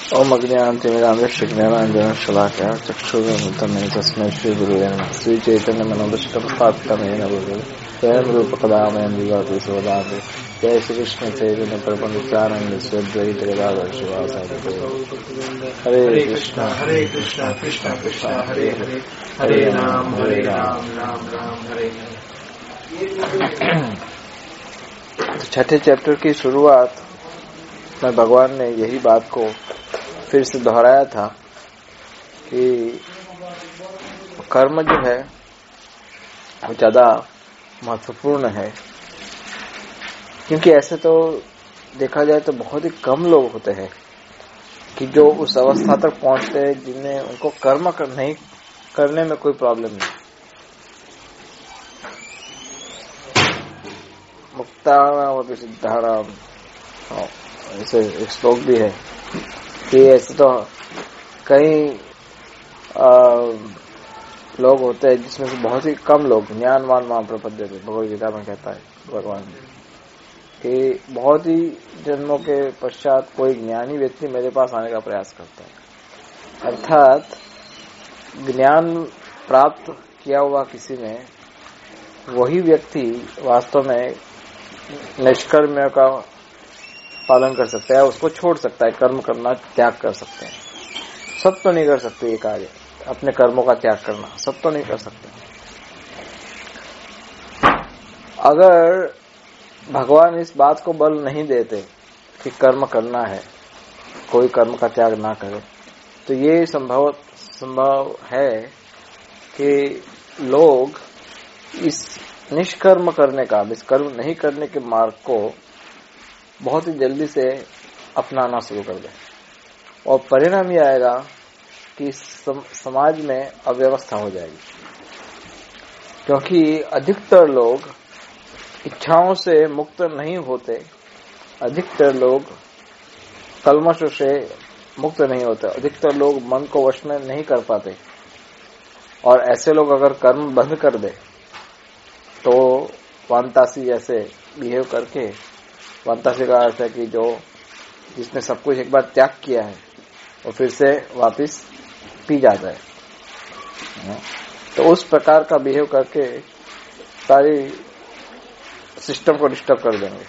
ओम अग्नियांतिमिरांधस्य ज्ञानांजन शलाकया चक्षुरुन्मिलितं तस्मै श्रीगुरुवे नमः। श्री चैतन्य मनोभीष्टं स्थापितमेन भूतले स्वयं रूप कदा मह्यं ददाति स्वदाते। जय श्री कृष्ण चैतन्य प्रभु नित्यानंद श्री अद्वैत गदाधर शिवासादि गौर। हरे कृष्णा कृष्णा कृष्णा हरे हरे, हरे राम राम राम हरे हरे। छठे चैप्टर की शुरुआत में भगवान ने यही बात को फिर से दोहराया था कि कर्म जो है वो ज्यादा महत्वपूर्ण है, क्योंकि ऐसे तो देखा जाए तो बहुत ही कम लोग होते हैं कि जो उस अवस्था तक पहुंचते हैं जिन्हें उनको कर्म नहीं करने में कोई प्रॉब्लम नहीं। मुक्तानाम अपि सिद्धानाम, ऐसे एक श्लोक भी है कि ऐसे तो कई लोग होते हैं जिसमें से बहुत ही कम लोग ज्ञानवान मां प्रपद्यते, भगवद गीता में कहता है भगवान कि बहुत ही जन्मों के पश्चात कोई ज्ञानी व्यक्ति मेरे पास आने का प्रयास करता है। अर्थात ज्ञान प्राप्त किया हुआ किसी में वही व्यक्ति वास्तव में निष्कर्म का पालन कर सकता है, उसको छोड़ सकता है, कर्म करना त्याग कर सकते हैं। सब तो नहीं कर सकते ये कार्य, अपने कर्मों का त्याग करना सब तो नहीं कर सकते। अगर भगवान इस बात को बल नहीं देते कि कर्म करना है, कोई कर्म का त्याग ना करे, तो ये संभव है कि लोग इस निष्कर्म करने का, इस कर्म नहीं करने के मार्ग को बहुत ही जल्दी से अपनाना शुरू कर दें, और परिणाम ये आएगा कि समाज में अव्यवस्था हो जाएगी। क्योंकि अधिकतर लोग इच्छाओं से मुक्त नहीं होते, अधिकतर लोग कल्मशों से मुक्त नहीं होते, अधिकतर लोग मन को वश में नहीं कर पाते, और ऐसे लोग अगर कर्म बंद कर दे तो वांतासी जैसे बिहेव करके, वांतासी का अर्थ है कि जो जिसने सब कुछ एक बार त्याग किया है और फिर से वापस पी जाता है, तो उस प्रकार का बिहेव करके सारी सिस्टम को डिस्टर्ब कर देंगे।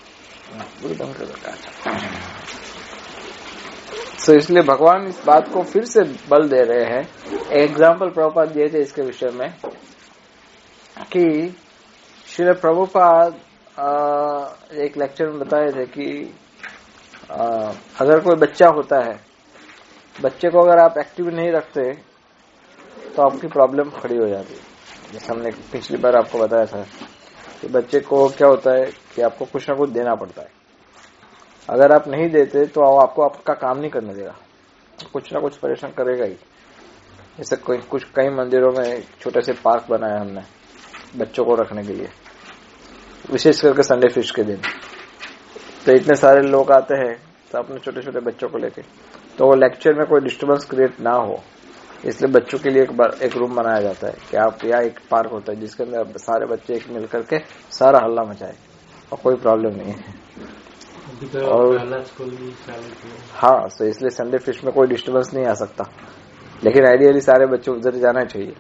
तो इसलिए भगवान इस बात को फिर से बल दे रहे हैं। एग्जाम्पल प्रभुपाद दिए थे इसके विषय में कि श्री प्रभुपाद एक लेक्चर में बताए थे कि अगर कोई बच्चा होता है, बच्चे को अगर आप एक्टिव नहीं रखते तो आपकी प्रॉब्लम खड़ी हो जाती है। जैसे हमने पिछली बार आपको बताया था कि बच्चे को क्या होता है कि आपको कुछ ना कुछ देना पड़ता है। अगर आप नहीं देते तो आपको आपका काम नहीं करने देगा, कुछ ना कुछ परेशान करेगा ही। जैसे कई मंदिरों में छोटे से पार्क बनाया हमने बच्चों को रखने के लिए, विशेष करके संडे फिश के दिन। तो इतने सारे लोग आते हैं तो अपने छोटे छोटे बच्चों को लेके, तो वो लेक्चर में कोई डिस्टर्बेंस क्रिएट ना हो, इसलिए बच्चों के लिए एक रूम बनाया जाता है कि आप यहाँ एक पार्क होता है जिसके अंदर सारे बच्चे एक मिल करके सारा हल्ला मचाए और कोई प्रॉब्लम नहीं है। और हाँ, तो इसलिए संडे फिश में कोई डिस्टर्बेंस नहीं आ सकता, लेकिन आइडियली सारे बच्चे उधर जाना चाहिए।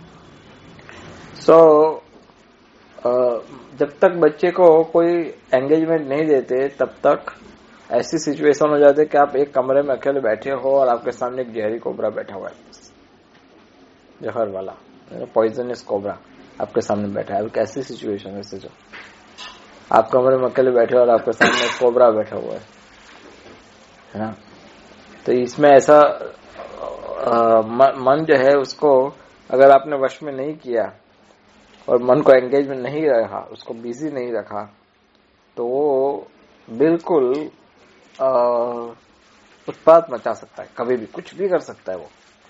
जब तक बच्चे को कोई एंगेजमेंट नहीं देते तब तक ऐसी सिचुएशन हो जाती है कि आप एक कमरे में अकेले बैठे हो और आपके सामने एक जहरी कोबरा बैठा हुआ है, जहर वाला पॉइजनस कोबरा आपके सामने बैठा है। कैसी सिचुएशन है जो आप कमरे में अकेले बैठे हो और आपके सामने एक कोबरा बैठा हुआ है ना। तो इसमें ऐसा मन जो है उसको अगर आपने वश में नहीं किया और मन को एंगेजमेंट नहीं रखा, उसको बिजी नहीं रखा, तो वो बिल्कुल उत्पात मचा सकता है, कभी भी कुछ भी कर सकता है।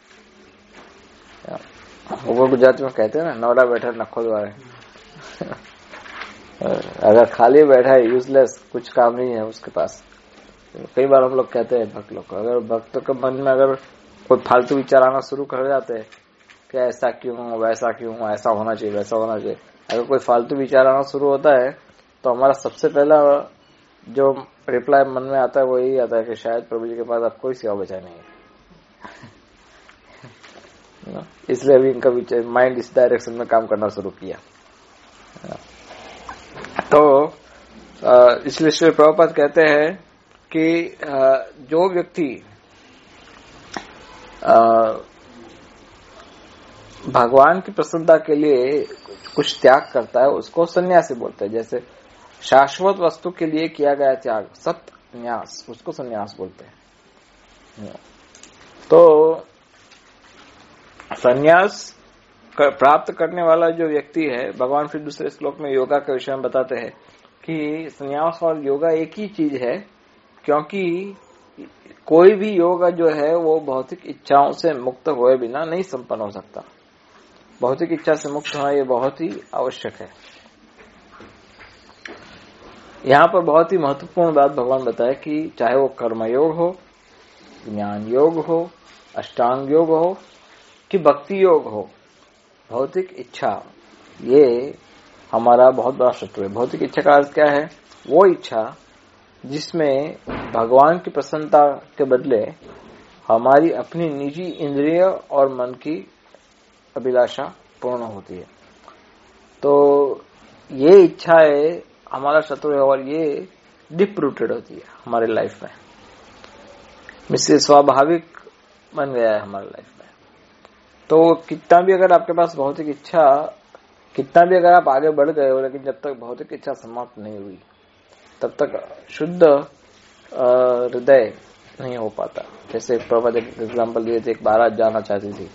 वो गुजराती में कहते हैं ना, नौड़ा बैठा नखो द्वारे। अगर खाली बैठा है, यूजलेस, कुछ काम नहीं है उसके पास। कई बार हम लोग कहते हैं भक्त लोग को, अगर भक्त के मन में अगर कोई फालतू विचार आना शुरू कर जाते हैं कि ऐसा क्यों, वैसा क्यों, ऐसा होना चाहिए, वैसा होना चाहिए, अगर कोई फालतू विचार आना शुरू होता है तो हमारा सबसे पहला जो रिप्लाई मन में आता है वो यही आता है कि शायद प्रभु जी के पास अब कोई सेवा बचा नहीं है। इसलिए अभी इनका माइंड इस डायरेक्शन में काम करना शुरू किया। तो इसलिए श्री प्रभुपाद कहते हैं कि जो व्यक्ति भगवान की प्रसन्नता के लिए कुछ त्याग करता है उसको सन्यासी बोलते हैं। जैसे शाश्वत वस्तु के लिए किया गया त्याग, सत्न्यास, उसको सन्यास बोलते हैं। तो सन्यास प्राप्त करने वाला जो व्यक्ति है, भगवान फिर दूसरे श्लोक में योगा के विषय में बताते हैं कि सन्यास और योगा एक ही चीज है, क्योंकि कोई भी योगा जो है वो भौतिक इच्छाओं से मुक्त हुए बिना नहीं संपन्न हो सकता। भौतिक इच्छा से मुक्त होना ये बहुत ही आवश्यक है। यहाँ पर बहुत ही महत्वपूर्ण बात भगवान बताए कि चाहे वो कर्मयोग हो, ज्ञान योग हो, अष्टांग योग हो कि भक्ति योग हो, भौतिक इच्छा ये हमारा बहुत बड़ा शत्रु है। भौतिक इच्छा का अर्थ क्या है? वो इच्छा जिसमें भगवान की प्रसन्नता के बदले हमारी अपनी निजी इंद्रिय और मन की अभिलाषा पूर्ण होती है। तो ये इच्छाएं हमारा शत्रु है और ये डीप रूटेड होती है हमारे लाइफ में, इससे स्वाभाविक बन गया है हमारे लाइफ में। तो कितना भी अगर आपके पास भौतिक इच्छा, कितना भी अगर आप आगे बढ़ गए हो, लेकिन जब तक भौतिक इच्छा समाप्त नहीं हुई तब तक शुद्ध हृदय नहीं हो पाता। जैसे प्रभुपाद एक एग्जाम्पल दिए थे, एक बारात जाना चाहती थी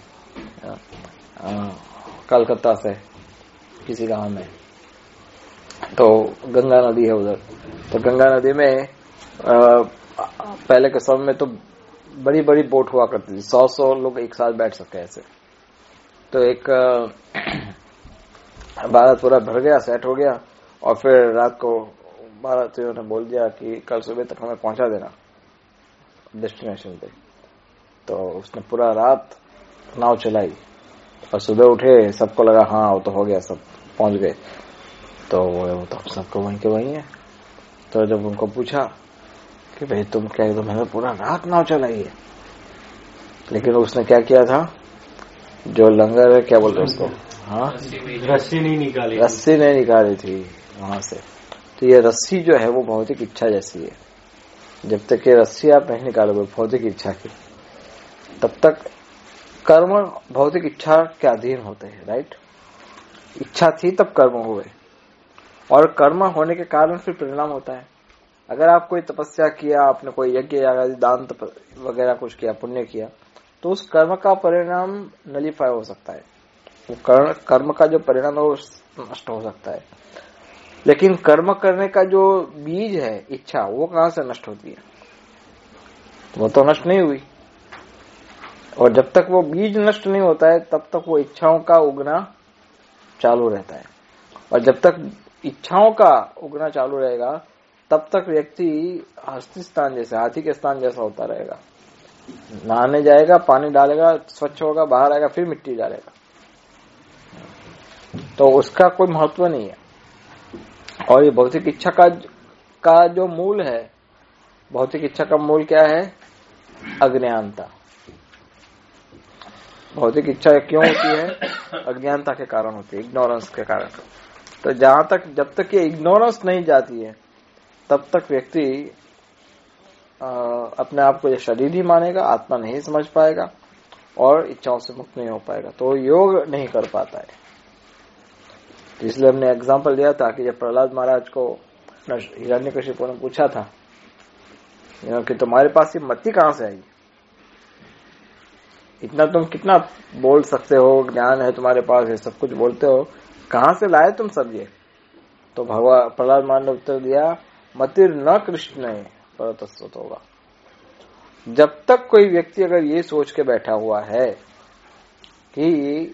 कलकत्ता से किसी गांव में, तो गंगा नदी है उधर। तो गंगा नदी में पहले के समय में तो बड़ी बड़ी बोट हुआ करती थी, 100 लोग एक साथ बैठ सके ऐसे। तो एक बारात पूरा भर गया, सेट हो गया, और फिर रात को बारातियों ने बोल दिया कि कल सुबह तक हमें पहुंचा देना डेस्टिनेशन पे। तो उसने पूरा रात नाव चलाई और सुबह उठे, सबको लगा हाँ वो तो हो गया, सब पहुंच गए। तो वो तो सबको वहीं के वहीं है। तो जब उनको पूछा कि भाई तुम क्या एकदम हमें पूरा रात नाव चलाई है, लेकिन उसने क्या किया था, जो लंगर है क्या बोलते उसको, हाँ रस्सी नहीं निकाली थी वहां से। तो ये रस्सी जो है वो भौतिक इच्छा जैसी है। जब तक ये रस्सी आप नहीं निकालोगे भौतिक इच्छा की, तब तक कर्म भौतिक इच्छा के अधीन होते हैं, राइट। इच्छा थी तब कर्म हुए, और कर्म होने के कारण फिर परिणाम होता है। अगर आप कोई तपस्या किया, आपने कोई यज्ञ या दान वगैरह कुछ किया, पुण्य किया, तो उस कर्म का परिणाम नलीफाई हो सकता है। वो कर्म का जो परिणाम है वो नष्ट हो सकता है, लेकिन कर्म करने का जो बीज है इच्छा, वो कहां से नष्ट होती है? वो तो नष्ट नहीं हुई। और जब तक वो बीज नष्ट नहीं होता है तब तक वो इच्छाओं का उगना चालू रहता है। और जब तक इच्छाओं का उगना चालू रहेगा तब तक व्यक्ति हस्ती स्थान जैसे, हाथी के स्थान जैसा होता रहेगा। नहाने जाएगा, पानी डालेगा, स्वच्छ होगा, बाहर आएगा, फिर मिट्टी डालेगा। तो उसका कोई महत्व नहीं है। और ये भौतिक इच्छा का जो मूल है, भौतिक इच्छा का मूल क्या है? अज्ञानता। भौतिक इच्छा क्यों होती है? अज्ञानता के कारण होती है, इग्नोरेंस के कारण। तो जब तक ये इग्नोरेंस नहीं जाती है तब तक व्यक्ति अपने आप को ये शरीर ही मानेगा, आत्मा नहीं समझ पाएगा और इच्छाओं से मुक्त नहीं हो पाएगा, तो योग नहीं कर पाता है। इसलिए हमने एग्जाम्पल दिया था कि जब प्रहलाद महाराज को हिरण्यकशिपु ने पूछा था कि तुम्हारे पास ये मति कहां से आई, इतना तुम कितना बोल सकते हो, ज्ञान है तुम्हारे पास, ये सब कुछ बोलते हो, कहां से लाए तुम सब ये? तो भगवान प्रहलाद महाराज ने उत्तर दिया, मतिर न कृष्ण परतस्वत होगा। जब तक कोई व्यक्ति अगर ये सोच के बैठा हुआ है कि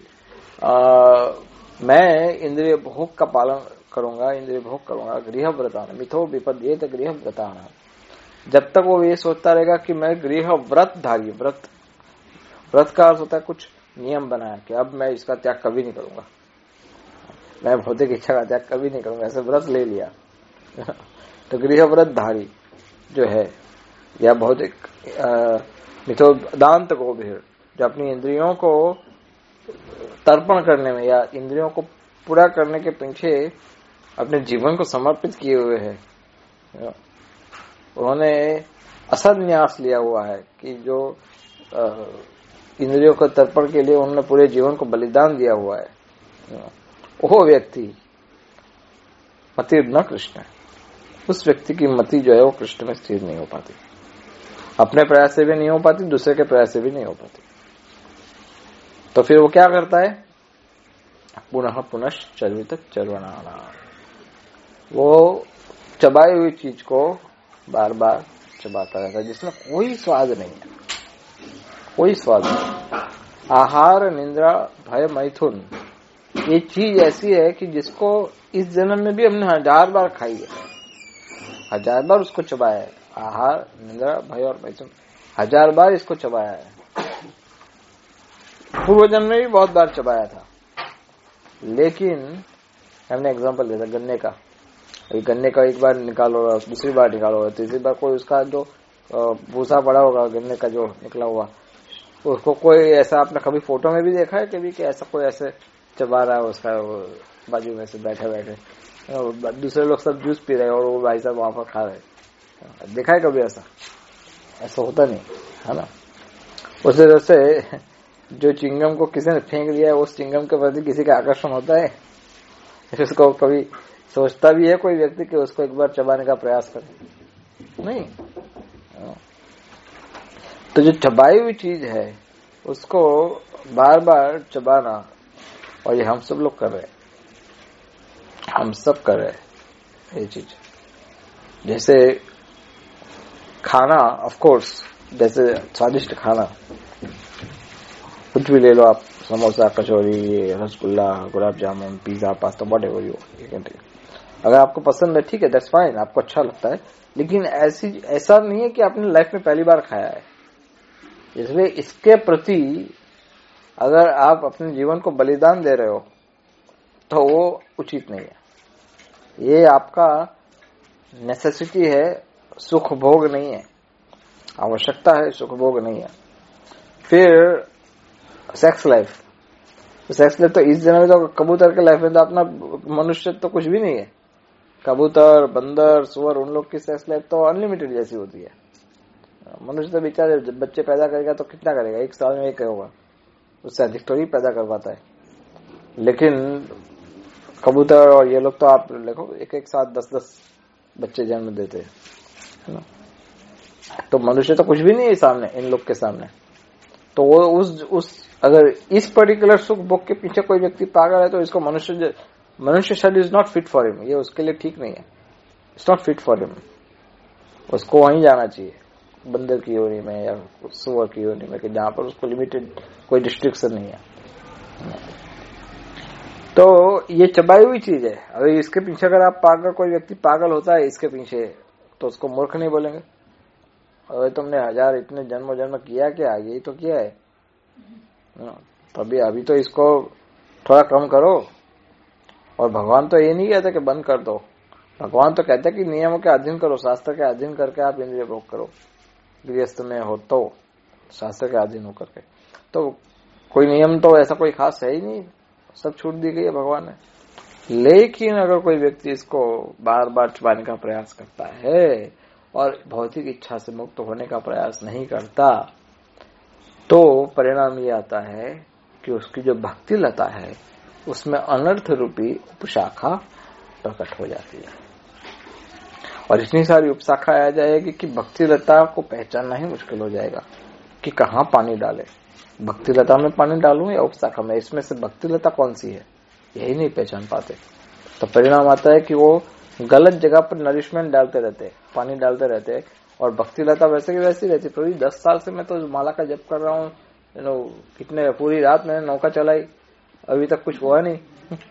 मैं इंद्रिय भोग का पालन करूंगा, इंद्रिय भोग करूंगा, गृह व्रतान मिथो विपद्येत गृह व्रतान, जब तक वो ये सोचता रहेगा कि मैं गृह व्रतधारी, व्रत का अर्थ होता है कुछ नियम बनाया कि अब मैं इसका त्याग कभी नहीं करूंगा, मैं भौतिक इच्छा का त्याग कभी नहीं करूंगा, ऐसे व्रत ले लिया तो गृहव्रतधारी जो है या भौतिक मिथोदांत को भी जो अपनी इंद्रियों को तर्पण करने में या इंद्रियों को पूरा करने के पीछे अपने जीवन को समर्पित किए हुए है, उन्होंने असन्यास लिया हुआ है कि जो इंद्रियों को तर्पण के लिए उन्होंने पूरे जीवन को बलिदान दिया हुआ है, वो व्यक्ति मति न कृष्ण है। उस व्यक्ति की मति जो है वो कृष्ण में स्थिर नहीं हो पाती, अपने प्रयास से भी नहीं हो पाती, दूसरे के प्रयास से भी नहीं हो पाती। तो फिर वो क्या करता है, पुनः चर्वित चर्वणाना, वो चबाई हुई चीज को बार बार चबाता रहता है जिसमें कोई स्वाद नहीं है, कोई स्वाद नहीं। आहार, निंद्रा, भय, मैथुन, ये चीज ऐसी है कि जिसको इस जन्म में भी हमने 1000 बार खाई है, 1000 बार उसको चबाया है। आहार, निंद्रा, भय और मैथुन 1000 बार इसको चबाया है। पूर्व जन्म में भी बहुत बार चबाया था, लेकिन हमने एग्जांपल दिया था गन्ने का। गन्ने का एक बार निकालो, दूसरी बार निकालो, तीसरी बार कोई उसका जो भूसा पड़ा होगा गन्ने का जो निकला हुआ, उसको कोई ऐसा आपने कभी फोटो में भी देखा है कभी कि ऐसा कोई ऐसे चबा रहा है उसका बाजू में से बैठे बैठे, दूसरे लोग सब जूस पी रहे हैं और वो भाई साहब वहां पर खा रहे हैं? देखा है कभी ऐसा? ऐसा होता नहीं है ना। उस वजह से जो चिंगम को किसी ने फेंक दिया है, उस चिंगम के प्रति किसी का आकर्षण होता है? इसको कभी सोचता भी है कोई व्यक्ति कि उसको एक बार चबाने का प्रयास करे? नहीं। तो जो चबाई हुई चीज है उसको बार बार चबाना, और ये हम सब लोग कर रहे हैं, हम सब कर रहे हैं ये चीज। जैसे खाना, ऑफ कोर्स, जैसे स्वादिष्ट खाना कुछ भी ले लो आप, samosa, kachori, rasgulla, gulab jamun, pizza, pasta, whatever you, अगर आपको पसंद है ठीक है, दैट्स फाइन, आपको अच्छा लगता है, लेकिन ऐसा नहीं है कि आपने लाइफ में पहली बार खाया है। इसलिए इसके प्रति अगर आप अपने जीवन को बलिदान दे रहे हो तो वो उचित नहीं है। ये आपका नेसेसिटी है, सुख भोग नहीं है, आवश्यकता है, सुख भोग नहीं है। फिर सेक्स लाइफ, तो इस जन्म में तो कबूतर के लाइफ में तो अपना मनुष्य तो कुछ भी नहीं है। कबूतर, बंदर, सुअर, उन लोग की सेक्स लाइफ तो अनलिमिटेड जैसी होती है। मनुष्य तो बेचारे जब बच्चे पैदा करेगा तो कितना करेगा, 1 साल में एक होगा, उससे अधिक तो ही पैदा कर पाता है। लेकिन कबूतर और ये लोग तो आप देखो एक साथ 10-10 बच्चे जन्म देते हैं, है ना। तो मनुष्य तो कुछ भी नहीं है सामने, इन लोग के सामने। तो वो उस अगर इस पर्टिकुलर सुख भोग के पीछे कोई व्यक्ति पागल है तो इसको मनुष्य शरीर is not fit for him, ये उसके लिए ठीक नहीं है, it's not fit for him. उसको वहीं जाना चाहिए, बंदर की योनि में या सुअर की योनि में, कि जहां पर उसको लिमिटेड कोई रिस्ट्रिक्शन नहीं है। तो ये चबाई हुई चीज है। अगर इसके पीछे अगर आप कोई व्यक्ति पागल होता है इसके पीछे, तो उसको मूर्ख नहीं बोलेंगे। अगर तुमने 1000 इतने जन्म किया क्या, यही तो किया है, तभी अभी तो इसको थोड़ा कम करो। और भगवान तो ये नहीं कहते कि बंद कर दो, भगवान तो कहते कि नियमों के अधीन करो, शास्त्र के अधीन करके आप इंद्रिय भोग करो। गृहस्थ में हो तो शास्त्र के अधीन होकर के, तो कोई नियम तो ऐसा कोई खास है ही नहीं, सब छूट दी गई है भगवान ने। लेकिन अगर कोई व्यक्ति इसको बार बार छुपाने का प्रयास करता है और भौतिक इच्छा से मुक्त होने का प्रयास नहीं करता, तो परिणाम ये आता है कि उसकी जो भक्ति लता है उसमें अनर्थ रूपी उपशाखा प्रकट हो जाती है। और इतनी सारी उपशाखा आ जाएगी कि भक्ति लता को पहचानना ही मुश्किल हो जाएगा कि कहाँ पानी डाले। भक्ति लता में पानी डालूं या उपशाखा में, इसमें से भक्ति लता कौन सी है यही नहीं पहचान पाते। तो परिणाम आता है कि वो गलत जगह पर नरिशमेंट डालते रहते, पानी डालते रहते, और भक्ति लता वैसे की वैसी रहती। पूरी 10 साल से मैं तो माला का जप कर रहा हूँ, कितने पूरी रात मैंने नौका चलाई, अभी तक कुछ हुआ नहीं।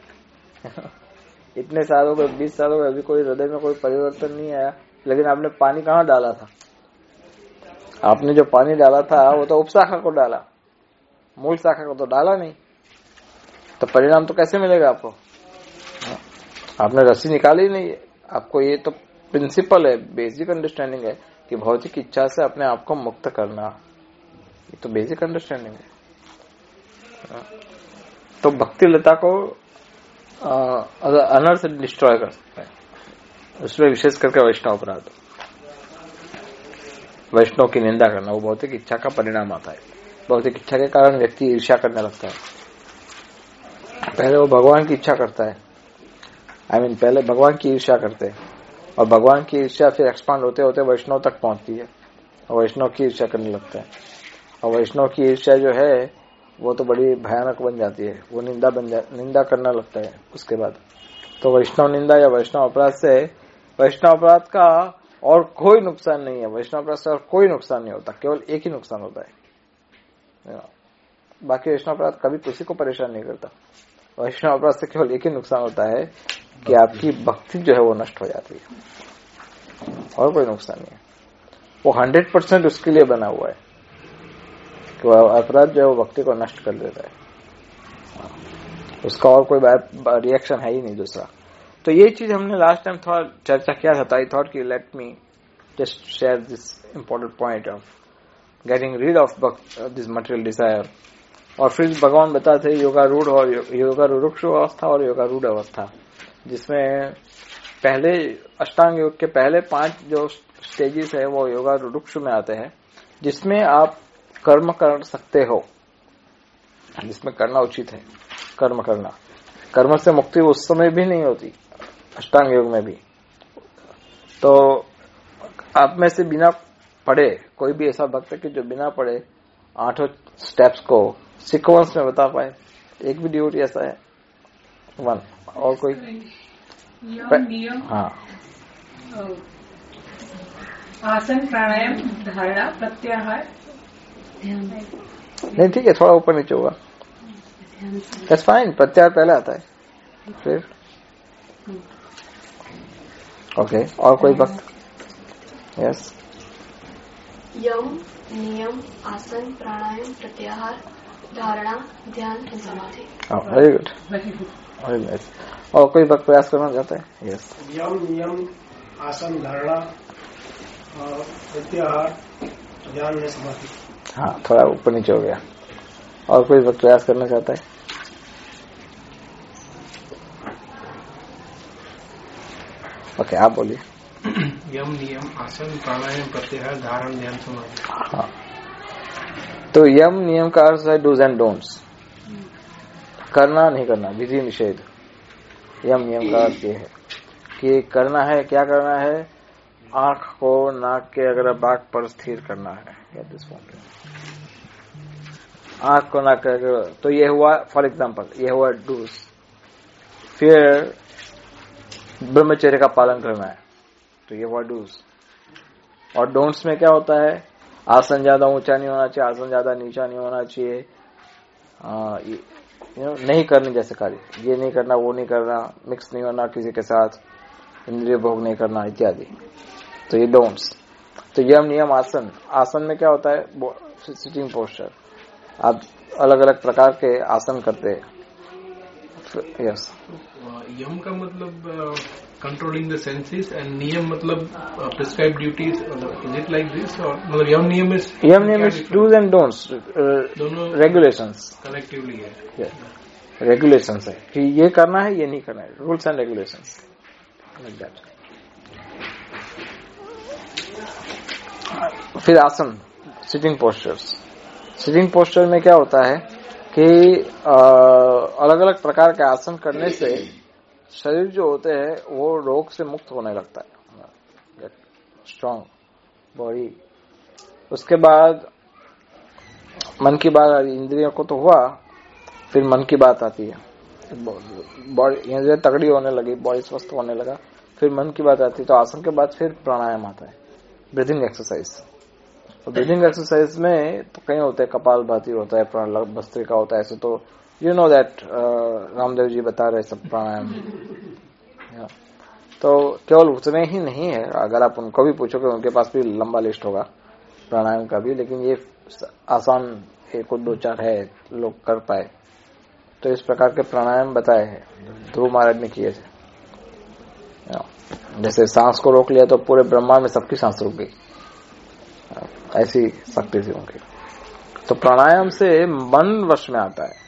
इतने सालों के 20 सालों में अभी कोई हृदय में कोई परिवर्तन नहीं आया। लेकिन आपने पानी कहाँ डाला था? आपने जो पानी डाला था वो तो उपशाखा को डाला, मूल शाखा को तो डाला नहीं। तो परिणाम तो कैसे मिलेगा आपको? आपने रस्सी निकाली नहीं है, आपको ये तो प्रिंसिपल है, बेसिक अंडरस्टैंडिंग है कि भौतिक इच्छा से अपने आप को मुक्त करना, ये तो बेसिक अंडरस्टैंडिंग है। तो भक्ति लता को अनर्थ से डिस्ट्रॉय कर सकता है, उसमें विशेष करके वैष्णव अपराध, वैष्णव की निंदा करना, वो भौतिक इच्छा का परिणाम आता है। भौतिक इच्छा के कारण व्यक्ति ईर्ष्या करने लगता है। पहले वो भगवान की इच्छा करता है, पहले भगवान की ईर्ष्या करते हैं, और भगवान की ईर्ष्या फिर एक्सपांड होते होते वैष्णव तक पहुंचती है, और वैष्णव की ईर्ष्या करने लगता है। और वैष्णव की ईर्ष्या जो है वो तो बड़ी भयानक बन जाती है, वो निंदा करने लगता है उसके बाद। तो वैष्णव निंदा या वैष्णव अपराध से, वैष्णव अपराध का और कोई नुकसान नहीं है, वैष्णव अपराध से और कोई नुकसान नहीं होता, केवल एक ही नुकसान होता है। बाकी वैष्णव अपराध कभी किसी को परेशान नहीं करता। वैष्णव अपराध से केवल एक ही नुकसान होता है कि आपकी भक्ति जो है वो नष्ट हो जाती है, और कोई नुकसान नहीं है। वो 100% उसके लिए बना हुआ है कि अपराध जो है वो भक्ति को नष्ट कर देता है, उसका और कोई रिएक्शन है ही नहीं दूसरा। तो ये चीज हमने लास्ट टाइम थोड़ा चर्चा किया था। आई थॉट कि let me just share this important point of getting rid of this material desire. और फिर भगवान बताते योगारूढ़ और योगारूढ़ अवस्था और योगारूढ़ अवस्था, जिसमें पहले अष्टांग योग के पहले 5 जो स्टेजेस है वो योगारूढ़ में आते हैं, जिसमें आप कर्म कर सकते हो, जिसमें करना उचित है कर्म करना। कर्म से मुक्ति उस समय भी नहीं होती अष्टांग योग में भी। तो आप में से बिना पढ़े कोई भी ऐसा भक्त है कि जो बिना पढ़े 8 स्टेप्स को सीक्वेंस में बता पाए? एक भी ड्यूटी ऐसा है? 1 और कोई? नियम, हाँ, आसन, प्राणायाम, धारणा, प्रत्याहार, नहीं ठीक है, थोड़ा ऊपर नीचे होगा, दैट्स फाइन। प्रत्याहार पहले आता है, फिर ओके। और कोई भक्त? यस। यम, नियम, आसन, प्राणायाम, प्रत्याहार, धारणा, ध्यान, समाधि। Very good, very nice. और कोई भक्त प्रयास करना चाहता है? यस। यम, नियम, आसन, धारणा, प्रत्याहार, ध्यान, समाधि। हाँ, थोड़ा ऊपर नीचे हो गया। और कोई भक्त प्रयास करना चाहता है? ओके, आप बोलिए। यम, नियम, आसन, प्राणायाम, प्रत्याहार, धारण, ध्यान, समाधि। हाँ, तो यम नियम का अर्थ है डूज एंड डोंट्स, करना नहीं करना, विधि निषेध। यम नियम का अर्थ ये है कि करना है, क्या करना है? आंख को नाक के अगर बाग पर स्थिर करना है, आंख को नाक के, तो ये हुआ फॉर एग्जाम्पल, ये हुआ डूज। फिर ब्रह्मचर्य का पालन करना है, तो ये हुआ डूज। और डोंट्स में क्या होता है? आसन ज्यादा ऊंचा नहीं होना चाहिए, आसन ज्यादा नीचा नहीं होना चाहिए, नहीं करने जैसे कार्य, ये नहीं करना, वो नहीं करना, मिक्स नहीं होना किसी के साथ, इंद्रिय भोग नहीं करना इत्यादि, तो ये डोंट्स। तो यम नियम आसन, आसन में क्या होता है? सिटिंग पोस्चर, आप अलग अलग प्रकार के आसन करते हैं। यस। यम का मतलब कंट्रोलिंग द सेंसेस एंड नियम मतलब prescribe duties, is it like this? और मतलब यम नियम is dos and don'ts, regulations collectively है, रेगुलेशंस है कि ये करना है, ये नहीं करना है, rules and regulations like that. फिर आसन, सिटिंग पोस्चर्स। सिटिंग पोस्चर में क्या होता है कि अलग अलग प्रकार के आसन करने से शरीर जो होते हैं वो रोग से मुक्त होने लगता है, स्ट्रांग बॉडी। उसके बाद मन की बात, इंद्रियों को तो हुआ, फिर मन की बात आती है, बॉडी इंद्रियां तगड़ी होने लगी, बॉडी स्वस्थ होने लगा, फिर मन की बात आती है। तो आसन के बाद फिर प्राणायाम आता है, ब्रीदिंग एक्सरसाइज। तो ब्रीदिंग एक्सरसाइज में तो कई होते हैं, कपालभाति होता है, भस्त्रिका होता है, ऐसे तो you know that Ramdev ji बता रहे सब प्राणायाम। तो केवल उतने ही नहीं है, अगर आप उनको भी पूछोगे उनके पास भी लंबा लिस्ट होगा प्राणायाम का भी, लेकिन ये आसान 1-2-4 है लोग कर पाए। तो इस प्रकार के प्राणायाम बताए हैं, ध्रुव महाराज ने किए थे। जैसे सांस को रोक लिया तो पूरे ब्रह्मांड में सबकी सांस रुक गई, ऐसी शक्ति थी उनकी। तो प्राणायाम से मन वश में आता है।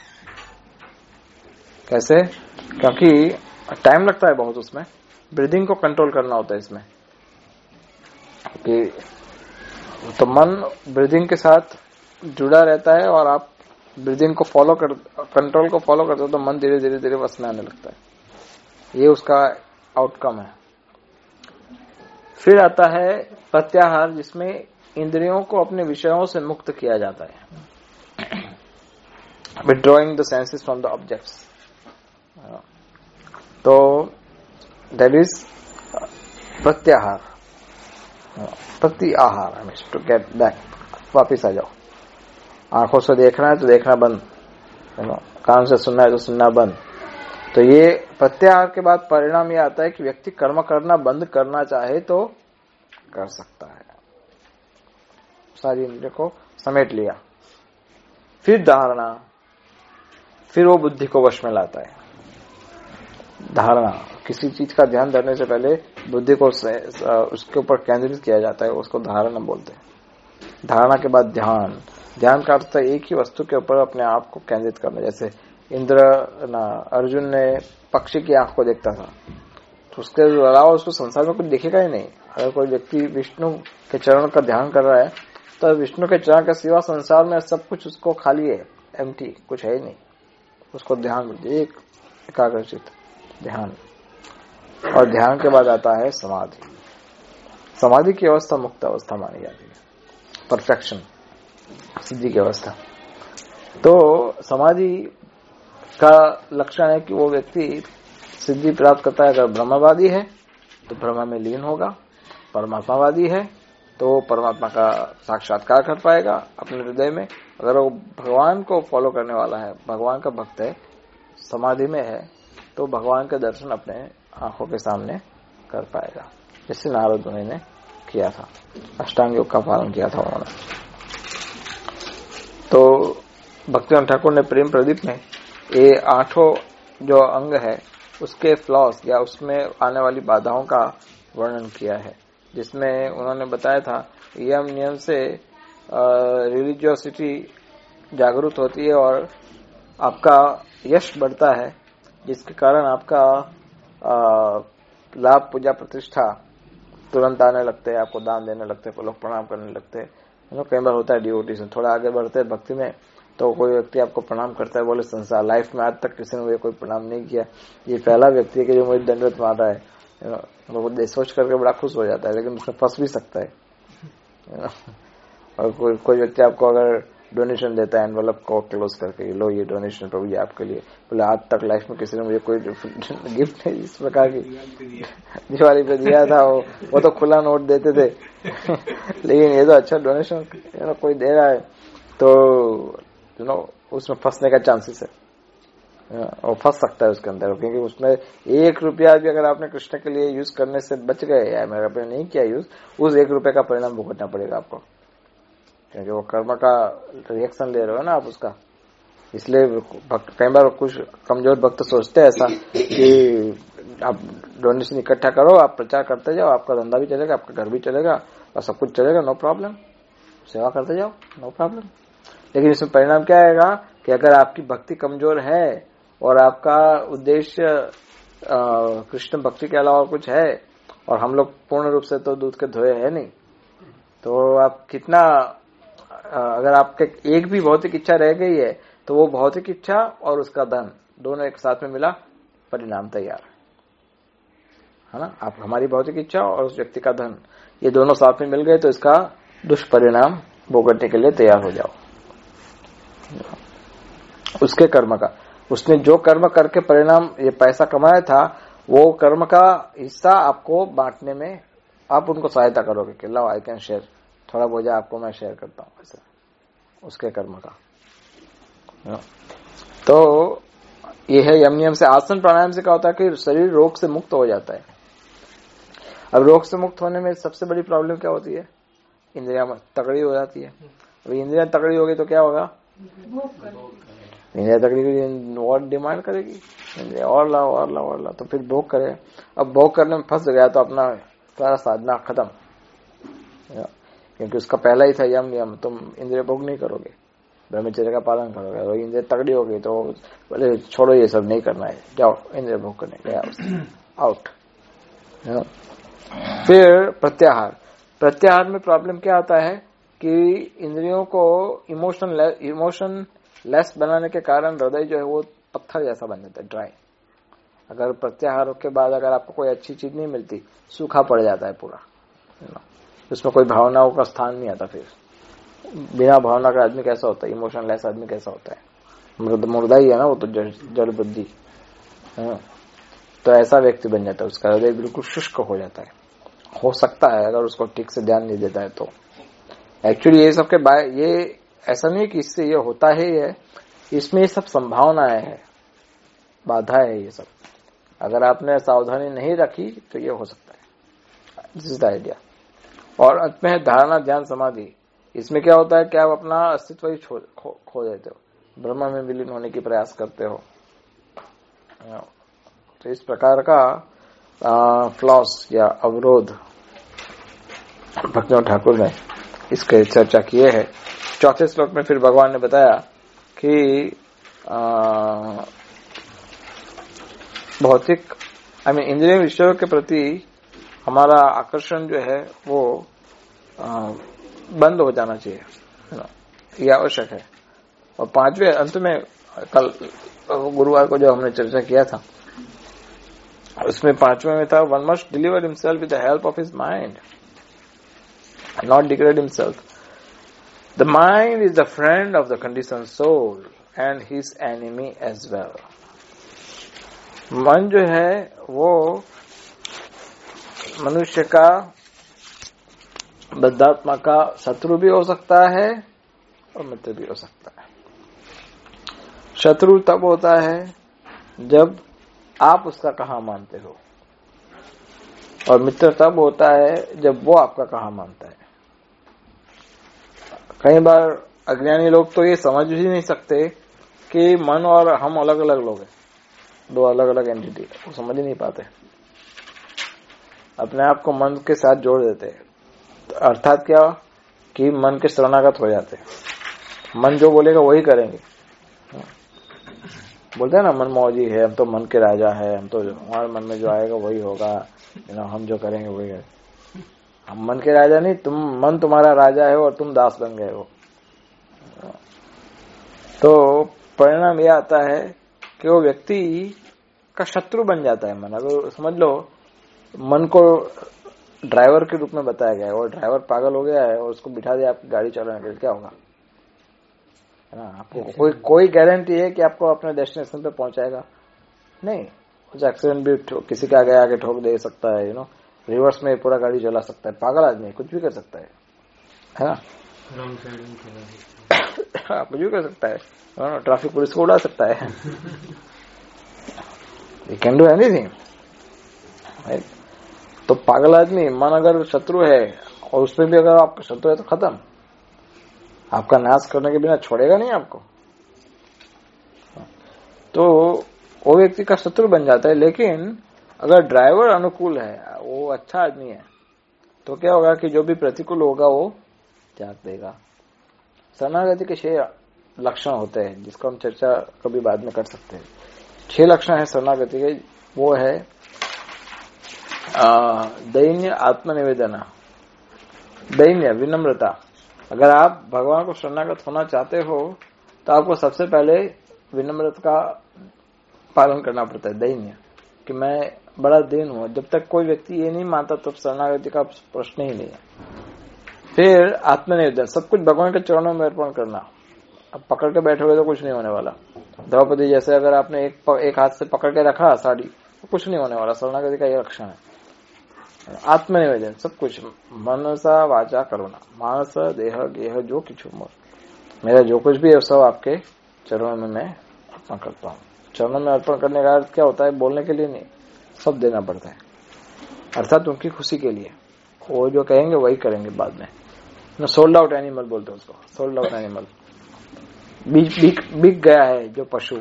कैसे? क्योंकि टाइम लगता है बहुत, उसमें ब्रीदिंग को कंट्रोल करना होता है इसमें कि तो मन ब्रीदिंग के साथ जुड़ा रहता है और आप ब्रीदिंग को कंट्रोल को फॉलो करते हो तो मन धीरे धीरे धीरे वश में आने लगता है। ये उसका आउटकम है। फिर आता है प्रत्याहार, जिसमें इंद्रियों को अपने विषयों से मुक्त किया जाता है, withdrawing the senses from the objects. तो दैट इज प्रत्याहार, प्रत्याहार, हमें टू गेट बैक, वापिस आ जाओ। आंखों से देखना है तो देखना बंद, कान से सुनना है तो सुनना बंद। तो ये प्रत्याहार के बाद परिणाम ये आता है कि व्यक्ति कर्म करना बंद करना चाहे तो कर सकता है। सारी इंद्रियों को समेट लिया। फिर धारणा, फिर वो बुद्धि को वश में लाता है। धारणा, किसी चीज का ध्यान धरने से पहले बुद्धि को उसके ऊपर केंद्रित किया जाता है, उसको धारणा बोलते हैं। धारणा के बाद ध्यान, ध्यान का अर्थ एक ही वस्तु के ऊपर अपने आप को केंद्रित करना। जैसे अर्जुन ने पक्षी की आंख को देखता था, तो उसके अलावा उसको संसार में कुछ दिखेगा ही नहीं। अगर कोई व्यक्ति विष्णु के चरण का ध्यान कर रहा है तो विष्णु के चरण के सिवा संसार में सब कुछ उसको खाली है, एम्प्टी, कुछ है ही नहीं। उसको ध्यान, एक एकाग्रचित ध्यान। और ध्यान के बाद आता है समाधि। समाधि की अवस्था मुक्त अवस्था मानी जाती है, परफेक्शन, सिद्धि की अवस्था। तो समाधि का लक्षण है कि वो व्यक्ति सिद्धि प्राप्त करता है। अगर ब्रह्मवादी है तो ब्रह्म में लीन होगा, परमात्मावादी है तो परमात्मा का साक्षात्कार कर पाएगा अपने हृदय में। अगर वो भगवान को फॉलो करने वाला है, भगवान का भक्त है, समाधि में है, तो भगवान का दर्शन अपने आंखों के सामने कर पाएगा, जैसे नारद मुनि ने किया था, अष्टांग योग का पालन किया था उन्होंने। तो भक्तिवेदांत ठाकुर ने प्रेम प्रदीप में ये 8 जो अंग है उसके फ्लॉस या उसमें आने वाली बाधाओं का वर्णन किया है, जिसमें उन्होंने बताया था यम नियम से रिलीजियोसिटी जागरूक होती है और आपका यश बढ़ता है, जिसके कारण आपका लाभ, पूजा, प्रतिष्ठा तुरंत आने लगते हैं, आपको दान देने लगते हैं, लोग प्रणाम करने लगते हैं। कई बार होता है डिवोटी से थोड़ा आगे बढ़ते हैं भक्ति में तो कोई व्यक्ति आपको प्रणाम करता है, बोले संसार लाइफ में आज तक किसी ने मुझे कोई प्रणाम नहीं किया, ये पहला व्यक्ति है कि जो मुझे दंडवत मार रहा है। वो सोच करके बड़ा खुश हो जाता है, लेकिन उसमें फंस भी सकता है। और कोई व्यक्ति आपको अगर डोनेशन देता है एनवेलप को क्लोज करके, लो ये डोनेशन प्रभु जी आपके लिए, बोले आज तक लाइफ में किसी ने मुझे कोई गिफ्ट नहीं इस प्रकार की दिवाली पे दिया था, वो तो खुला नोट देते थे लेकिन ये तो अच्छा डोनेशन कोई दे रहा है, तो उसमें फंसने का चांसेस है, और फंस सकता है उसके अंदर। क्योंकि उसमें 1 रुपया भी अगर आपने कृष्ण के लिए यूज करने से बच गए या मेरे आपने नहीं किया यूज, उस 1 रुपये का परिणाम भुगतना पड़ेगा आपको, क्योंकि वो कर्म का रिएक्शन ले रहे हो ना आप उसका। इसलिए कई बार कुछ कमजोर भक्त सोचते हैं ऐसा कि आप डोनेशन इकट्ठा करो, आप प्रचार करते जाओ, आपका धंधा भी चलेगा, आपका घर भी चलेगा और सब कुछ चलेगा, नो प्रॉब्लम, सेवा करते जाओ, नो प्रॉब्लम। लेकिन इसमें परिणाम क्या आएगा कि अगर आपकी भक्ति कमजोर है और आपका उद्देश्य कृष्ण भक्ति के अलावा कुछ है, और हम लोग पूर्ण रूप से तो दूध के धोए है नहीं, तो आप कितना, अगर आपके एक भी भौतिक इच्छा रह गई है तो वो भौतिक इच्छा और उसका धन दोनों एक साथ में मिला, परिणाम तैयार है ना। आप हमारी भौतिक इच्छा और उस व्यक्ति का धन, ये दोनों साथ में मिल गए तो इसका दुष्परिणाम भुगतने के लिए तैयार हो जाओ। उसके कर्म का, उसने जो कर्म करके परिणाम ये पैसा कमाया था, वो कर्म का हिस्सा आपको बांटने में आप उनको सहायता करोगे कि लो आई कैन शेयर, थोड़ा बोझा आपको मैं शेयर करता हूं, ऐसा उसके कर्म का। तो ये है यम नियम से। आसन प्राणायाम से क्या होता है कि शरीर रोग से मुक्त हो जाता है। अब रोग से मुक्त होने में सबसे बड़ी प्रॉब्लम क्या होती है, इंद्रियां तगड़ी हो जाती है। अब इंद्रियां तगड़ी होगी तो क्या होगा, इंद्रिया तकड़ी और डिमांड करेगी, और लाओ और लाओ और लाओ, तो फिर भोग करेगा। अब भोग करने में फंस गया तो अपना सारा साधना खत्म, क्योंकि उसका पहला ही था यम नियम, तुम इंद्रिय भोग नहीं करोगे, ब्रह्मचर्य का पालन करोगे। और इंद्रिय तगड़ी हो गई तो बोले छोड़ो ये सब नहीं करना है, जाओ इंद्रिय भोग करने, गया आउट। फिर प्रत्याहार, प्रत्याहार में प्रॉब्लम क्या आता है कि इंद्रियों को इमोशन लेस बनाने के कारण हृदय जो है वो पत्थर जैसा बन जाता है, ड्राई। अगर प्रत्याहार के बाद अगर आपको कोई अच्छी चीज नहीं मिलती, सूखा पड़ जाता है पूरा, उसमें कोई भावनाओं का स्थान नहीं आता। फिर बिना भावना का आदमी कैसा होता है, इमोशन लेस आदमी कैसा होता है, मुर्दा ही है ना वो तो, जड़ बुद्धि। तो ऐसा व्यक्ति बन जाता है, उसका हृदय बिल्कुल शुष्क हो जाता है। हो सकता है अगर उसको ठीक से ध्यान नहीं देता है तो। एक्चुअली ये सब के ये ऐसा नहीं कि इससे ये होता ही है, इसमें ये सब संभावनाएं है, बाधा है ये सब। अगर आपने सावधानी नहीं रखी तो ये हो सकता है। This is the idea. और अंत में है धारणा ध्यान समाधि। इसमें क्या होता है कि आप अपना अस्तित्व ही खो देते हो, ब्रह्म में विलीन होने की प्रयास करते हो। तो इस प्रकार का फ्लॉस या अवरोध भक्तिनाथ ठाकुर ने इसके चर्चा किए है। चौथे श्लोक में फिर भगवान ने बताया कि भौतिक इंद्रिय विषयों के प्रति हमारा आकर्षण जो है वो बंद हो जाना चाहिए, है ना, ये आवश्यक है। और पांचवें अंत में कल गुरुवार को जो हमने चर्चा किया था उसमें पांचवें में था, one must deliver himself with the help of his mind, not degrade himself. The mind is the friend of the condition soul and his enemy as well. मन जो है वो मनुष्य का, बद्धात्मा का शत्रु भी हो सकता है और मित्र भी हो सकता है। शत्रु तब होता है जब आप उसका कहा मानते हो, और मित्र तब होता है जब वो आपका कहा मानता है। कई बार अज्ञानी लोग तो ये समझ ही नहीं सकते कि मन और हम अलग अलग लोग हैं, दो अलग अलग एंटिटी, वो समझ ही नहीं पाते, अपने आप को मन के साथ जोड़ देते हैं। तो अर्थात क्या कि मन के शरणागत हो जाते हैं, मन जो बोलेगा वही करेंगे। बोलते हैं ना मन मौजी है, हम तो मन के राजा है, हम तो हमारे मन में जो आएगा वही होगा, हम जो करेंगे वही है। हम मन के राजा नहीं, मन तुम्हारा राजा है और तुम दास बन गए हो। तो परिणाम यह आता है कि वो व्यक्ति का शत्रु बन जाता है मन। अगर समझ लो मन को ड्राइवर के रूप में बताया गया है और ड्राइवर पागल हो गया है और उसको बिठा दिया आपकी गाड़ी चलाने के लिए, क्या होगा, है ना। आपको कोई गारंटी है कि आपको अपने डेस्टिनेशन पे पहुंचाएगा? नहीं। कुछ एक्सीडेंट भी किसी के आगे ठोक दे सकता है, रिवर्स में पूरा गाड़ी चला सकता है, पागल आदमी कुछ भी कर सकता है ना, कुछ भी कर सकता है, ट्रैफिक पुलिस को उड़ा सकता है। You can do anything. तो पागल आदमी मन अगर शत्रु है और उसमें भी अगर आपका शत्रु है तो खत्म, आपका नाश करने के बिना छोड़ेगा नहीं आपको। तो वो व्यक्ति का शत्रु बन जाता है। लेकिन अगर ड्राइवर अनुकूल है, वो अच्छा आदमी है, तो क्या होगा कि जो भी प्रतिकूल होगा वो त्याग देगा। शरणागति के 6 लक्षण होते हैं, जिसको हम चर्चा कभी बाद में कर सकते हैं। 6 लक्षण है शरणागति के। वो है दैन्य, आत्मनिवेदना, दैन्य विनम्रता। अगर आप भगवान को शरणागत होना चाहते हो तो आपको सबसे पहले विनम्रता का पालन करना पड़ता है, दैन्य, कि मैं बड़ा दीन हूं। जब तक कोई व्यक्ति ये नहीं मानता तब शरणागति का प्रश्न ही नहीं है। फिर आत्मनिवेदन, सब कुछ भगवान के चरणों में अर्पण करना। अब पकड़ के बैठे हुए तो कुछ नहीं होने वाला। द्रौपदी जैसे अगर आपने एक हाथ से पकड़ के रखा साड़ी तो कुछ नहीं होने वाला। शरणागति का ये लक्षण है, आत्मनिवेदन। सब कुछ मनसा वाचा करुणा, मानस देह गेह जो कुछ मेरा जो कुछ भी है सब आपके चरणों में मैं अर्पण करता हूँ। चरणों में अर्पण करने का अर्थ क्या होता है? बोलने के लिए नहीं, सब देना पड़ता है, अर्थात उनकी खुशी के लिए। वो जो कहेंगे वही करेंगे बाद में। सोल्ड आउट एनिमल बोलते हैं उसको, सोल्ड आउट एनिमल। बिक गया है जो पशु,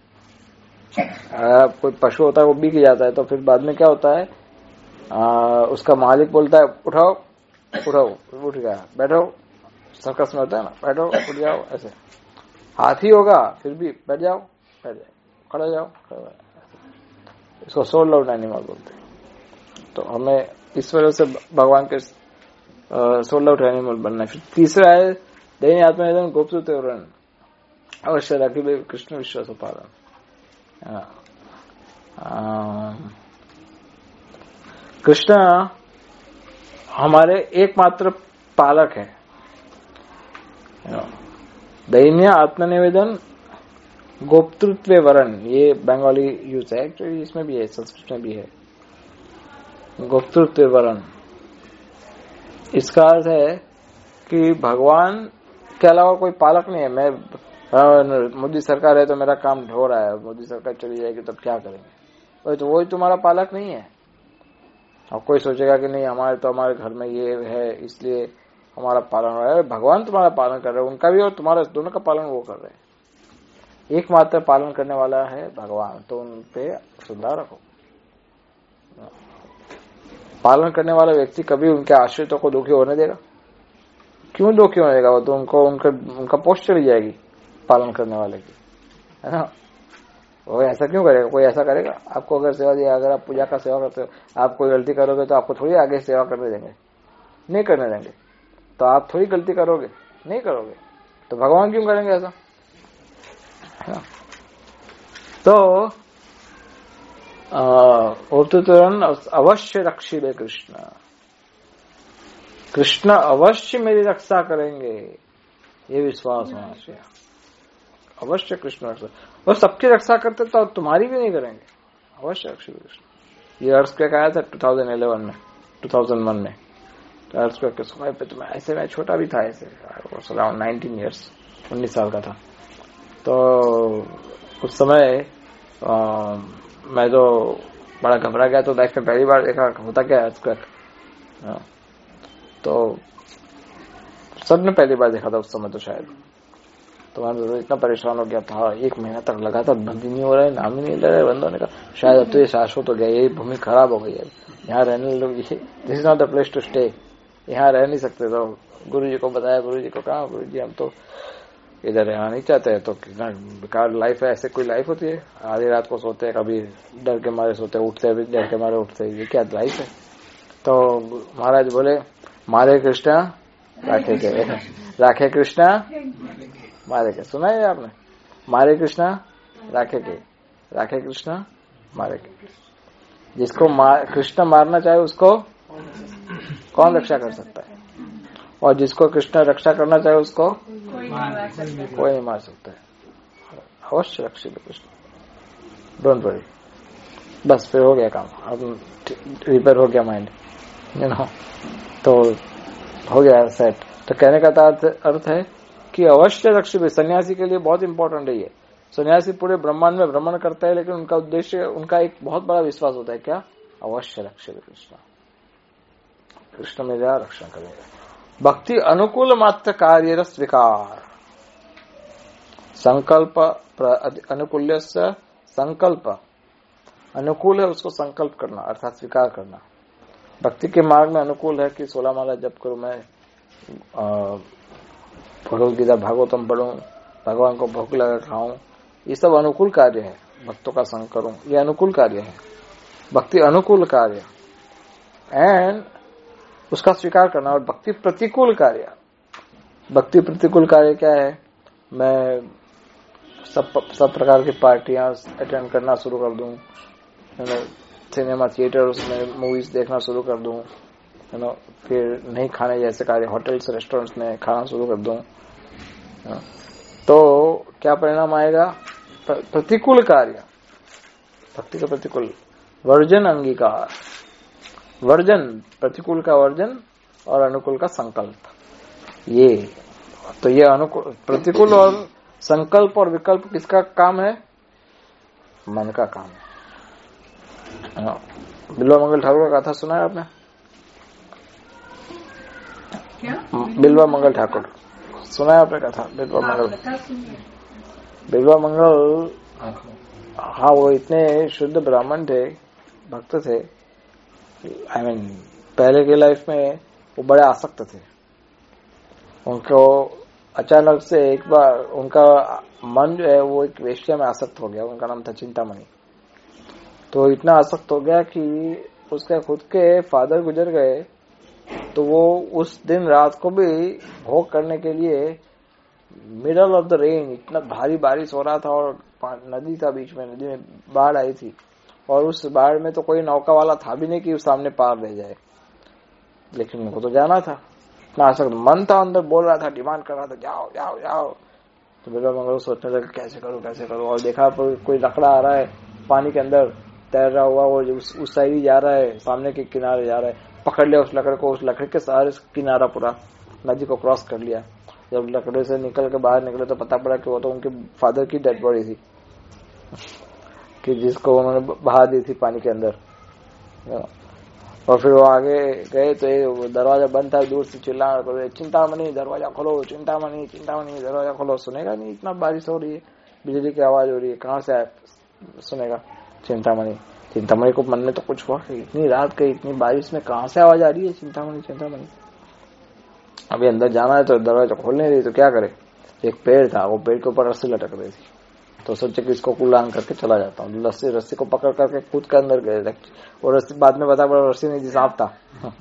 कोई पशु होता है वो बिक जाता है, तो फिर बाद में क्या होता है, उसका मालिक बोलता है उठाओ उठाओ, उठ गया, बैठो, सर्कस में होता है ना, बैठो उठ जाओ, ऐसे हाथी होगा फिर भी बैठ जाओ, खड़ा जाओ, इसको सोल्ड आउट एनिमल बोलते हैं। तो हमें इस वजह से भगवान के सोल्ड आउट एनिमल बनना है। फिर तीसरा है दैन्य आत्मनिवेदन गोप्तृत्व विवरण अवश्य राखी कृष्ण विश्वास पालन। कृष्ण हमारे एकमात्र पालक है। दैन्य आत्मनिवेदन गोप्तृत्व वरण, ये बंगाली यूज है, एक्चुअली इसमें भी है, संस्कृत में भी है। गोप्तृत्व वरण इसका अर्थ है कि भगवान के अलावा कोई पालक नहीं है। मैं मोदी सरकार है तो मेरा काम हो रहा है, मोदी सरकार चली जाएगी तब क्या करेंगे, तो वही तुम्हारा पालक नहीं है। अब कोई सोचेगा कि नहीं हमारे घर में ये है इसलिए हमारा पालन हो रहा है। भगवान तुम्हारा पालन कर रहे हैं, उनका भी और तुम्हारा दोनों का पालन वो कर रहे हैं। एकमात्र पालन करने वाला है भगवान, तो उन पे श्रद्धा रखो। पालन करने वाला व्यक्ति कभी उनके आश्रितों को दुखी होने देगा? क्यों दुखी होने देगा? वो तो उनका पोस्ट चली जाएगी पालन करने वाले की, है ना। वो ऐसा क्यों करेगा? कोई ऐसा करेगा? आपको अगर सेवा दिया, अगर आप पूजा का सेवा करते हो, आप कोई गलती करोगे तो आपको थोड़ी आगे सेवा करने देंगे, नहीं करने देंगे। तो आप थोड़ी गलती करोगे, नहीं करोगे, तो भगवान क्यों करेंगे ऐसा, है ना। तो अवश्य रक्षिबे कृष्ण, कृष्ण अवश्य मेरी रक्षा करेंगे, ये विश्वास होना चाहिए। अवश्य कृष्ण रक्षा, और सबकी रक्षा करते तो तुम्हारी भी नहीं करेंगे। अवश्य रक्षिबे कृष्ण। ये अर्थक्वेक आया था 2001 में। तो अर्थक्वेक के समय पे तो मैं छोटा भी था, ऐसे अराउंड 19 ईयर्स, 19 साल का था। तो उस समय मैं तो बड़ा घबरा गया। तो लाइफ में पहली बार देखा होता क्या अर्थक्वेक, तो सबने पहली बार देखा था उस समय तो शायद। तो मैं तो इतना परेशान हो गया था, 1 महीना तक लगातार बंद ही नहीं हो रहा है, नाम ही नहीं ले रहा है बंद होने का। शायद अब तो ये शाश्वत हो गया, ये भूमि खराब हो गई है, यहाँ रहने लोग, this is not the place to stay, यहाँ रह नहीं सकते। तो गुरुजी को बताया, गुरुजी को कहा गुरुजी हम तो इधर रहना नहीं चाहते हैं। तो बेकार लाइफ है, ऐसे कोई लाइफ होती है? आधी रात को सोते हैं, कभी डर के मारे सोते, उठते भी डर के मारे उठते, ये क्या लाइफ है? तो महाराज बोले मारे कृष्णा राखे के, राखे कृष्णा मारे के। सुना है आपने? मारे कृष्णा राखे के, राखे कृष्णा मारे के। जिसको कृष्ण मारना चाहे उसको कौन रक्षा कर सकता है, और जिसको कृष्ण रक्षा करना चाहे उसको कोई नहीं मार सकता है। अवश्य रक्षित कृष्ण, डोंट वरी। बस फिर हो गया काम, अब रिपेयर हो गया माइंड, यू नो, तो हो गया सेट। तो कहने का अर्थ है कि अवश्य रक्षित। सन्यासी के लिए बहुत इंपॉर्टेंट है ये। सन्यासी पूरे ब्रह्मांड में भ्रमण करता है, लेकिन उनका उद्देश्य, उनका एक बहुत बड़ा विश्वास होता है, क्या? अवश्य रक्षित कृष्ण, कृष्ण मेरा रक्षण करेगा। भक्ति अनुकूल मात्र कार्य स्वीकार, संकल्प अनुकूल्य से संकल्प, अनुकूल है उसको संकल्प करना अर्थात स्वीकार करना। भक्ति के मार्ग में अनुकूल है कि 16 माला जप करूं, मैं भगवद गीता भागवतम पढ़ूं, भगवान को भोग लगा खाऊं, ये सब अनुकूल कार्य है। भक्तों का संग करूं, ये अनुकूल कार्य है। भक्ति अनुकूल कार्य एंड उसका स्वीकार करना। और भक्ति प्रतिकूल कार्य, भक्ति प्रतिकूल कार्य क्या है? मैं सब प्रकार की पार्टियां अटेंड करना शुरू कर दूं, सिनेमा थिएटर उसमें मूवीज देखना शुरू कर दूं, फिर नहीं खाने जैसे कार्य होटल्स रेस्टोरेंट्स में खाना शुरू कर दूं, तो क्या परिणाम आएगा? प्रतिकूल कार्य, भक्ति का प्रतिकूल। वर्जन अंगीकार, वर्जन प्रतिकूल का वर्जन और अनुकूल का संकल्प। ये तो ये अनुकूल, प्रतिकूल और संकल्प और विकल्प किसका काम है? मन का काम है। बिल्वा मंगल ठाकुर का कथा सुना है आपने? क्या? बिल्वा मंगल ठाकुर सुना है आपने कथा बिल्वा मंगल? बिल्वा मंगल, हाँ, वो इतने शुद्ध ब्राह्मण थे, भक्त थे। आई मीन पहले की लाइफ में वो बड़े आसक्त थे। उनको अचानक से एक बार उनका मन जो है वो एक वेश्या में आसक्त हो गया। उनका नाम था चिंतामणि। तो इतना आसक्त हो गया कि उसके खुद के फादर गुजर गए, तो वो उस दिन रात को भी भोग करने के लिए मिडल ऑफ द रेन, इतना भारी बारिश हो रहा था और नदी था बीच में, नदी में बाढ़ आई थी और उस बाढ़ में तो कोई नौका वाला था भी नहीं कि उस सामने पार ले जाए, लेकिन उनको तो जाना था। इतना आसक्त मन था, अंदर बोल रहा था, डिमांड कर रहा था, जाओ जाओ जाओ। तो बिल्वा मंगल सोचने लगे कैसे करूं, और देखा कोई लकड़ा आ रहा है पानी के अंदर तैर रहा हुआ, वो उस साइड ही जा रहा है, सामने के किनारे जा रहा है। पकड़ लिया उस लकड़े को, उस लकड़े के सहारे किनारा पूरा नदी को क्रॉस कर लिया। जब लकड़े से निकल के बाहर निकले तो पता पड़ा कि वो तो उनके फादर की डेड बॉडी थी कि जिसको उन्होंने बहा दी थी पानी के अंदर। और फिर वो आगे गए तो दरवाजा बंद था, दूर से चिल्ला चिंतामणि दरवाजा खोलो, चिंतामणि चिंतामणि दरवाजा खोलो। सुनेगा नहीं, इतना बारिश हो रही है, बिजली की आवाज हो रही है, कहाँ से सुनेगा चिंतामणि को मन में तो कुछ हुआ, इतनी रात गई, इतनी बारिश में कहाँ से आवाज आ रही है, चिंतामणि। अभी अंदर जाना है तो दरवाजा खोलने रही, तो क्या करे, एक पेड़ था, वो पेड़ के ऊपर रस्सी लटक रही थी, तो सोचे कि इसको कुल्लान करके चला जाता हूँ। रस्सी को पकड़ करके कूद के अंदर गए, और रस्सी बाद में बता पड़ा रस्सी नहीं थी, सांप था।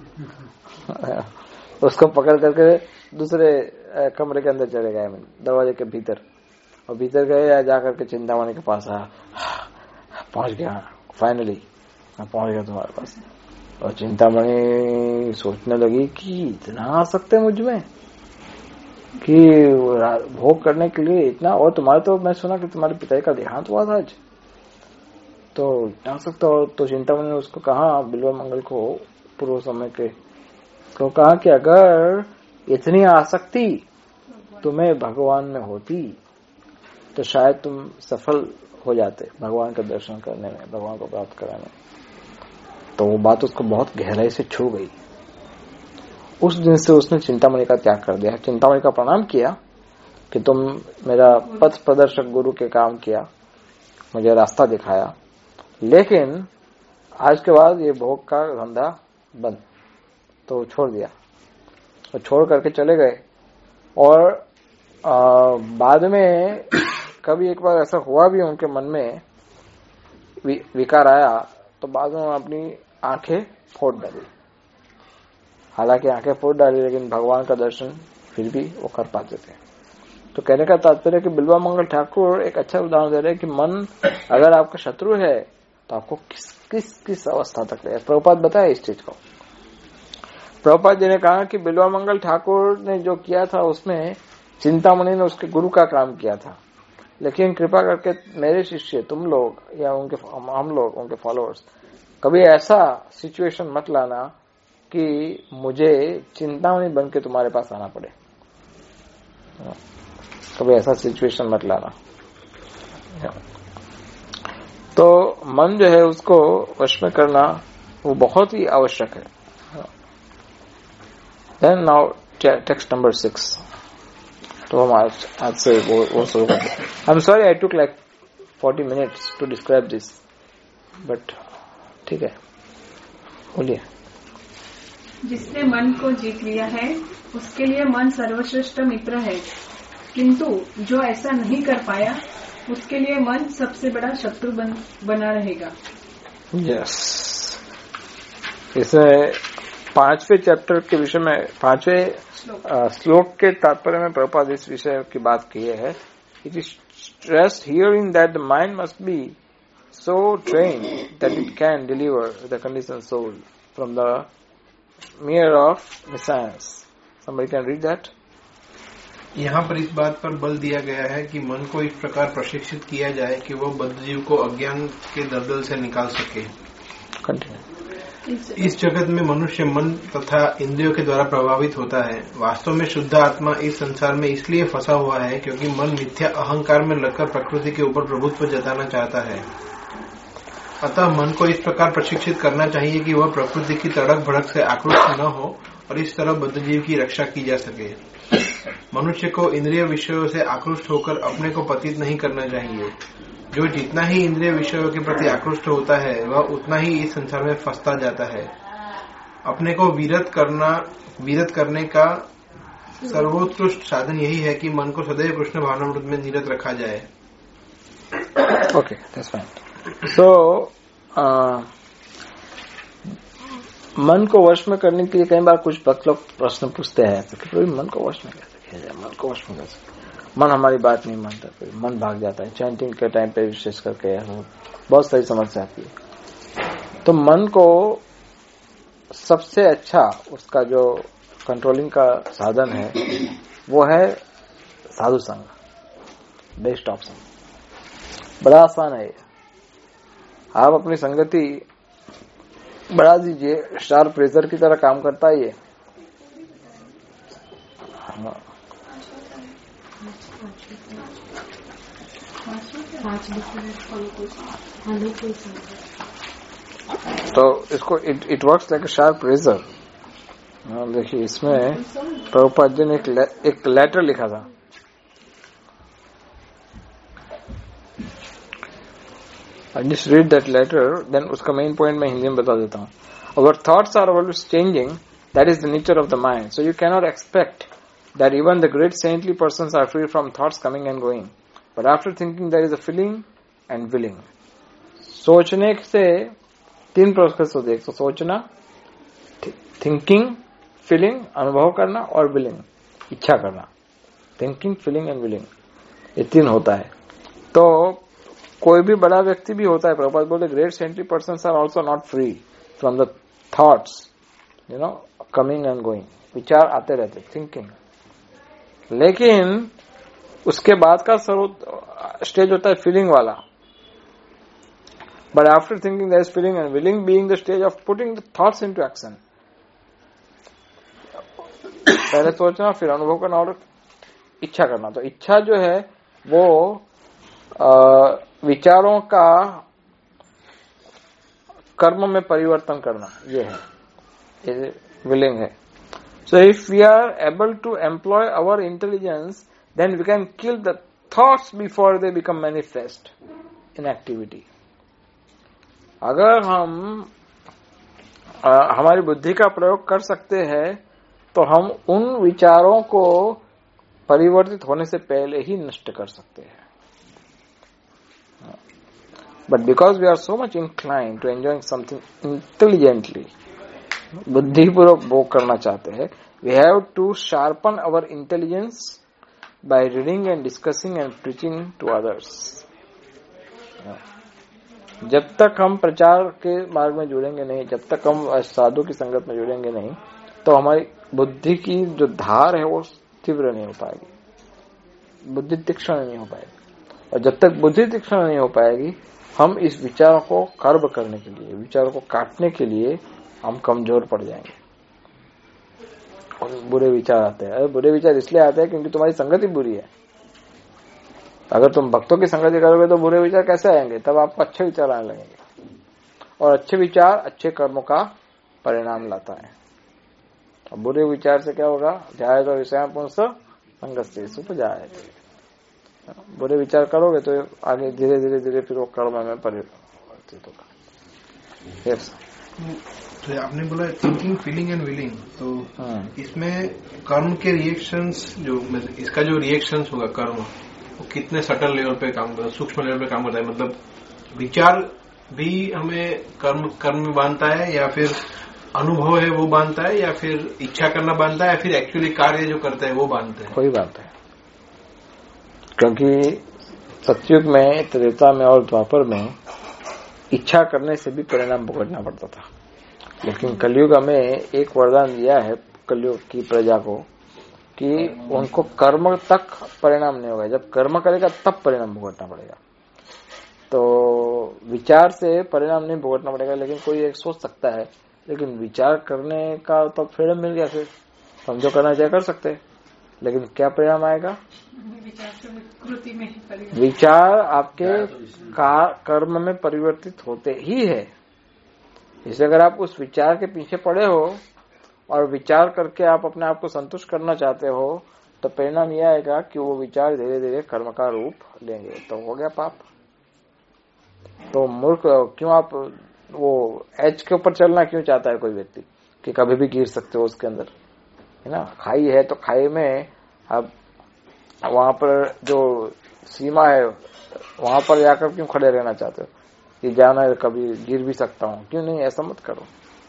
उसको पकड़ करके दूसरे कमरे के अंदर चले गए, दरवाजे के भीतर, और भीतर गए, जाकर के चिंतामणि के पास आया, पहुंच गया, फाइनली पहुंच गया तुम्हारे पास। और चिंतामणि सोचने लगी कि इतना आ सकते हैं मुझ में कि भोग करने के लिए इतना, और तुम्हारे तो मैं सुना कि तुम्हारे पिताजी का देहांत हुआ था आज, तो इतना आ सकता हो। तो चिंतामणि ने उसको कहा, बिल्वा मंगल को, पूर्व समय के को कहा कि अगर इतनी आसक्ति तुम्हें भगवान में होती तो शायद तुम सफल हो जाते भगवान का दर्शन करने में, भगवान को प्राप्त कराने में। तो वो बात उसको बहुत गहराई से छू गई। उस दिन से उसने चिंतामणि का त्याग कर दिया। चिंतामणि का प्रणाम किया कि तुम मेरा पथ प्रदर्शक गुरु के काम किया, मुझे रास्ता दिखाया, लेकिन आज के बाद ये भोग का धंधा बंद। तो छोड़ दिया, तो छोड़ करके चले गए। और बाद में कभी एक बार ऐसा हुआ भी, उनके मन में विकार आया, तो बाद में अपनी आंखें फोड़ डाली। हालांकि आंखें फोड़ डाली, लेकिन भगवान का दर्शन फिर भी वो कर पाते थे। तो कहने का तात्पर्य कि बिल्वा मंगल ठाकुर एक अच्छा उदाहरण दे रहे हैं कि मन अगर आपका शत्रु है तो आपको किस अवस्था तक ले। प्रभुपाद बताया इस चीज को। प्रभुपाद जी ने कहा कि बिल्वा मंगल ठाकुर ने जो किया था उसमें चिंतामणि ने उसके गुरु का काम किया था, लेकिन कृपा करके मेरे शिष्य तुम लोग या हम लोग उनके फॉलोअर्स कभी ऐसा सिचुएशन मत लाना कि मुझे चिंतामणि बन के तुम्हारे पास आना पड़े। कभी ऐसा सिचुएशन मत लाना। तो मन जो है उसको वश में करना वो बहुत ही आवश्यक है। Then now text number 6। तो हम आज से वो शुरू करते हैं। I am sorry I took like 40 minutes to describe this, but ठीक है, बोलिए। जिसने मन को जीत लिया है उसके लिए मन सर्वश्रेष्ठ मित्र है, किंतु जो ऐसा नहीं कर पाया उसके लिए मन सबसे बड़ा शत्रु बना रहेगा। यस, इसमें 5वें चैप्टर के विषय में 5वें श्लोक के तात्पर्य में प्रभुपाद इस विषय की बात की है। It is stressed herein that the mind must be so trained that it can deliver the conditioned soul from the mere of miasmas. Somebody can read that? यहाँ पर इस बात पर बल दिया गया है कि मन को इस प्रकार प्रशिक्षित किया जाए कि वह बद्धजीव को अज्ञान के दलदल से निकाल सके। Continue. इस जगत में मनुष्य मन तथा इंद्रियों के द्वारा प्रभावित होता है। वास्तव में शुद्ध आत्मा इस संसार में इसलिए फंसा हुआ है क्योंकि मन मिथ्या अहंकार में लगकर प्रकृति के ऊपर प्रभुत्व जताना चाहता है। अतः मन को इस प्रकार प्रशिक्षित करना चाहिए कि वह प्रकृति की तड़क भड़क से आक्रोश न हो और इस तरह बद्धजीव की रक्षा की जा सके। मनुष्य को इंद्रिय विषयों से आकृष्ट होकर अपने को पतित नहीं करना चाहिए। जो जितना ही इंद्रिय विषयों के प्रति आकृष्ट होता है वह उतना ही इस संसार में फंसता जाता है। अपने को विरत करने का सर्वोत्कृष्ट साधन यही है कि मन को सदैव कृष्ण भावनामृत में निरत रखा जाए। Okay, that's fine. सो मन को वश में करने के लिए कई बार कुछ भक्त लोग प्रश्न पूछते हैं कि मन को वश में कैसे किया जाए, मन को वश में कैसे, मन हमारी बात नहीं मानता, फिर मन भाग जाता है। चैंटिंग के टाइम पे विशेष करके बहुत सारी समस्या आती है। तो मन को सबसे अच्छा उसका जो कंट्रोलिंग का साधन है वो है साधु संग, बेस्ट ऑप्शन। बड़ा आसान है। आप अपनी संगति बढ़ा दीजिए, शार्प प्रेशर की तरह काम करता है ये। तो इसको it works like a sharp razor. देखिए इसमें प्रभुपाद जी ने एक लेटर लिखा था। I just read that letter, then उसका मेन पॉइंट मैं हिंदी में बता देता हूँ। Our thoughts are always changing. That is the nature of the mind. So you cannot expect that even the great saintly persons are free from thoughts coming and going. But after thinking, there is a feeling and willing. सोचने से तीन process होते हैं। तो सोचना, thinking, feeling, अनुभव करना, और विलिंग, इच्छा करना। थिंकिंग, फीलिंग एंड विलिंग, ये तीन होता है। तो कोई भी बड़ा व्यक्ति भी होता है, प्रभुपाद बोलते great saintly persons are also not free from the thoughts, coming and going. विचार आते रहते, थिंकिंग। लेकिन उसके बाद का स्टेज होता है फीलिंग वाला। But after thinking there is feeling and willing being the stage of putting the thoughts into action. पहले सोचना, फिर अनुभव करना और इच्छा करना। तो इच्छा जो है वो विचारों का कर्म में परिवर्तन करना, ये है, विलिंग है। So if we are able to employ our intelligence, then we can kill the thoughts before they become manifest in activity. अगर हम हमारी बुद्धि का प्रयोग कर सकते हैं तो हम उन विचारों को परिवर्तित होने से पहले ही नष्ट कर सकते हैं। But because we are so much inclined to enjoying something intelligently, बुद्धिपूर्वक भोग करना चाहते हैं, we have to sharpen our intelligence by reading and discussing and preaching to others. जब तक हम प्रचार के मार्ग में जुड़ेंगे नहीं, जब तक हम साधु की संगत में जुड़ेंगे नहीं, तो हमारी बुद्धि की जो धार है वो तीव्र नहीं हो पाएगी, बुद्धि तीक्ष्ण नहीं हो पाएगी। और जब तक बुद्धि तीक्ष्ण नहीं हो पाएगी, हम इस विचारों को कर्ब करने के लिए, विचारों को काटने के लिए हम कमजोर पड़ जाएंगे। और बुरे विचार आते हैं। बुरे विचार इसलिए आते हैं क्योंकि तुम्हारी संगति बुरी है। अगर तुम भक्तों की संगति करोगे तो बुरे विचार कैसे आएंगे? तब आपको अच्छे विचार आने लगेंगे, और अच्छे विचार अच्छे कर्मों का परिणाम लाता है। और बुरे विचार से क्या होगा? जाए तो विषय पुंस संगति सुप जाए। बुरे विचार करोगे तो आगे धीरे धीरे धीरे फिर वो कर्म में परिवर्तित होगा। यस, तो आपने बोला थिंकिंग, फीलिंग एंड विलिंग, तो इसमें कर्म के रिएक्शंस, जो इसका जो रिएक्शंस होगा कर्म, वो कितने सटल लेवल पे काम करता है, सूक्ष्म लेवल पे काम करता है? मतलब विचार भी हमें कर्म में बांधता है, या फिर अनुभव है वो बांधता है, या फिर इच्छा करना बांधता है, या फिर एक्चुअली कार्य जो करता है वो बांधता है? कोई बात है, क्योंकि सतयुग में, त्रेता में और द्वापर में इच्छा करने से भी परिणाम भुगतना पड़ता था। लेकिन कलयुग में एक वरदान दिया है कलयुग की प्रजा को कि उनको कर्म तक परिणाम नहीं होगा। जब कर्म करेगा तब परिणाम भुगतना पड़ेगा। तो विचार से परिणाम नहीं भुगतना पड़ेगा। लेकिन कोई एक सोच सकता है, लेकिन विचार करने का तो फ्रीडम मिल गया, फिर हम जो करना चाहे कर सकते हैं। लेकिन क्या परिणाम आएगा? विचार आपके कर्म में परिवर्तित होते ही है। इसलिए अगर आप उस विचार के पीछे पड़े हो और विचार करके आप अपने आप को संतुष्ट करना चाहते हो, तो परिणाम यह आएगा कि वो विचार धीरे धीरे कर्म का रूप लेंगे, तो हो गया पाप। तो मूर्ख क्यों आप वो एज के ऊपर चलना क्यों चाहता है कोई व्यक्ति कि कभी भी गिर सकते हो उसके अंदर, है ना। खाई है तो खाई में अब वहां पर जो सीमा है वहां पर जाकर क्यों खड़े रहना चाहते हो कि जाना है कभी गिर भी सकता हूं, क्यों नहीं, ऐसा मत करो।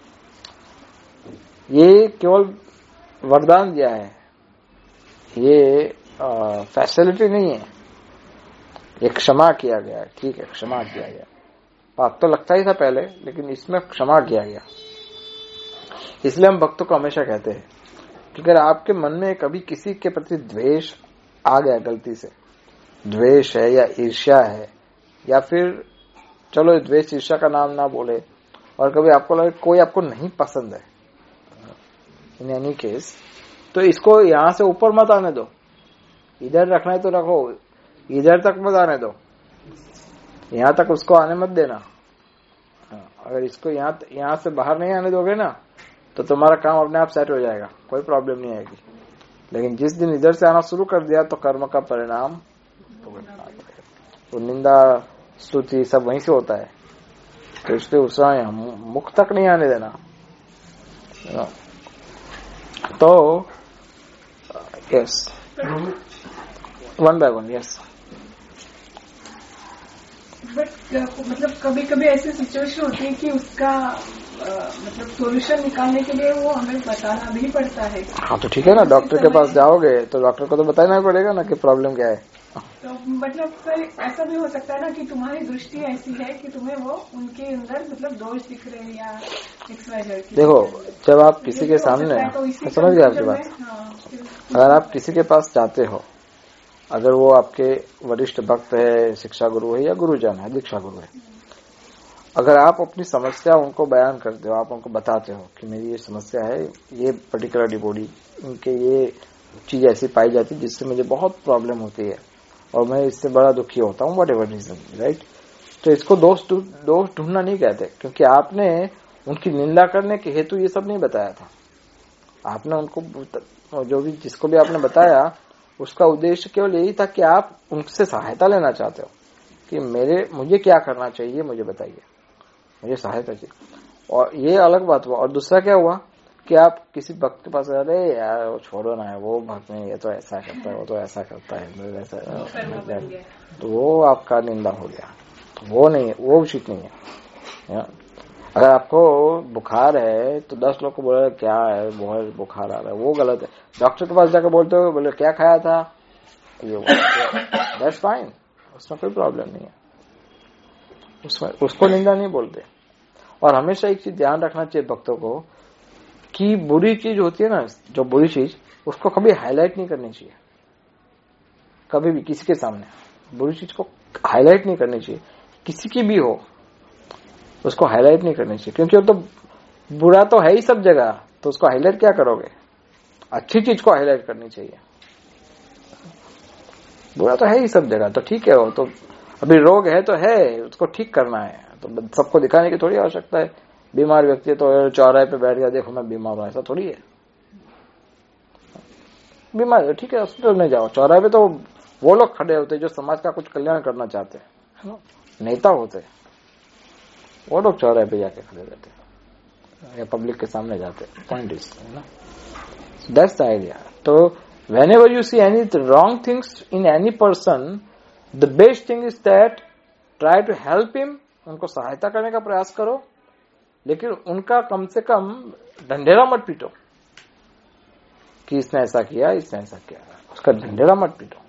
ये केवल वरदान दिया है, ये फैसिलिटी नहीं है, ये क्षमा किया गया है। ठीक है, क्षमा किया गया, पाप तो लगता ही था पहले लेकिन इसमें क्षमा किया गया। इसलिए हम भक्तों को हमेशा कहते हैं कि अगर आपके मन में कभी किसी के प्रति द्वेष आ गया, गलती से द्वेष है या ईर्ष्या है, या फिर चलो द्वेष ईर्ष्या का नाम ना बोले, और कभी आपको लगे कोई आपको नहीं पसंद है, इन एनी केस, तो इसको यहां से ऊपर मत आने दो, इधर रखना है तो रखो, इधर तक मत आने दो, यहां तक उसको आने मत देना। अगर इसको यहां से बाहर नहीं आने दोगे ना तो तुम्हारा काम अपने आप सेट हो जाएगा, कोई प्रॉब्लम नहीं आएगी। लेकिन जिस दिन इधर से आना शुरू कर दिया तो कर्म का परिणाम तो निंदा स्तुति सब वहीं से होता है, तो इसलिए उस मुख तक नहीं आने देना। तो yes, one by one, yes. But मतलब कभी कभी ऐसी सिचुएशन होती है कि उसका मतलब सोल्यूशन निकालने के लिए वो हमें बताना भी पड़ता है। हाँ तो ठीक है ना, डॉक्टर के पास जाओगे तो डॉक्टर को तो बताना पड़ेगा ना कि प्रॉब्लम क्या है। तो मतलब फिर ऐसा भी हो सकता है ना कि तुम्हारी दृष्टि ऐसी है कि तुम्हें वो उनके अंदर मतलब दोष दिख रहे हैं या XYZ। देखो, जब आप किसी के सामने, समझ गए आपकी बात, अगर आप किसी के पास जाते हो, अगर वो आपके वरिष्ठ भक्त है, शिक्षा गुरु है या गुरुजन है, दीक्षा गुरु है, अगर आप अपनी समस्या उनको बयान करते हो, आप उनको बताते हो कि मेरी ये समस्या है, ये पर्टिकुलर डिबॉडी, इनके ये चीज ऐसी पाई जाती है जिससे मुझे बहुत प्रॉब्लम होती है और मैं इससे बड़ा दुखी होता हूँ, वट एवर रीजन, राइट। तो इसको दोष ढूंढना नहीं कहते, क्योंकि आपने उनकी निंदा करने के हेतु ये सब नहीं बताया था। आपने उनको जो भी जिसको भी आपने बताया उसका उद्देश्य केवल यही था कि आप उनसे सहायता लेना चाहते हो कि मुझे क्या करना चाहिए, मुझे बताइए, मुझे सहायता चाहिए। और ये अलग बात हुआ। और दूसरा क्या हुआ कि आप किसी भक्त के पास, अरे यार वो छोड़ो ना, वो भक्त नहीं, ये तो ऐसा करता है, वो तो ऐसा करता है, ऐसा, तो वो आपका निंदा हो गया। वो नहीं, वो उचित नहीं है। अगर आपको बुखार है तो 10 लोग को बोला क्या है, बहुत बुखार आ रहा है, वो गलत है। डॉक्टर के पास जाकर बोलते हो, बोले क्या खाया था, ये दैट्स फाइन, उसमें कोई प्रॉब्लम नहीं है, उसमें उसको निंदा नहीं बोलते। और हमेशा एक चीज ध्यान रखना चाहिए भक्तों को कि बुरी चीज होती है ना, जो बुरी चीज, उसको कभी हाईलाइट नहीं करनी चाहिए। कभी भी किसी के सामने बुरी चीज को हाईलाइट नहीं करनी चाहिए, किसी की भी हो, उसको हाईलाइट नहीं करनी चाहिए, क्योंकि वो तो बुरा तो है ही सब जगह, तो उसको हाईलाइट क्या करोगे। अच्छी चीज को हाईलाइट करनी चाहिए। बुरा तो है ही सब जगह, तो ठीक है, वो तो अभी रोग है तो है, उसको ठीक करना है, तो सबको दिखाने की थोड़ी आवश्यकता है। बीमार व्यक्ति तो चौराहे पे बैठ गया, देखो मैं बीमार हूं, ऐसा थोड़ी है। बीमार है, ठीक है, हॉस्पिटल में जाओ। चौराहे पे तो वो लोग खड़े होते जो समाज का कुछ कल्याण करना चाहते हैं, नेता होते, वो लोग चौराहे पे जाके खड़े रहते या पब्लिक के सामने जाते। पॉइंट इज ना, दैट्स द आइडिया। तो whenever you see any wrong things in any person, the best thing is that try to help him, उनको सहायता करने का प्रयास करो, लेकिन उनका कम से कम ढंढेरा मत पीटो कि इसने ऐसा किया, इसने ऐसा किया, उसका ढंढेरा मत पीटो।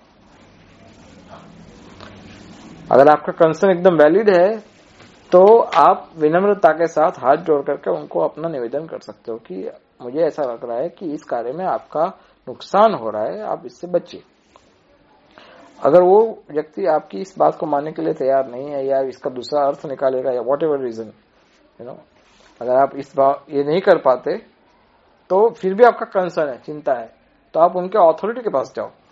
अगर आपका कंसर्न एकदम वैलिड है तो आप विनम्रता के साथ हाथ जोड़ करके उनको अपना निवेदन कर सकते हो कि मुझे ऐसा लग रहा है कि इस कार्य में आपका नुकसान हो रहा है, आप इससे बचिए। अगर वो व्यक्ति आपकी इस बात को मानने के लिए तैयार नहीं है या इसका दूसरा अर्थ निकालेगा या वॉट एवर रीजन, अगर आप ये नहीं कर पाते तो फिर भी आपका कंसर्न है, चिंता है, तो आप उनके अथॉरिटी के पास जाओ,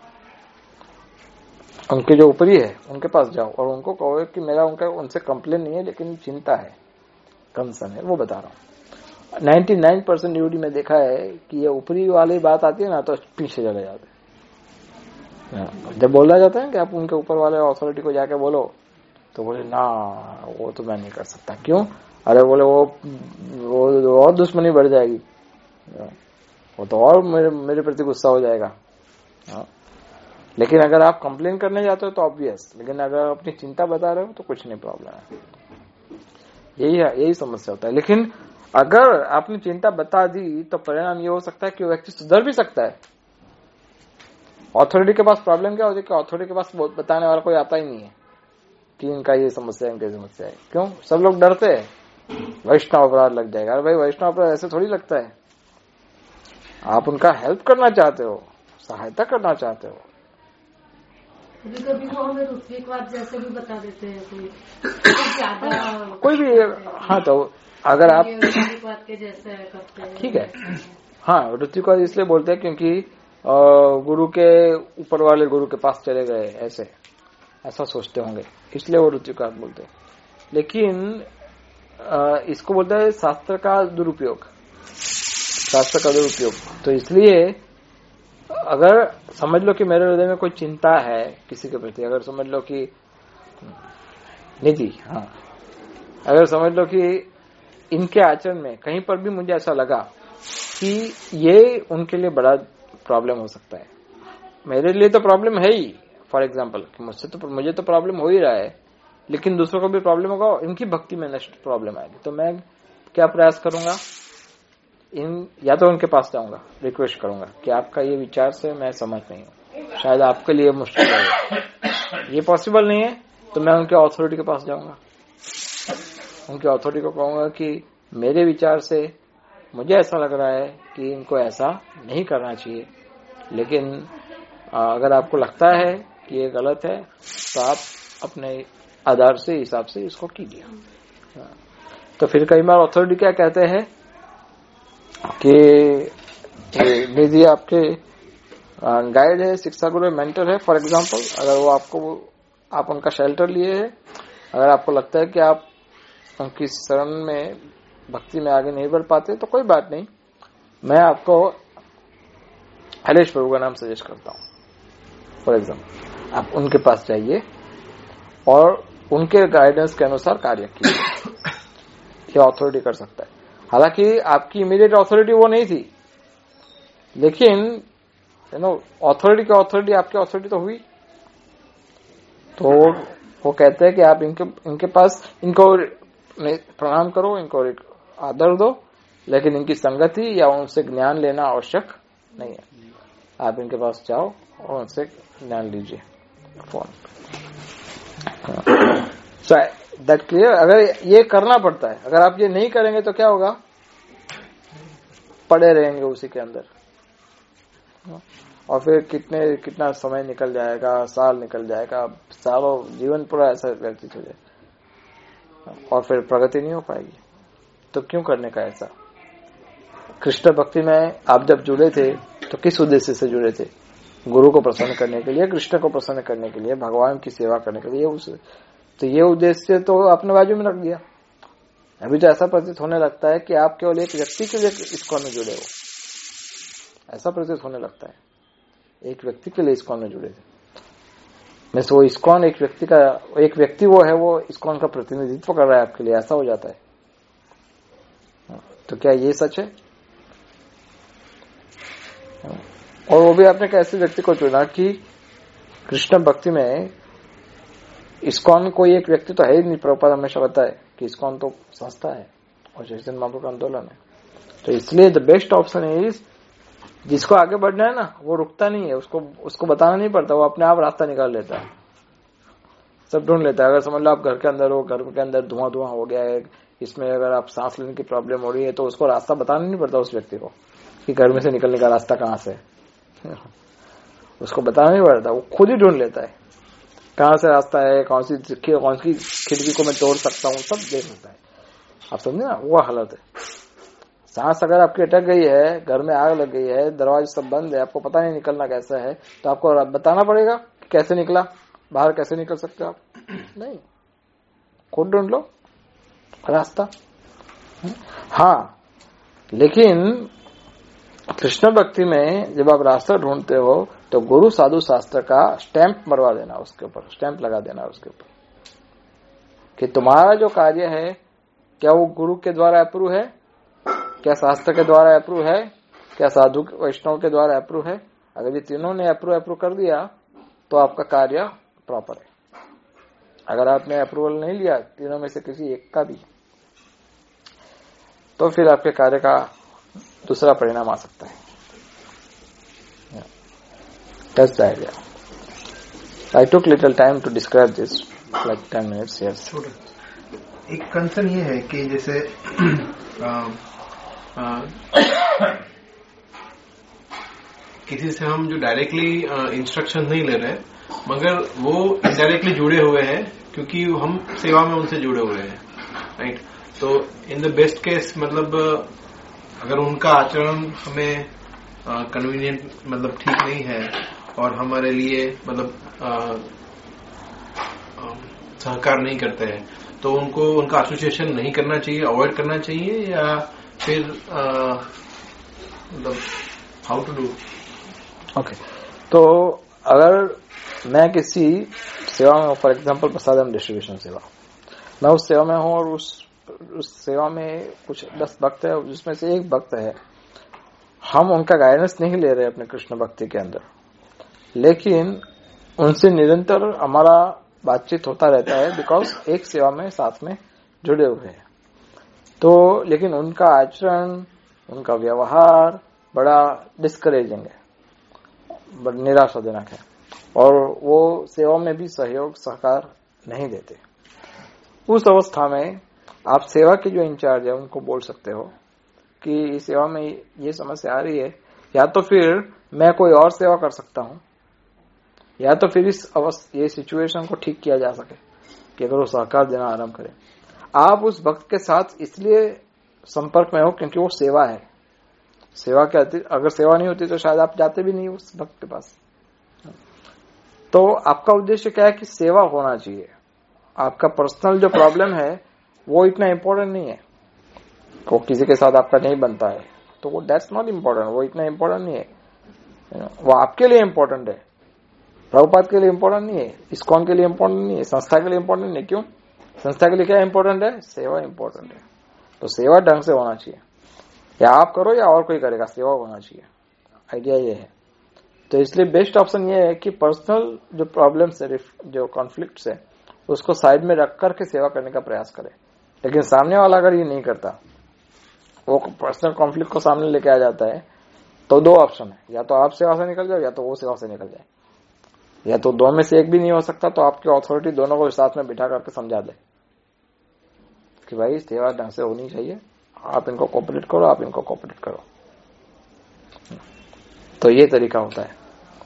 उनके जो ऊपरी है उनके पास जाओ और उनको कहो कि मेरा उनसे कंप्लेन नहीं है लेकिन चिंता है, कंसर्न है, वो बता रहा हूँ। 99% ड्यूटी में देखा है कि ये ऊपरी वाली बात आती है ना तो पीछे चले जाते, जब बोला जाता है कि आप उनके ऊपर वाले अथॉरिटी को जाके बोलो, तो बोले ना वो तो मैं नहीं कर सकता। क्यों? अरे बोले वो और दुश्मनी बढ़ जाएगी, वो तो और मेरे प्रति गुस्सा हो जाएगा। लेकिन अगर आप कंप्लेन करने जाते हो तो ऑब्वियस, लेकिन अगर अपनी चिंता बता रहे हो तो कुछ नहीं प्रॉब्लम है। यही समस्या होता है। लेकिन अगर आपने चिंता बता दी तो परिणाम ये हो सकता है कि वो व्यक्ति सुधर भी सकता है। अथॉरिटी के पास प्रॉब्लम क्या होती है कि अथॉरिटी के पास बताने वाला कोई आता ही नहीं है कि इनका ये समस्या है, इनकी समस्या है। क्यों? सब लोग डरते हैं वैष्णव अपराध लग जाएगा। अरे भाई वैष्णव अपराध ऐसे थोड़ी लगता है। आप उनका हेल्प करना चाहते हो, सहायता करना चाहते हो। कभी कभी वो हमें ऋत्विकवाद जैसे भी बता देते हैं, कोई भी। हाँ, तो अगर आप ऋत्विकवाद के जैसे करते हैं, ठीक है। हाँ, ऋत्विकवाद इसलिए बोलते हैं क्योंकि गुरु के ऊपर वाले गुरु के पास चले गए, ऐसा सोचते होंगे, इसलिए वो ऋत्विकवाद बोलते हैं। लेकिन इसको बोलते हैं शास्त्र का दुरुपयोग, शास्त्र का दुरुपयोग। तो इसलिए अगर समझ लो कि मेरे हृदय में कोई चिंता है किसी के प्रति, अगर समझ लो कि निधि, हाँ, अगर समझ लो कि इनके आचरण में कहीं पर भी मुझे ऐसा लगा कि ये उनके लिए बड़ा प्रॉब्लम हो सकता है, मेरे लिए तो प्रॉब्लम है ही, फॉर एग्जाम्पल मुझे तो प्रॉब्लम हो ही रहा है, लेकिन दूसरों को भी प्रॉब्लम होगा, इनकी भक्ति में नष्ट प्रॉब्लम आएगी, तो मैं क्या प्रयास करूंगा? या तो उनके पास जाऊंगा, रिक्वेस्ट करूंगा कि आपका ये विचार से मैं समझ नहीं हूँ, शायद आपके लिए मुश्किल है, ये पॉसिबल नहीं है, तो मैं उनके अथॉरिटी के पास जाऊंगा, उनके अथॉरिटी को कहूंगा कि मेरे विचार से मुझे ऐसा लग रहा है कि इनको ऐसा नहीं करना चाहिए, लेकिन अगर आपको लगता है कि ये गलत है तो आप अपने आधार से हिसाब से इसको कीजिए। तो फिर कई बार अथॉरिटी क्या कहते हैं कि निधि आपके गाइड है, शिक्षा गुरु, मेंटर है, फॉर एग्जांपल, अगर वो आप उनका शेल्टर लिए है, अगर आपको लगता है कि आप उनकी शरण में भक्ति में आगे नहीं बढ़ पाते तो कोई बात नहीं, मैं आपको हलेश प्रभु का नाम सजेस्ट करता हूँ। फॉर एग्जाम्पल आप उनके पास जाइए और उनके गाइडेंस के अनुसार कार्य कीजिए, ये अथॉरिटी कर सकता है। हालांकि आपकी इमीडिएट अथॉरिटी वो नहीं थी, लेकिन अथॉरिटी की अथॉरिटी आपकी अथॉरिटी तो हुई, तो वो कहते हैं कि आप इनके पास इनको प्रणाम करो, इनको आदर दो, लेकिन इनकी संगति या उनसे ज्ञान लेना आवश्यक नहीं है। आप इनके पास जाओ और उनसे ज्ञान लीजिए। फोन दैट क्लियर? अगर ये करना पड़ता है, अगर आप ये नहीं करेंगे तो क्या होगा? पड़े रहेंगे उसी के अंदर, और फिर कितना समय निकल जाएगा, साल निकल जाएगा, सालों जीवन पूरा ऐसा व्यतीत हो जाए और फिर प्रगति नहीं हो पाएगी। तो क्यों करने का ऐसा? कृष्ण भक्ति में आप जब जुड़े थे तो किस उद्देश्य से जुड़े थे? गुरु को प्रसन्न करने के लिए, कृष्ण को प्रसन्न करने के लिए, भगवान की सेवा करने के लिए। तो ये उद्देश्य तो आपने बाजू में रख दिया। अभी तो ऐसा प्रतीत होने लगता है कि आप केवल एक व्यक्ति के लिए इस्कॉन में जुड़े हो, ऐसा प्रतीत होने लगता है, एक व्यक्ति के लिए इस्कॉन में जुड़े थे। मैं वो इस्कॉन एक व्यक्ति वो है, वो इस्कॉन का प्रतिनिधित्व कर रहा है आपके लिए, ऐसा हो जाता है। तो क्या ये सच है? और वो भी आपने कैसे व्यक्ति को चुना कि कृष्ण भक्ति में इस्कॉन कोई एक व्यक्ति तो है ही नहीं। प्रभुपाद हमेशा बताए कि इस्कॉन तो संस्था है और चैतन्य महाप्रभु का आंदोलन है। तो इसलिए द बेस्ट ऑप्शन इज, जिसको आगे बढ़ना है ना, वो रुकता नहीं है, उसको बताना नहीं पड़ता, वो अपने आप रास्ता निकाल लेता है, सब ढूंढ लेता है। अगर समझ लो आप घर के अंदर हो, घर के अंदर धुआं हो गया है, इसमें अगर आप सांस लेने की प्रॉब्लम हो रही है, तो उसको रास्ता बताना नहीं पड़ता उस व्यक्ति को कि घर में से निकलने का रास्ता कहाँ से है, उसको बताना नहीं पड़ता, वो खुद ही ढूंढ लेता है कहाँ से रास्ता है, कौन सी खिड़की को मैं तोड़ सकता हूँ, सब देख लेता है। आप समझे ना, वो हालत है। सांस अगर आपकी अटक गई है, घर में आग लग गई है, दरवाजे सब बंद है, आपको पता नहीं निकलना कैसा है, तो आपको बताना पड़ेगा कि कैसे निकला, बाहर कैसे निकल सकते हो आप? नहीं, खुद ढूंढ लो रास्ता। हाँ, लेकिन कृष्ण भक्ति में जब आप रास्ता ढूंढते हो तो गुरु साधु शास्त्र का स्टैंप मरवा देना उसके ऊपर, स्टैंप लगा देना उसके ऊपर कि तुम्हारा जो कार्य है क्या वो गुरु के द्वारा अप्रूव है, क्या शास्त्र के द्वारा अप्रूव है, क्या साधु वैष्णव के द्वारा अप्रूव है। अगर ये तीनों ने अप्रूव कर दिया तो आपका कार्य प्रॉपर है। अगर आपने अप्रूवल नहीं लिया तीनों में से किसी एक का भी, तो फिर आपके कार्य का दूसरा परिणाम आ सकता है। That's the idea. I took little time to describe this, like 10 minutes. Yes. एक कंसर्न ये है कि जैसे किसी से हम जो डायरेक्टली इंस्ट्रक्शन नहीं ले रहे मगर वो इनडायरेक्टली जुड़े हुए हैं क्योंकि हम सेवा में उनसे जुड़े हुए हैं, राइट। तो इन द बेस्ट केस मतलब अगर उनका आचरण हमें कन्वीनियंट मतलब ठीक नहीं है और हमारे लिए मतलब सहकार नहीं करते हैं तो उनको उनका एसोसिएशन नहीं करना चाहिए, अवॉइड करना चाहिए, या फिर मतलब हाउ टू डू। ओके, तो अगर मैं किसी सेवा में हूँ, फॉर एग्जांपल प्रसादम डिस्ट्रीब्यूशन सेवा, मैं उस सेवा में हूँ और उस सेवा में कुछ 10 भक्त है, जिसमें से एक भक्त है, हम उनका गाइडेंस नहीं ले रहे अपने कृष्ण भक्ति के अंदर, लेकिन उनसे निरंतर हमारा बातचीत होता रहता है बिकॉज एक सेवा में साथ में जुड़े हुए हैं। तो लेकिन उनका आचरण, उनका व्यवहार बड़ा डिस्करेजिंग है, बड़ा निराशाजनक है और वो सेवा में भी सहयोग सहकार नहीं देते। उस अवस्था में आप सेवा के जो इंचार्ज है उनको बोल सकते हो कि इस सेवा में ये समस्या आ रही है, या तो फिर मैं कोई और सेवा कर सकता हूं, या तो फिर ये सिचुएशन को ठीक किया जा सके कि अगर वो सहकार देना आरंभ करे। आप उस भक्त के साथ इसलिए संपर्क में हो क्योंकि वो सेवा है। सेवा के अगर सेवा नहीं होती तो शायद आप जाते भी नहीं उस भक्त के पास। तो आपका उद्देश्य क्या है कि सेवा होना चाहिए। आपका पर्सनल जो प्रॉब्लम है वो इतना इम्पोर्टेंट नहीं है, वो किसी के साथ आपका नहीं बनता है तो वो दैट्स नॉट इम्पोर्टेंट, वो इतना इम्पोर्टेंट नहीं है। वो आपके लिए इम्पोर्टेंट है, प्रभुपाद के लिए इम्पोर्टेंट नहीं है, इस्कॉन के लिए इम्पोर्टेंट नहीं है, संस्था के लिए इम्पोर्टेंट नहीं। क्यों? संस्था के लिए क्या इम्पोर्टेंट है? सेवा इम्पोर्टेंट है। तो सेवा ढंग से होना चाहिए, या आप करो या और कोई करेगा, सेवा होना चाहिए। आइडिया ये है। तो इसलिए बेस्ट ऑप्शन ये है कि पर्सनल जो प्रॉब्लम्स है, जो कॉन्फ्लिक्ट्स है, उसको साइड में रख करके सेवा करने का प्रयास करें। लेकिन सामने वाला अगर ये नहीं करता, वो पर्सनल कॉन्फ्लिक्ट को सामने लेके आ जाता है, तो 2 ऑप्शन है, या तो आप सेवा से निकल जाओ या तो वो सेवा से निकल जाए, या तो 2 में से एक भी नहीं हो सकता। तो आपकी अथॉरिटी दोनों को साथ में बिठा करके समझा दे कि भाई सेवा ढंग से होनी चाहिए, आप इनको कोऑपरेट करो, आप इनको कोऑपरेट करो। तो ये तरीका होता है।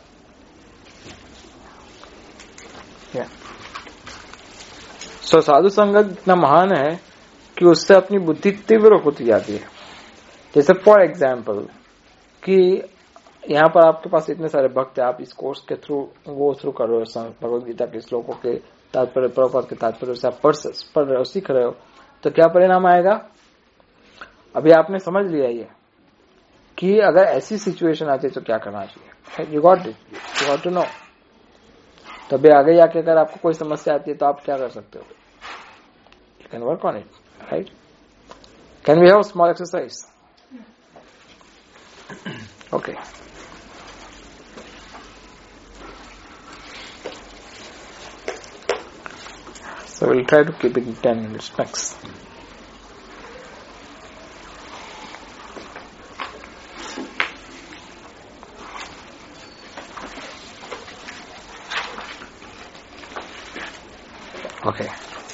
तो साधु संगत इतना महान है कि उससे अपनी बुद्धि तीव्र होती जाती है। जैसे फॉर एग्जाम्पल कि यहाँ पर आपके पास इतने सारे भक्त हैं, आप इस कोर्स के थ्रू गो थ्रू कर रहे हो, भगवद गीता के श्लोकों के तात्पर्य, प्रभुपाद के तात्पर्य से आप पढ़ रहे हो, सीख रहे हो, तो क्या परिणाम आएगा? अभी आपने समझ लिया ये कि अगर ऐसी सिचुएशन आती है तो क्या करना चाहिए। You got it, you got to know. तभी आगे जाके अगर आपको कोई समस्या आती है तो आप क्या कर सकते हो? You can work on it, right? Can we have small exercise? Okay, so we'll try to keep it in 10 minutes max. Okay.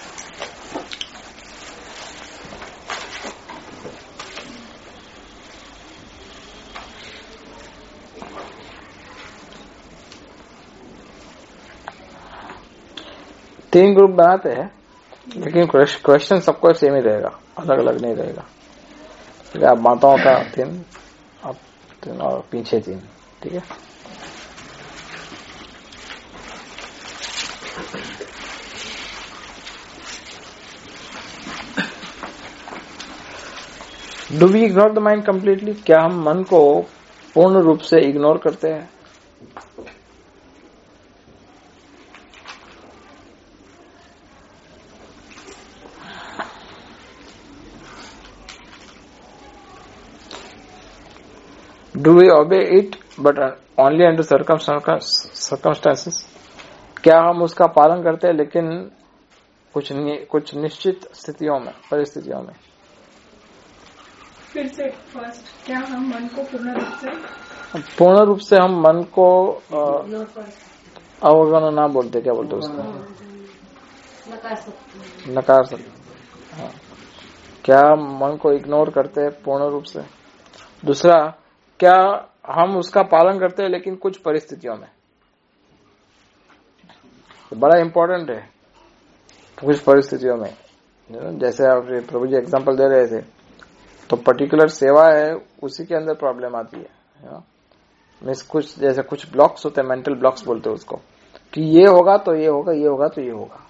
तीन ग्रुप बनाते हैं, लेकिन क्वेश्चन सबको सेम ही रहेगा, अलग अलग नहीं रहेगा। ठीक है, आप माताओं का 3, आप 3 और पीछे 3, ठीक है। Do we ignore the mind completely? क्या हम मन को पूर्ण रूप से इग्नोर करते हैं? Do we obey it but only under circumstances? क्या हम उसका पालन करते हैं लेकिन कुछ निश्चित स्थितियों में, परिस्थितियों में? फिर से फर्स्ट, क्या हम मन को पूर्ण रूप से हम मन को अवगणना बोलते, क्या बोलते उसको, नकार सकते। हाँ। क्या मन को इग्नोर करते हैं पूर्ण रूप से? दूसरा, क्या हम उसका पालन करते हैं लेकिन कुछ परिस्थितियों में? तो बड़ा इंपॉर्टेंट है, कुछ परिस्थितियों में। जैसे आप प्रभु जी एग्जांपल दे रहे थे, तो पर्टिकुलर सेवा है, उसी के अंदर प्रॉब्लम आती है। मीन्स कुछ जैसे कुछ ब्लॉक्स होते हैं, मेंटल ब्लॉक्स बोलते हैं उसको, कि ये होगा तो ये होगा, ये होगा तो ये होगा।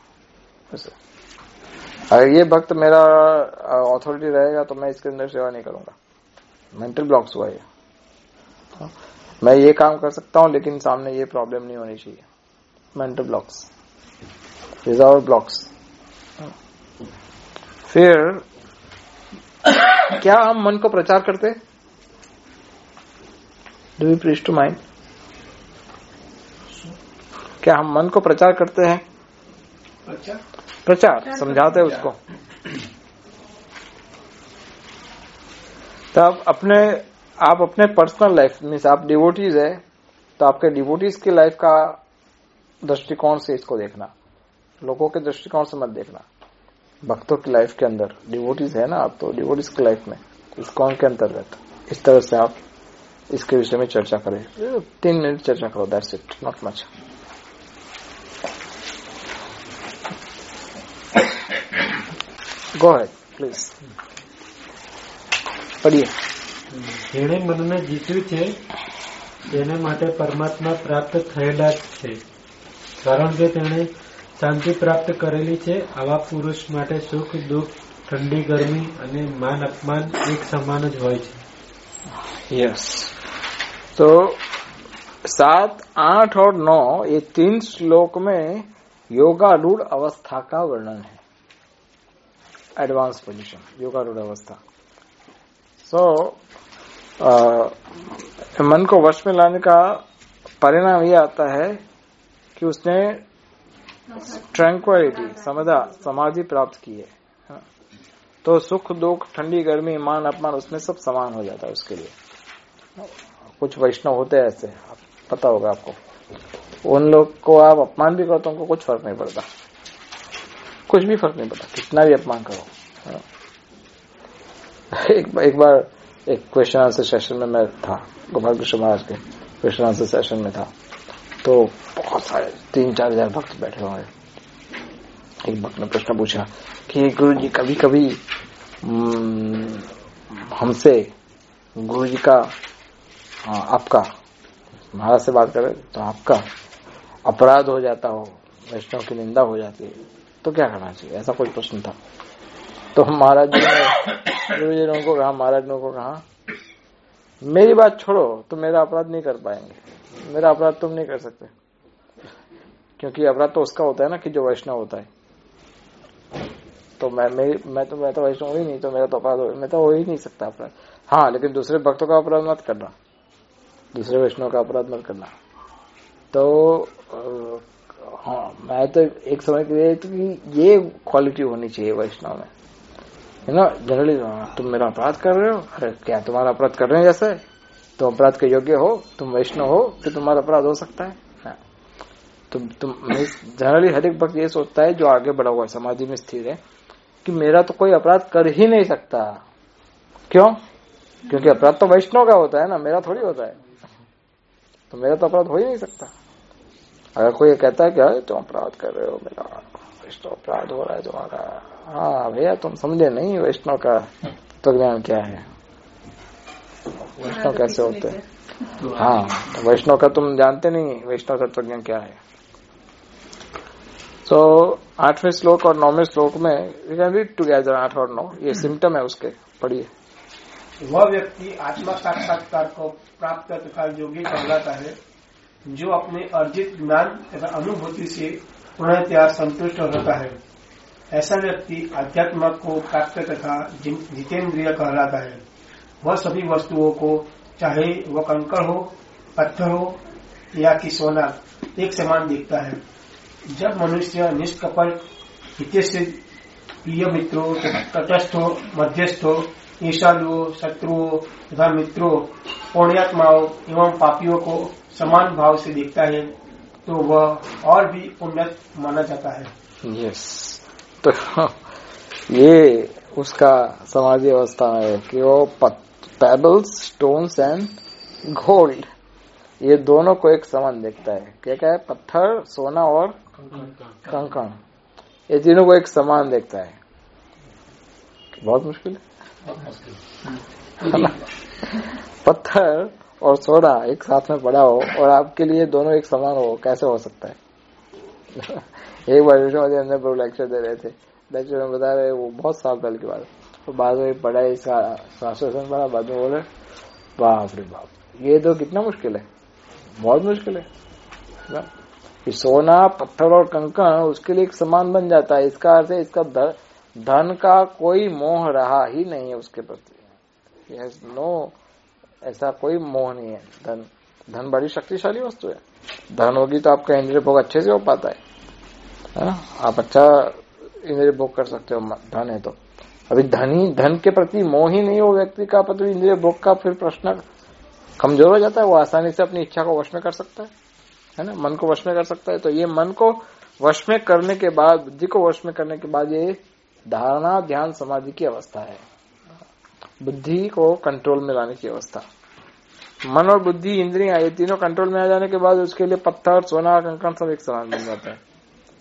अगर ये भक्त मेरा अथॉरिटी रहेगा तो मैं इसके अंदर सेवा नहीं करूंगा। मेंटल ब्लॉक्स हुआ ये। मैं ये काम कर सकता हूं लेकिन सामने ये प्रॉब्लम नहीं होनी चाहिए। Mental blocks, these are blocks. फिर क्या हम मन को प्रचार करते? Do we preach to mind? क्या हम मन को प्रचार करते हैं? प्रचार समझाते हैं उसको। तब आप अपने पर्सनल लाइफ में, आप डिवोटीज है तो आपके डिवोटीज की लाइफ का दृष्टिकोण से इसको देखना, लोगों के दृष्टिकोण से मत देखना। भक्तों की लाइफ के अंदर डिवोटीज है ना आप, तो डिवोटीज की लाइफ में इस कौन के अंतर्गत इस तरह से आप इसके विषय में चर्चा करें। 3 मिनट चर्चा करो, that's it, not much. Go ahead please, પડીએ. જેણે મનને જીત્યું છે તેને માટે પરમાત્મા પ્રાપ્ત થયેલા જ છે, કારણ કે તેણે શાંતિ પ્રાપ્ત કરેલી છે. આવા પુરુષ માટે સુખ દુઃખ, ઠંડી ગરમી અને માન અપમાન એક સમાન જ હોય છે. यस, तो 7, 8 और 9 ये 3 श्लोक में योगारूढ़ अवस्था का वर्णन है. एडवांस पोजीशन, योगारूढ़ अवस्था. मन को वश में लाने का परिणाम ये आता है कि उसने ट्रैंक्विलिटी, समाधि प्राप्त की है. तो सुख दुख, ठंडी गर्मी, मान अपमान उसमें सब समान हो जाता है उसके लिए. कुछ वैष्णव होते हैं ऐसे, पता होगा आपको. उन लोग को आप अपमान भी करो तो उनको कुछ फर्क नहीं पड़ता, कुछ भी फर्क नहीं पड़ता, कितना भी अपमान करो. एक बार एक क्वेश्चन आंसर सेशन में मैं था, गोपाल कृष्ण महाराज के क्वेश्चन आंसर सेशन में था. तो बहुत सारे 3-4 हजार भक्त बैठे हुए. एक भक्त ने प्रश्न पूछा कि गुरु जी कभी कभी हमसे गुरु जी का, आपका, महाराज से बात करें तो आपका अपराध हो जाता हो, वैष्णव की निंदा हो जाती है, तो क्या करना चाहिए? ऐसा कोई प्रश्न था. तो महाराज जी ने गुरु जी ने कहा, महाराज ने को कहा, मेरी बात छोड़ो, तुम मेरा अपराध नहीं कर पाएंगे, मेरा अपराध तुम नहीं कर सकते, क्योंकि अपराध तो उसका होता है ना कि जो वैष्णव होता है. तो मैं तो वैष्णव ही नहीं, तो मेरा तो अपराध मैं तो हो ही नहीं सकता अपराध. हाँ, लेकिन दूसरे भक्तों का अपराध मत करना, दूसरे वैष्णव का अपराध मत करना. तो हाँ, मैं तो एक समय के लिए तो ये क्वालिटी होनी चाहिए वैष्णव में, है ना. जनरली तुम मेरा अपराध कर रहे हो, अरे क्या तुम्हारा अपराध कर रहे हैं जैसे, तुम अपराध के योग्य हो, तुम वैष्णव हो, तो तुम्हारा अपराध हो सकता है. तुम जनरली हर एक भक्त ये सोचता है जो आगे बढ़ा हुआ है, समाधि में स्थिर है, कि मेरा तो कोई अपराध कर ही नहीं सकता. क्यों? क्योंकि अपराध तो वैष्णव का होता है ना, मेरा थोड़ी होता है. तो मेरा तो अपराध हो ही नहीं सकता. अगर कोई कहता है कि तुम अपराध कर रहे हो, मेरा वैष्णव अपराध हो रहा है तुम्हारा, हाँ भैया तुम समझे नहीं वैष्णव का तत्वज्ञान क्या है, वैष्णव कैसे होते हैं. हाँ, तो वैष्णव का तुम जानते नहीं वैष्णव तत्वज्ञान क्या है. तो 8वें श्लोक और 9वें श्लोक में वी कैन रीड टुगेदर. 8 और 9 ये सिम्टम है उसके, पढ़िए. वह व्यक्ति आत्मा साक्षात्कार को प्राप्त तथा योगी कहलाता है, जो अपने अर्जित ज्ञान तथा अनुभूति से पूर्णतया संतुष्ट होता है. ऐसा व्यक्ति अध्यात्म को प्राप्त तथा जितेंद्रिय कहलाता है. वह सभी वस्तुओं को चाहे वह कंकड़ हो, पत्थर हो या कि सोना, एक समान दिखता है। जब मनुष्य निष्कपट, हितैषी, प्रिय मित्रों, तटस्थों, मध्यस्थों, ईर्ष्यालुओं, शत्रुओं तथा मित्रों, पुण्यात्माओं एवं पापियों को समान भाव से देखता है तो वह और भी उन्नत माना जाता है। यस, तो ये उसका समाधि अवस्था है कि वो पेबल्स, स्टोन्स एंड गोल्ड, ये दोनों को एक समान देखता है। क्या क्या है? पत्थर, सोना और कंकड़, ये तीनों को एक समान देखता है। बहुत मुश्किल है ना? पत्थर और सोना एक साथ में पड़ा हो और आपके लिए दोनों एक समान हो, कैसे हो सकता है? एक बार विष्णु लेक्चर दे रहे थे, लेक्चर में बता रहे, वो बहुत साल पहले की बात, तो बाद में पढ़ा इसका ट्रांसलेशन पढ़ा, बाद में बोले बाप रे बाप, ये तो कितना मुश्किल है, बहुत मुश्किल है ना? कि सोना, पत्थर और कंकड़ उसके लिए एक समान बन जाता है। इसका अर्थ है इसका धन का कोई मोह रहा ही नहीं है उसके प्रति। यस, नो, ऐसा कोई मोह नहीं है। धन बड़ी शक्तिशाली वस्तु है। धन होगी तो आपका इंद्रिय भोग अच्छे से हो पाता है ना? आप अच्छा इंद्रिय भोग कर सकते हो, धन है तो। अभी धन के प्रति मोह ही नहीं हो व्यक्ति का, तो इंद्रिय भोग का फिर प्रश्न कमजोर हो जाता है। वो आसानी से अपनी इच्छा को वश में कर सकता है ना? मन को वश में कर सकता है। तो ये मन को वश में करने के बाद, बुद्धि को वश में करने के बाद, ये धारणा, ध्यान, समाधि की अवस्था है। बुद्धि को कंट्रोल में लाने की अवस्था। मन और बुद्धि, इंद्रियां, ये तीनों कंट्रोल में आ जाने के बाद उसके लिए पत्थर, सोना, कंकड़ सब एक समान बन जाता है।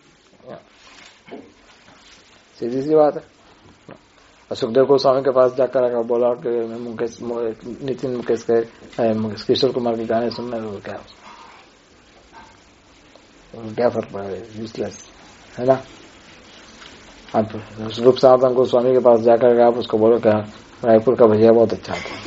सीधी सी बात है। सुखदेव गोस्वामी के पास जाकर आकर बोला कि नितिन मुकेश के किशोर कुमार के गाने सुनने में क्या फर्क पड़ा, यूजलेस है ना? आप रूप सनातन गोस्वामी के पास जाकर आप उसको बोलो क्या रायपुर का भजिया बहुत अच्छा था,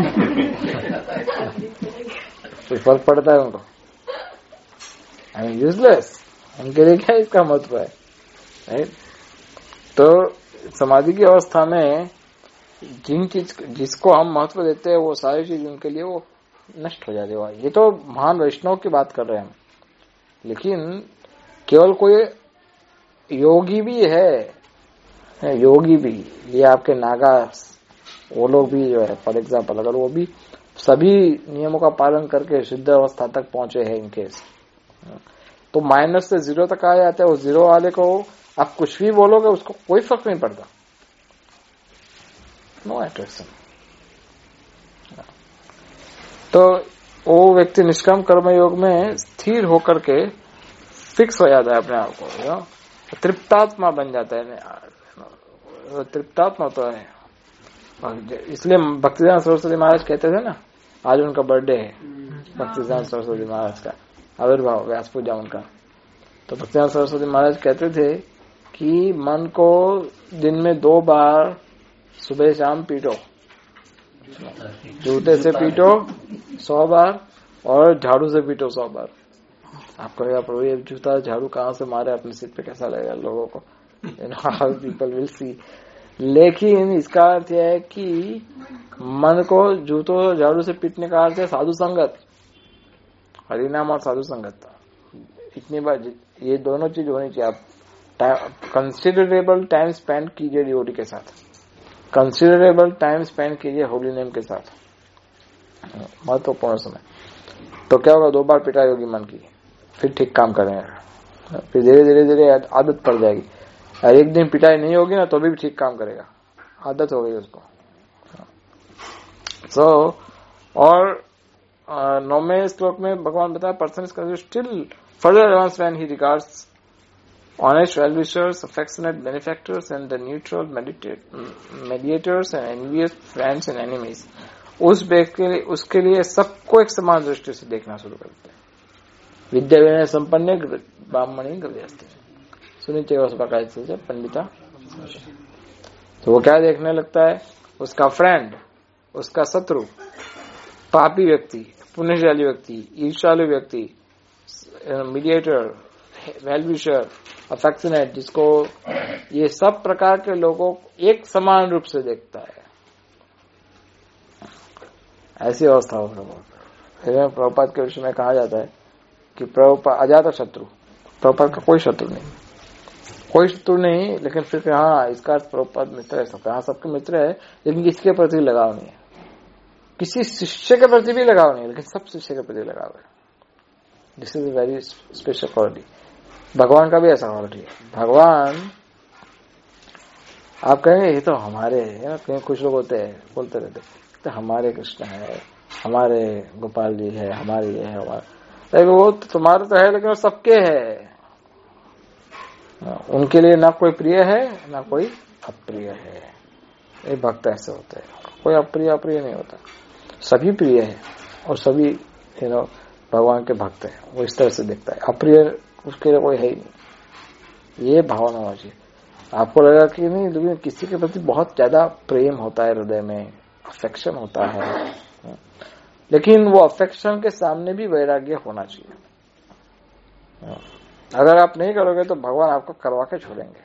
तो फर्क पड़ता है उनको? आई मीन यूजलेस, उनके लिए क्या इसका महत्व है, राइट? तो समाधि की अवस्था में जिसको हम महत्व देते हैं वो सारी चीज उनके लिए वो नष्ट हो जाती है। ये तो महान वैष्णव की बात कर रहे हैं हम, लेकिन केवल कोई योगी भी है, योगी भी, ये आपके नागा, वो लोग भी जो है, फॉर एग्जाम्पल, अगर वो भी सभी नियमों का पालन करके शुद्ध अवस्था तक पहुंचे हैं इनकेस, तो माइनस से 0 तक आ जाते हैं। उस 0 वाले को आप कुछ भी बोलोगे उसको कोई फर्क नहीं पड़ता, नो अट्रैक्शन। तो वो व्यक्ति निष्काम कर्म योग में स्थिर होकर के फिक्स हो जाता है अपने आप को, तृप्तात्मा बन जाता है। तृप्तात्मा तो है, इसलिए भक्तिदान सरस्वती महाराज कहते थे ना, आज उनका बर्थडे है, भक्तिदान सरस्वती महाराज का आविर्भाव, व्यास पूजा उनका। तो भक्तिदान सरस्वती महाराज कहते थे कि मन को दिन में 2 बार सुबह शाम पीटो, जूते से पीटो 100 बार और झाड़ू से पीटो 100 बार। आप कहेगा प्रभु ये जूता झाड़ू कहाँ से मारे अपने सिर पे, कैसा लगेगा लोगों को, हाउ पीपल विल सी। लेकिन इसका अर्थ यह है कि मन को जूतों झाड़ू से पीटने का अर्थ है साधु संगत, हरिनाम और साधु संगत। इतनी बार ये दोनों चीज होनी चाहिए। आप कंसिडरेबल टाइम स्पेंड कीजिए डिवोटी के साथ, कंसिडरेबल टाइम स्पेंड कीजिए होली नेम के साथ, महत्वपूर्ण समय। तो क्या होगा, 2 बार पिटाई होगी मन की, फिर ठीक काम करेंगे, फिर धीरे धीरे धीरे आदत पड़ जाएगी। और एक दिन पिटाई नहीं होगी ना तो भी ठीक काम करेगा, आदत हो गई उसको। और 9वें श्लोक में भगवान बताया, person is still further advance when he regards honest well-wishers, affectionate benefactors, and the neutral mediators and envious friends and enemies. उसके लिए सबको एक समान दृष्टि से देखना शुरू करते हैं। विद्या विनय संपन्न ब्राह्मणी गव्यस्ते सुनिश्चय वस्पकाय पंडिता। तो वो क्या देखने लगता है, उसका फ्रेंड, उसका शत्रु, पापी व्यक्ति, पुण्यशाली व्यक्ति, ईर्ष्यालु व्यक्ति, मीडिएटर, वेलविशर, अफेक्शनेट, जिसको ये सब प्रकार के लोगों को एक समान रूप से देखता है। ऐसी अवस्था हो प्रभुपाद के विषय में कहा जाता है कि प्रभुपाद अजात शत्रु, प्रभुपाद का कोई शत्रु नहीं, लेकिन फिर हाँ इसका प्रभुपाद मित्र है सबका, हाँ सबके मित्र है, लेकिन किसके प्रति लगाव नहीं है, किसी शिष्य के प्रति भी लगाव नहीं है, लेकिन सब शिष्य के प्रति लगाव है। This is a very special quality. भगवान का भी ऐसा क्वालिटी है। भगवान आप कहेंगे ये तो हमारे कहीं कुछ लोग होते हैं बोलते रहते तो हमारे कृष्ण है, हमारे गोपाल जी है, हमारे ये है, हमारा, लेकिन वो तो तुम्हारे तो है लेकिन वो सबके है। उनके लिए ना कोई प्रिय है ना कोई अप्रिय है। ये भक्त ऐसे होते हैं, कोई अप्रिय नहीं होता, सभी प्रिय है और सभी भगवान के भक्त है। वो इस तरह से दिखता है, अप्रिय उसके लिए कोई है ही नहीं। ये भावना होना चाहिए। आपको लगा कि नहीं, लेकिन किसी के प्रति बहुत ज्यादा प्रेम होता है, हृदय में अफेक्शन होता है, लेकिन वो अफेक्शन के सामने भी वैराग्य होना चाहिए। अगर आप नहीं करोगे तो भगवान आपको करवा के छोड़ेंगे।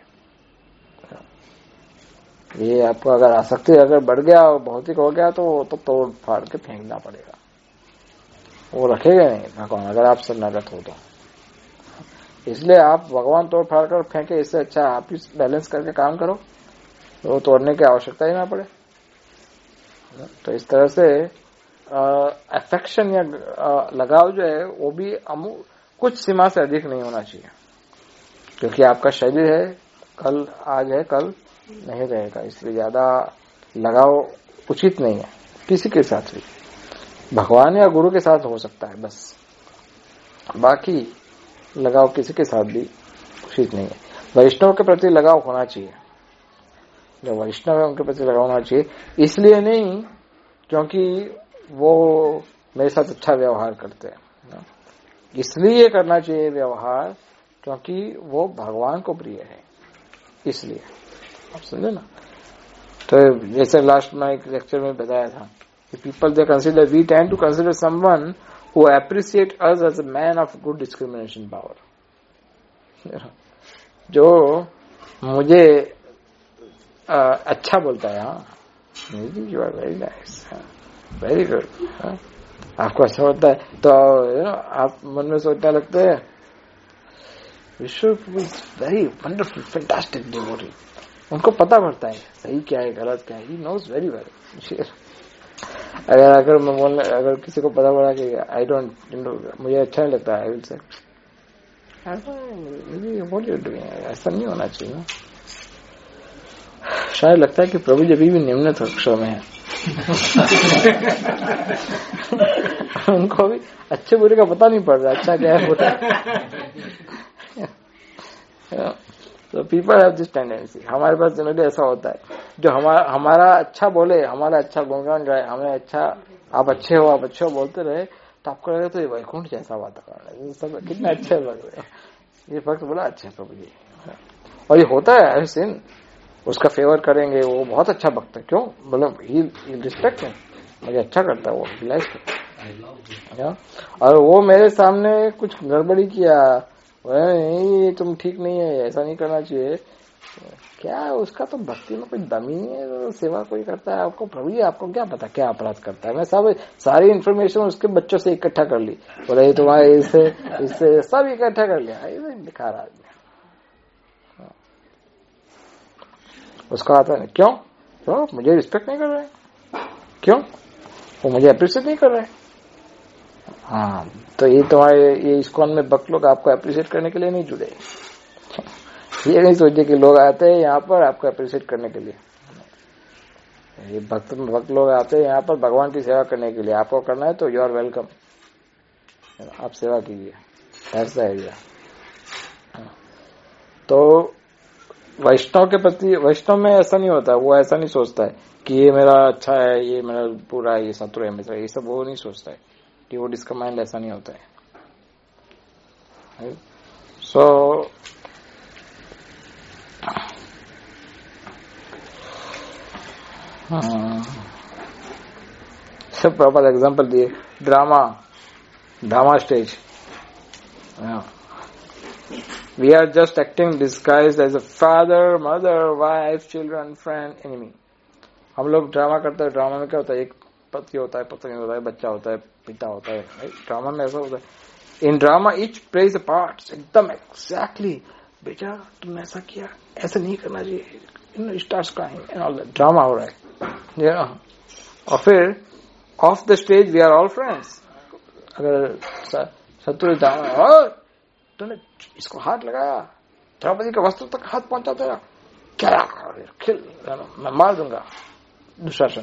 ये आपको अगर आसक्ति अगर बढ़ गया और भौतिक हो गया तो तोड़ फाड़ के फेंकना पड़ेगा, वो रखेगा नहीं भगवान अगर आप शरणागत हो तो। इसलिए आप भगवान तोड़ फाड़ कर फेंके, इससे अच्छा आप ही बैलेंस करके काम करो, तो तोड़ने की आवश्यकता ही ना पड़े। तो इस तरह से अफेक्शन या लगाव जो है वो भी कुछ सीमा से अधिक नहीं होना चाहिए, क्योंकि आपका शरीर है, कल आज है कल नहीं रहेगा, इसलिए ज्यादा लगाव उचित नहीं है किसी के साथ भी। भगवान या गुरु के साथ हो सकता है बस, बाकी लगाव किसी के साथ भी उचित नहीं है। वैष्णव के प्रति लगाव होना चाहिए, जो वैष्णव है उनके प्रति लगाव होना चाहिए, इसलिए नहीं क्योंकि वो मेरे साथ अच्छा व्यवहार करते हैं, इसलिए करना चाहिए व्यवहार क्योंकि वो भगवान को प्रिय है, इसलिए। आप समझे ना। तो जैसे लास्ट में एक लेक्चर में बताया था कि people they consider, we tend to consider someone who appreciate us as a man of good discrimination power. जो मुझे अच्छा बोलता है, हाँ you are very nice, very good, आपको अच्छा होता है तो आप मन में सोचने लगते हैं विश्व is very wonderful fantastic devotee. उनको पता पड़ता है सही क्या है गलत क्या है, ही नोज वेरी वेल। अगर मैं बोलने, अगर किसी को पता पड़ा कि आई डोंट, मुझे अच्छा नहीं लगता, I will say what you doing, ऐसा नहीं होना चाहिए ना। शायद लगता है कि प्रभु जी अभी भी निम्न कक्षा में है। उनको भी अच्छे बुरे का पता नहीं पड़ रहा, अच्छा क्या है बुरा। तो पीपल हैव दिस टेंडेंसी। हमारे पास जनरली ऐसा होता है, जो हमारा अच्छा बोले, हमारा अच्छा गुणगान गाए, हमें अच्छा आप अच्छे हो बोलते रहे, तो आपको लगे तो ये वैकुंठ जैसा वातावरण है, सब कितने अच्छे लग रहे हैं, ये भक्त बड़ा अच्छा है प्रभु जी। और ये होता है, आई सीन, उसका फेवर करेंगे, वो बहुत अच्छा भक्त है। क्यों बोले, ही रिस्पेक्ट है, मुझे अच्छा करता है, वो रियलाइज करता है। और वो मेरे सामने कुछ गड़बड़ी किया, नहीं तुम ठीक नहीं है, ऐसा नहीं करना चाहिए, क्या उसका तो भक्ति में कोई दम ही नहीं है, तो सेवा कोई करता है। आपको प्रभु जी आपको क्या पता क्या अपराध करता है। मैं सारी इन्फॉर्मेशन उसके बच्चों से इकट्ठा कर ली, बोला ये तुम्हारे इससे सब इकट्ठा कर लिया, बेकार आदमी। उसका आता है क्यों, तो मुझे रिस्पेक्ट नहीं कर रहे, क्यों वो मुझे अप्रिशिएट नहीं कर रहे। हाँ, तो ये तुम्हारे ये इस्कॉन में भक्त लोग आपको अप्रिशिएट करने के लिए नहीं जुड़े। ये नहीं सोचिए कि लोग आते हैं यहाँ पर आपको अप्रिशिएट करने के लिए। ये भक्त लोग आते हैं यहाँ पर भगवान की सेवा करने के लिए। आपको करना है तो यू आर वेलकम, आप सेवा कीजिए, ऐसा एरिया। तो वैष्णव के प्रति, वैष्णव में ऐसा नहीं होता, वो ऐसा नहीं सोचता है कि ये मेरा अच्छा है, ये मेरा पूरा, ये शत्रु है मेरा, ये सब वो नहीं सोचता है कि वो इसका माइंड ऐसा नहीं होता है। सो सब प्रॉपर एग्जांपल दिए, drama stage, we are just acting disguised as a father, mother, wife, children, friend, enemy. हम लोग ड्रामा करते हैं। ड्रामा में क्या होता है, एक पति होता है, पत्नी होता है, बच्चा होता है, पिता होता है। ड्रामा में ऐसा होता है। In drama each plays a part एकदम एग्जैक्टली, बेटा तुमने ऐसा किया, ऐसा नहीं करना चाहिए, starts crying and all that, drama हो रहा है। और फिर off the stage we are all friends. अगर शत्रु तुमने इसको हाथ लगाया, द्रौपदी के वस्त्र तक हाथ पहुंचा तेरा, क्या खिल, मैं मार दूंगा दुशासन।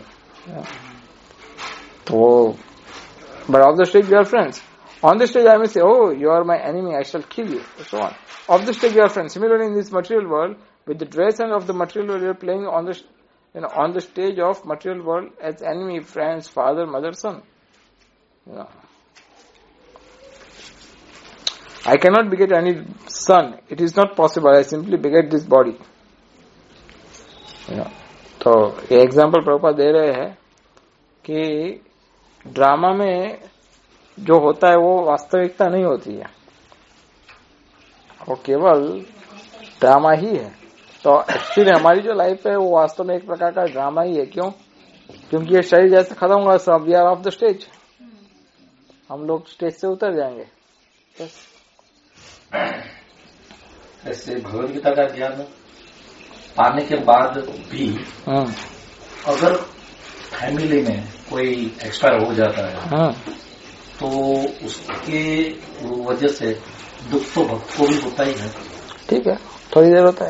तो but off the stage we are friends, on the stage I may say oh you are my enemy, I shall kill you, so on. Off the stage we are friends. Similarly in this material world, with the dress and of the material world, we are playing on the on the stage of material world as enemy, friends, father, mother, son. I cannot beget any son. It is not possible. I simply beget this body. तो ये example Prabhupada दे रहे हैं कि drama में जो होता है वो वास्तविकता नहीं होती है, वो केवल ड्रामा ही है। तो एक्चुअली हमारी जो लाइफ है वो वास्तव में एक प्रकार का ड्रामा ही है। क्यों? क्योंकि ये शरीर जैसे खत्म होगा, सब we are off the stage, हम लोग स्टेज से उतर जाएंगे। बस ऐसे भगवद गीता का ज्ञान पाने के बाद भी अगर फैमिली में कोई एक्सपायर हो जाता है तो उसके वजह से दुख तो भक्त को भी होता ही है। ठीक है, थोड़ी देर होता है,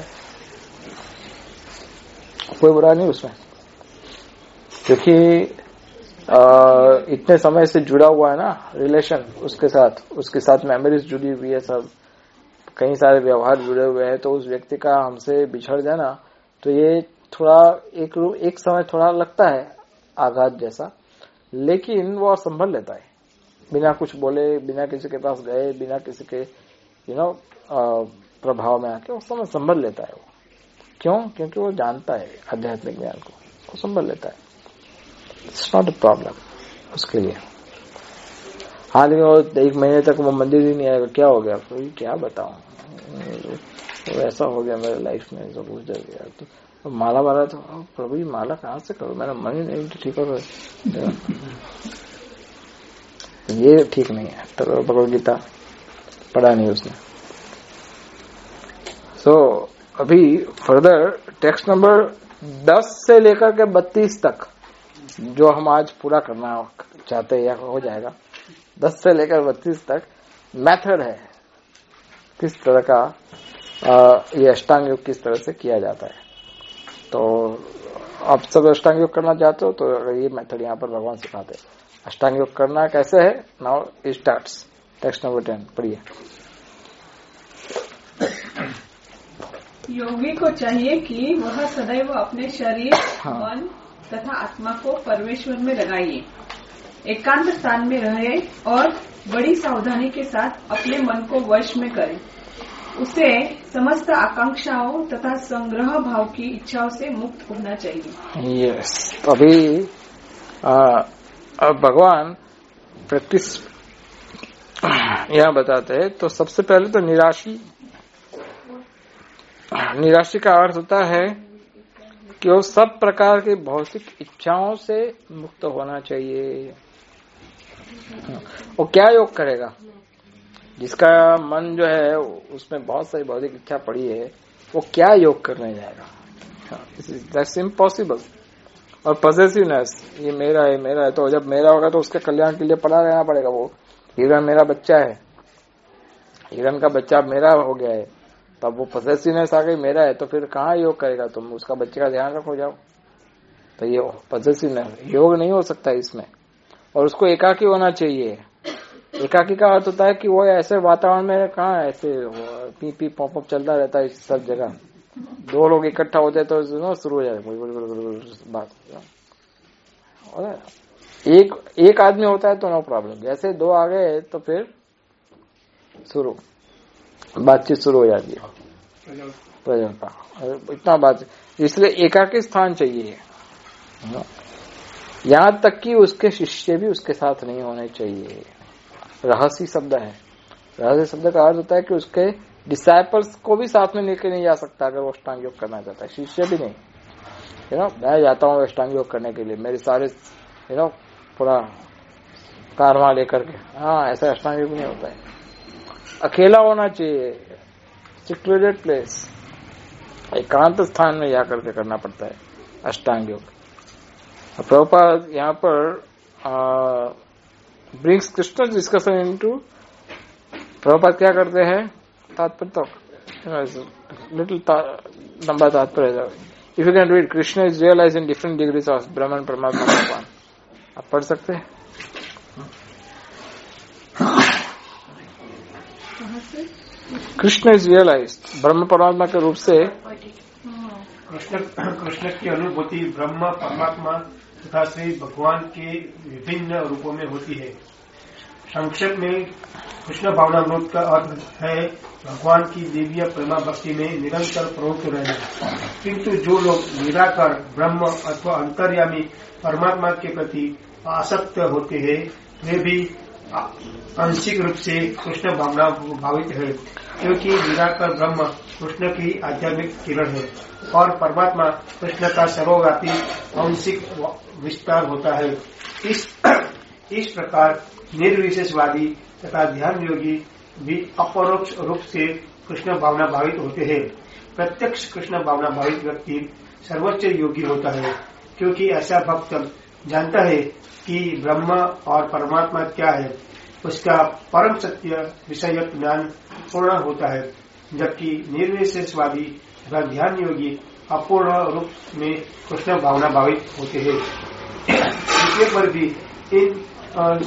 कोई बुरा नहीं उसमें, क्योंकि इतने समय से जुड़ा हुआ है ना रिलेशन, उसके साथ मेमोरीज जुड़ी हुई है, सब कई सारे व्यवहार जुड़े हुए हैं। तो उस व्यक्ति का हमसे बिछड़ जाना, तो ये थोड़ा एक समय थोड़ा लगता है आघात जैसा, लेकिन वो संभल लेता है बिना कुछ बोले, बिना किसी के पास गए, बिना किसी के प्रभाव में आके वो समय संभल लेता है। वो क्यों? क्योंकि वो जानता है आध्यात्मिक ज्ञान को, वो संभल लेता है। इट्स नॉट अ प्रॉब्लम उसके लिए। हाल ही में 1 महीने तक वो मंदिर ही नहीं आएगा, क्या हो गया? कोई क्या बताऊं, तो ऐसा हो गया मेरे लाइफ में, सब कुछ डर गया। तो माला वाला तो प्रभु जी माला कहाँ से करो, मेरा मन ही नहीं ठीक हो। ये ठीक नहीं है। तो भगवद गीता पढ़ा नहीं उसने। सो अभी फर्दर टेक्स्ट नंबर 10 से लेकर के 32 तक जो हम आज पूरा करना चाहते हैं या हो जाएगा, 10 से लेकर 32 तक मेथड है किस तरह का ये अष्टांग योग किस तरह से किया जाता है। तो आप सब अष्टांग योग करना चाहते हो तो ये मेथड यहाँ पर भगवान सिखाते हैं। अष्टांग योग करना कैसे है? Now it starts. Text number 10 पढ़िए। योगी को चाहिए कि वह सदैव अपने शरीर, मन तथा आत्मा को परमेश्वर में लगाइए, एकांत स्थान में रहे और बड़ी सावधानी के साथ अपने मन को वश में करे। उसे समस्त आकांक्षाओं तथा संग्रह भाव की इच्छाओं से मुक्त होना चाहिए। यस, तो अभी अब भगवान प्रैक्टिस यहाँ बताते हैं। तो सबसे पहले तो निराशी का अर्थ होता है कि वो सब प्रकार की भौतिक इच्छाओं से मुक्त होना चाहिए। वो क्या योग करेगा? जिसका मन जो है उसमें बहुत सारी भौतिक इच्छा पड़ी है, वो क्या योग करने जाएगा? That's impossible. और पॉसेसिवनेस, ये मेरा है, तो जब मेरा होगा तो उसके कल्याण के लिए पड़ा रहना पड़ेगा। वो हिरण मेरा बच्चा है, हिरण का बच्चा मेरा हो गया है, तब वो पॉसेसिवनेस आ गई, मेरा है, तो फिर कहाँ योग करेगा? तुम उसका बच्चे का ध्यान रखो जाओ। तो ये पॉसेसिवनेस योग नहीं हो सकता इसमें। और उसको एकाकी होना चाहिए। एकाकी का अर्थ होता है कि वो ऐसे वातावरण में कहाँ ऐसे पी पी पॉप चलता रहता है सब जगह। 2 लोग इकट्ठा होते तो शुरू हो जाए बात। एक आदमी होता है तो नो प्रॉब्लम, जैसे 2 आ गए तो फिर बातचीत शुरू हो जाती है प्रजनता, इतना बात। इसलिए एकाकी स्थान चाहिए। यहां तक कि उसके शिष्य भी उसके साथ नहीं होने चाहिए। रहस्य शब्द है। रहस्य शब्द का अर्थ होता है कि उसके डिसाइपल्स को भी साथ में लेकर नहीं जा सकता अगर वो अष्टांग योग करना चाहता है। शिष्य भी नहीं। मैं जाता हूँ अष्टांग योग करने के लिए, मेरे सारे पूरा कारवां लेकर के, हाँ ऐसा अष्टांग योग नहीं होता है। अकेला होना चाहिए, सिक्योर्ड प्लेस, एकांत स्थान में जाकर के करना पड़ता है अष्टांग योग। प्रभुपाद यहाँ पर brings Krishna discussion into, Prabhupada क्या करते हैं, तात्पर्य तो लिटिल लंबा तात्पर्य। If you can read, Krishna is realise in different degrees of Brahman Paramatma Bhagavan, आप पढ़ सकते हैं। कृष्ण इज रियलाइज, ब्रह्म परमात्मा के रूप से कृष्ण की अनुभूति ब्रह्म परमात्मा तथा श्री भगवान के विभिन्न रूपों में होती है। संक्षेप में कृष्ण भावनामृत का अर्थ है भगवान की दिव्य प्रेमा भक्ति में निरंतर प्रवृत्त रहना। किंतु जो लोग निराकार ब्रह्म अथवा अंतर्यामी परमात्मा के प्रति आसक्त होते हैं वे भी आंशिक रूप से कृष्ण भावना भावित है, क्योंकि निराकार ब्रह्म कृष्ण की आध्यात्मिक किरण है और परमात्मा कृष्ण का सर्वव्यापी आंशिक विस्तार होता है। इस प्रकार निर्विशेषवादी तथा ध्यान योगी भी अपरोक्ष रूप से कृष्ण भावना भावित होते हैं। प्रत्यक्ष कृष्ण भावना भावित व्यक्ति सर्वोच्च योगी होता है, क्योंकि ऐसा भक्त जानता है कि ब्रह्म और परमात्मा क्या है, उसका परम सत्य विषयक ज्ञान पूर्ण होता है, जबकि निर्विशेषवादी तथा ध्यान योगी अपूर्ण रूप में कृष्ण भावना भावित होते हैं। इसके पर भी इन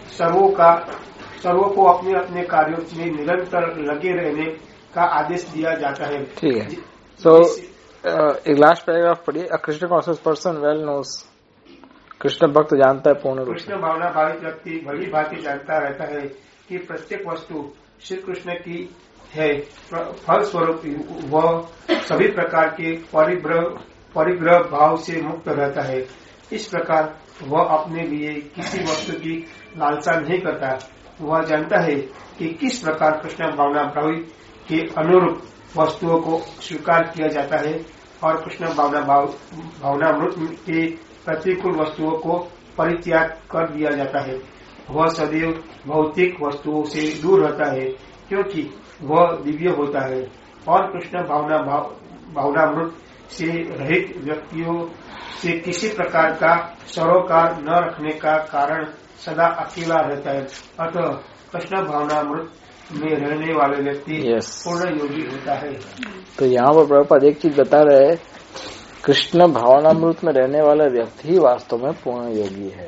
सर्वों को अपने अपने कार्यों में निरंतर लगे रहने का आदेश दिया जाता है। ठीक है। सो एक लास्ट पैराग्राफ पढ़िए। A Krishna conscious person well knows, Krishna भक्त जानता है पूर्ण रूप से। कृष्ण भावना भावित व्यक्ति भली भांति जानता रहता है कि प्रत्येक वस्तु श्री कृष्ण की है, फल स्वरूप वह सभी प्रकार के परिग्रह भाव से मुक्त रहता है। इस प्रकार वह अपने लिए किसी वस्तु की लालसा नहीं करता। वह जानता है कि किस प्रकार कृष्ण भावना भावित के अनुरूप वस्तुओं को स्वीकार किया जाता है और कृष्ण भावनामृत के प्रतिकूल वस्तुओं को परित्याग कर दिया जाता है। वह सदैव भौतिक वस्तुओं से दूर रहता है, क्योंकि वह दिव्य होता है और कृष्ण भावनामृत से रहित व्यक्तियों से किसी प्रकार का सरोकार न रखने का कारण सदा अकेला रहता है। अतः कृष्ण भावनामृत में रहने वाले व्यक्ति पूर्ण योगी होता है। तो यहाँ पर प्रभुपाद एक चीज बता रहे हैं, कृष्ण भावनामृत में रहने वाला व्यक्ति ही वास्तव में पूर्ण योगी है।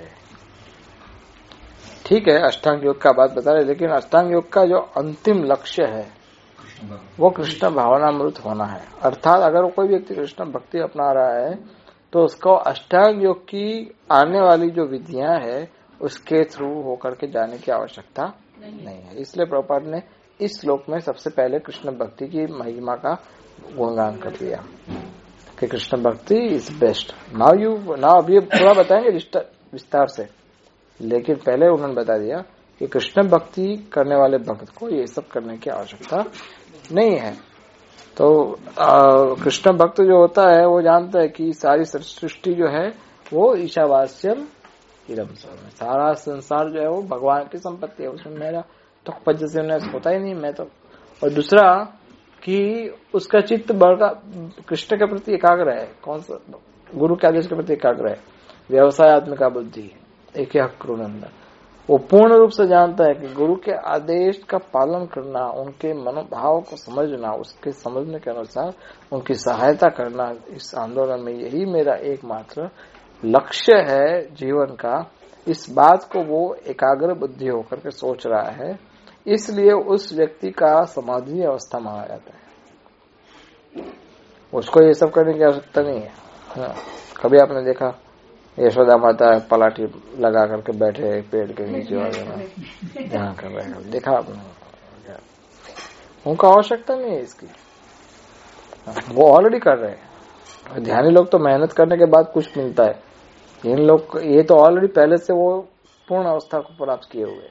ठीक है, अष्टांग योग का बात बता रहे, लेकिन अष्टांग योग का जो अंतिम लक्ष्य है वो कृष्ण भावनामृत होना है। अर्थात अगर कोई व्यक्ति कृष्ण भक्ति अपना रहा है तो उसको अष्टांग योग की आने वाली जो विधियां है उसके थ्रू होकर के जाने की आवश्यकता नहीं है। इसलिए प्रभुपाद ने इस श्लोक में सबसे पहले कृष्ण भक्ति की महिमा का गुणगान कर दिया कि कृष्ण भक्ति इज बेस्ट। नाउ अभी पूरा बताएंगे विस्तार से, लेकिन पहले उन्होंने बता दिया कि कृष्ण भक्ति करने वाले भक्त को ये सब करने की आवश्यकता नहीं है। तो कृष्ण भक्त जो होता है वो जानता है कि सारी सृष्टि जो है वो ईशावास्यम इदम सर्वम, सारा संसार जो है वो भगवान की संपत्ति है, उसमें मेरा तो पज्य से होता ही नहीं मैं तो। और दूसरा कि उसका चित्त बड़ा कृष्ण के प्रति एकाग्र है, कौन सा गुरु के आदेश के प्रति एकाग्र है, व्यवसायत्मिका बुद्धि एक कृनंदन। वो पूर्ण रूप से जानता है कि गुरु के आदेश का पालन करना, उनके मनोभाव को समझना, उसके समझने के अनुसार उनकी सहायता करना, इस आंदोलन में यही मेरा एकमात्र लक्ष्य है जीवन का। इस बात को वो एकाग्र बुद्धि होकर के सोच रहा है, इसलिए उस व्यक्ति का समाधि अवस्था माना जाता है। उसको ये सब करने की आवश्यकता नहीं है। हाँ, कभी आपने देखा यशोदा माता पलाटी लगा करके बैठे पेड़ के नीचे वाले जहाँ कर रहे, देखा आपने? उनको आवश्यकता नहीं है इसकी, वो ऑलरेडी कर रहे हैं। ध्यानी लोग तो मेहनत करने के बाद कुछ मिलता है, इन लोग ये तो ऑलरेडी पहले से वो पूर्ण अवस्था को प्राप्त किए हुए।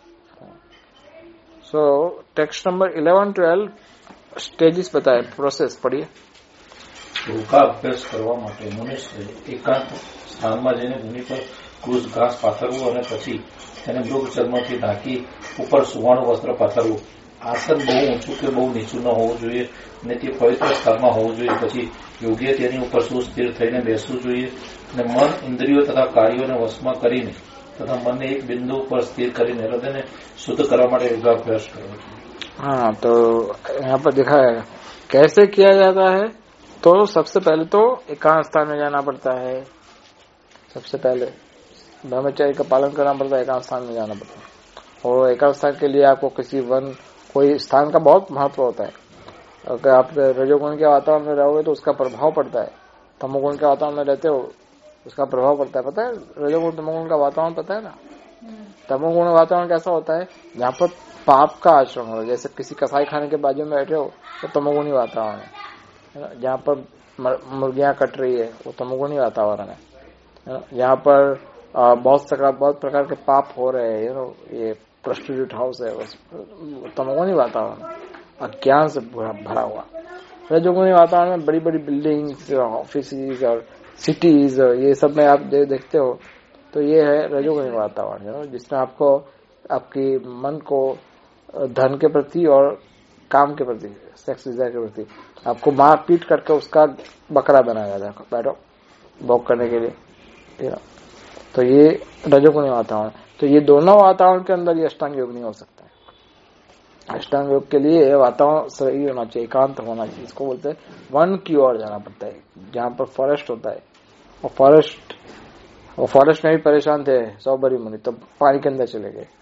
सो टेक्स्ट नंबर 11-12 स्टेजेस बताए, प्रोसेस पढ़िए। યોગા અભ્યાસ કરવા માટે મનુષ્ય એકાંત સ્થાનમાં જઈને મુનિ પર કૃષ ઘાસ પાથરવું અને પછી તેને મૃગ ચર્મથી ઢાંકી ઉપર સુવાણું વસ્ત્ર પાથરવું. આસન બહુ ઊંચું કે બહુ નીચું ન હોવું જોઈએ અને તે પવિત્ર સ્થળમાં હોવું જોઈએ. પછી યોગ્ય તેની ઉપર સુસ્થિર થઈને બેસવું જોઈએ અને મન, ઇન્દ્રિયો તથા કાર્યોને વશમાં કરીને तथा मन ने एक बिंदु पर स्थिर કરીને હૃદયને શુદ્ધ કરવા માટે યોગાભ્યાસ કરવો જોઈએ. हाँ, तो यहाँ पर दिखा है कैसे किया जाता है. तो सबसे पहले तो एकांत स्थान में जाना पड़ता है. सबसे पहले ब्रह्मचर्य का पालन करना पड़ता है, एकांत स्थान में जाना पड़ता है. और एकांत स्थान के लिए आपको किसी वन, कोई स्थान का बहुत महत्व होता है. अगर आप रजोगुण के वातावरण में रहोगे तो उसका प्रभाव पड़ता है. तमोगुण के वातावरण में रहते हो उसका प्रभाव पड़ता है. पता है रजोगुण तमोगुण का वातावरण पता है ना. तमोगुण वातावरण कैसा होता है, जहाँ पर पाप का आचरण हो. जैसे किसी कसाई खाने के बाजू में बैठे हो तो तमोगुणी वातावरण है. जहाँ पर मुर्गियां कट रही है वो तमोगुणी वातावरण है. जहाँ पर बहुत प्रकार के पाप हो रहे हैं, ये प्रोस्टिट्यूट हाउस है, तमोगुणी वातावरण, अज्ञान से भरा हुआ. रजोगुणी वातावरण में बड़ी बड़ी बिल्डिंग्स, ऑफिस और सिटीज, ये सब में आप देखते हो तो ये है रजोगुणी वातावरण, जिसमें आपको आपकी मन को धन के प्रति और काम के प्रति, सेक्स डिजायर के प्रति आपको मार पीट करके उसका बकरा बनाया जाता है. बैठो भोग करने के लिए. तो ये रजोगुणी वातावरण. तो ये दोनों वातावरण के अंदर ये अष्टांग योग नहीं हो सकता है. अष्टांग योग के लिए वातावरण सही होना चाहिए, एकांत होना चाहिए. इसको बोलते हैं वन की ओर जाना पड़ता है, जहाँ पर फॉरेस्ट होता है. और फॉरेस्ट में भी परेशान थे सौबरी मुनि, तो पानी के अंदर चले गए.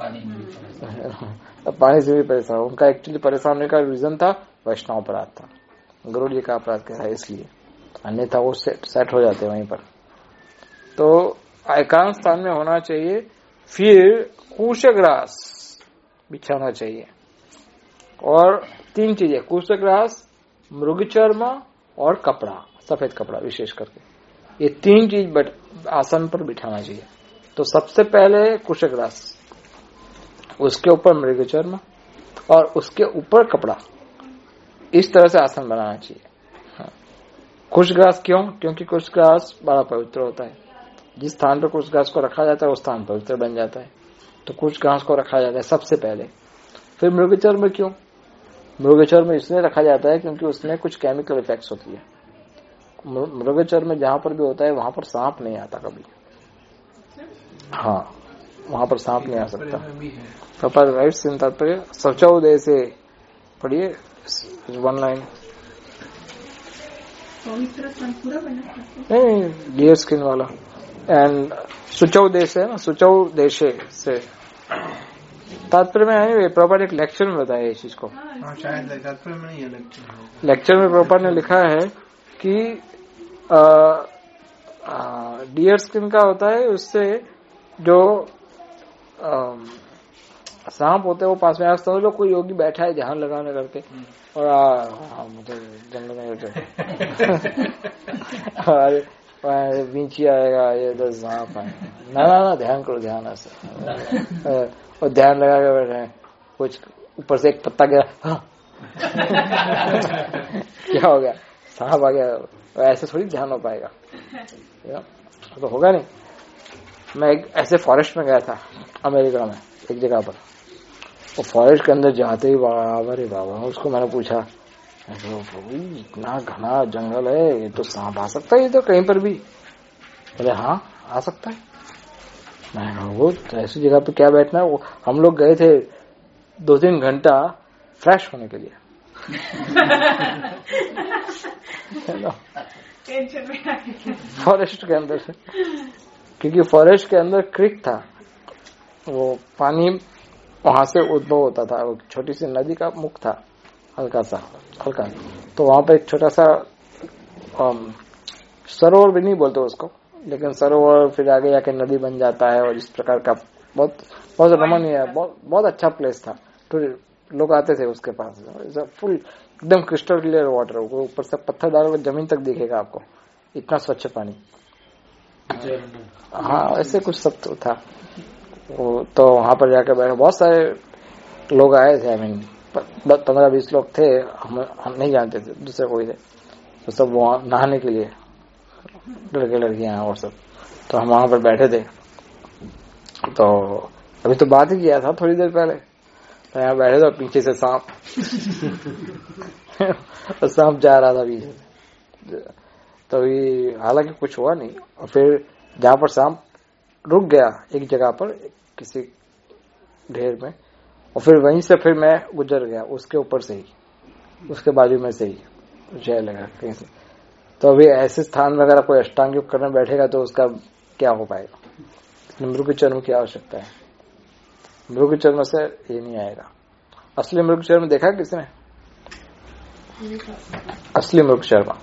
पानी से भी परेशान. उनका एक्चुअली परेशान होने का रीजन था वैष्णव अपराध था, गुरु जी का अपराध क्या है, इसलिए. अन्यथा वो सेट हो जाते वहीं पर. तो एकांत स्थान में होना चाहिए. फिर कुशग्रास बिछाना चाहिए. और 3 चीजें, कुशग्रास, मृगचर्म और कपड़ा, सफेद कपड़ा विशेष करके, ये 3 चीज आसन पर बिठाना चाहिए. तो सबसे पहले कुशग्रास, उसके ऊपर मृगचर्म और उसके ऊपर कपड़ा. इस तरह से आसन बनाना चाहिए. कुशग्रास क्यों? क्योंकि कुशग्रास बड़ा पवित्र होता है. जिस स्थान पर कुशग्रास को रखा जाता है वो स्थान पवित्र बन जाता है. तो कुशग्रास को रखा जाता है सबसे पहले. फिर मृगचर्म क्यों? मृगचर्म इसलिए रखा जाता है क्योंकि उसमें कुछ केमिकल इफेक्ट्स होती है. मृगचर्म जहां पर भी होता है वहां पर सांप नहीं आता कभी. हाँ, वहां पर सांप नहीं आ सकता. प्रॉपर राइट सिन तात्पर्य शौचोदय से पढ़िए 1 लाइन. नहीं, डियर स्किन वाला. एंड सुचौ देश है ना, सुचौ देशे से तात्पर्य में आए. प्रॉपर एक लेक्चर में बताया इस चीज को. शायद तात्पर्य में नहीं है, लेक्चर में प्रॉपर ने लिखा है कि डियर स्किन का होता है, उससे जो सांप होते हैं वो पास में आ. समझ लो कोई योगी बैठा है ध्यान लगाने करके और मुझे जंगल में और बींची आएगा, ये इधर सांप आएगा. ना ध्यान करो, ध्यान ऐसे. और ध्यान लगा के बैठे हैं, कुछ ऊपर से एक पत्ता गिरा, हाँ क्या हो गया, सांप आ गया. ऐसे थोड़ी ध्यान हो पाएगा, तो होगा नहीं. मैं एक ऐसे फॉरेस्ट में गया था अमेरिका में, एक जगह पर. वो फॉरेस्ट के अंदर जाते ही बाबा उसको मैंने पूछा, इतना घना जंगल है, ये तो सांप आ सकता है, ये तो कहीं पर भी. बोले हाँ आ सकता है. मैं कहा वो ऐसी जगह पे क्या बैठना है. वो हम लोग गए थे 2-3 घंटा फ्रेश होने के लिए. फॉरेस्ट के अंदर से, क्योंकि फॉरेस्ट के अंदर क्रिक था, वो पानी वहां से उद्भव होता था. वो छोटी सी नदी का मुख था, हल्का. तो वहां पर एक छोटा सा सरोवर भी नहीं बोलते उसको, लेकिन सरोवर फिर आगे जाके नदी बन जाता है. और इस प्रकार का बहुत रमणीय है, बहुत अच्छा प्लेस था. तो लोग आते थे उसके पास. फुल एकदम क्रिस्टल क्लियर वाटर, ऊपर से पत्थर डालोगे जमीन तक दिखेगा आपको, इतना स्वच्छ पानी. हाँ, ऐसे कुछ सब तो था. तो वहां पर जाकर बैठे, बहुत सारे लोग आए थे. 15-20 लोग थे. हम नहीं जानते थे, दूसरे कोई थे. तो सब वहां नहाने के लिए, लड़के लड़कियां और सब. तो हम वहां पर बैठे थे, तो अभी तो बात ही किया था थोड़ी देर पहले, तो यहाँ बैठे थे पीछे से सांप और सांप जा रहा था पीछे से। तो ये हालांकि कुछ हुआ नहीं, और फिर जहां पर सांप रुक गया एक जगह पर किसी ढेर में, और फिर वहीं से फिर मैं गुजर गया उसके ऊपर से ही, उसके बाजू में से ही जय लगा कहीं से। तो अभी ऐसे स्थान में अगर कोई अष्टांग योग करने बैठेगा तो उसका क्या हो पाएगा? मृग चर्म की आवश्यकता है, मृग चर्म से ये नहीं आएगा। असली मृग चर्म देखा किसने? असली मृग चर्म,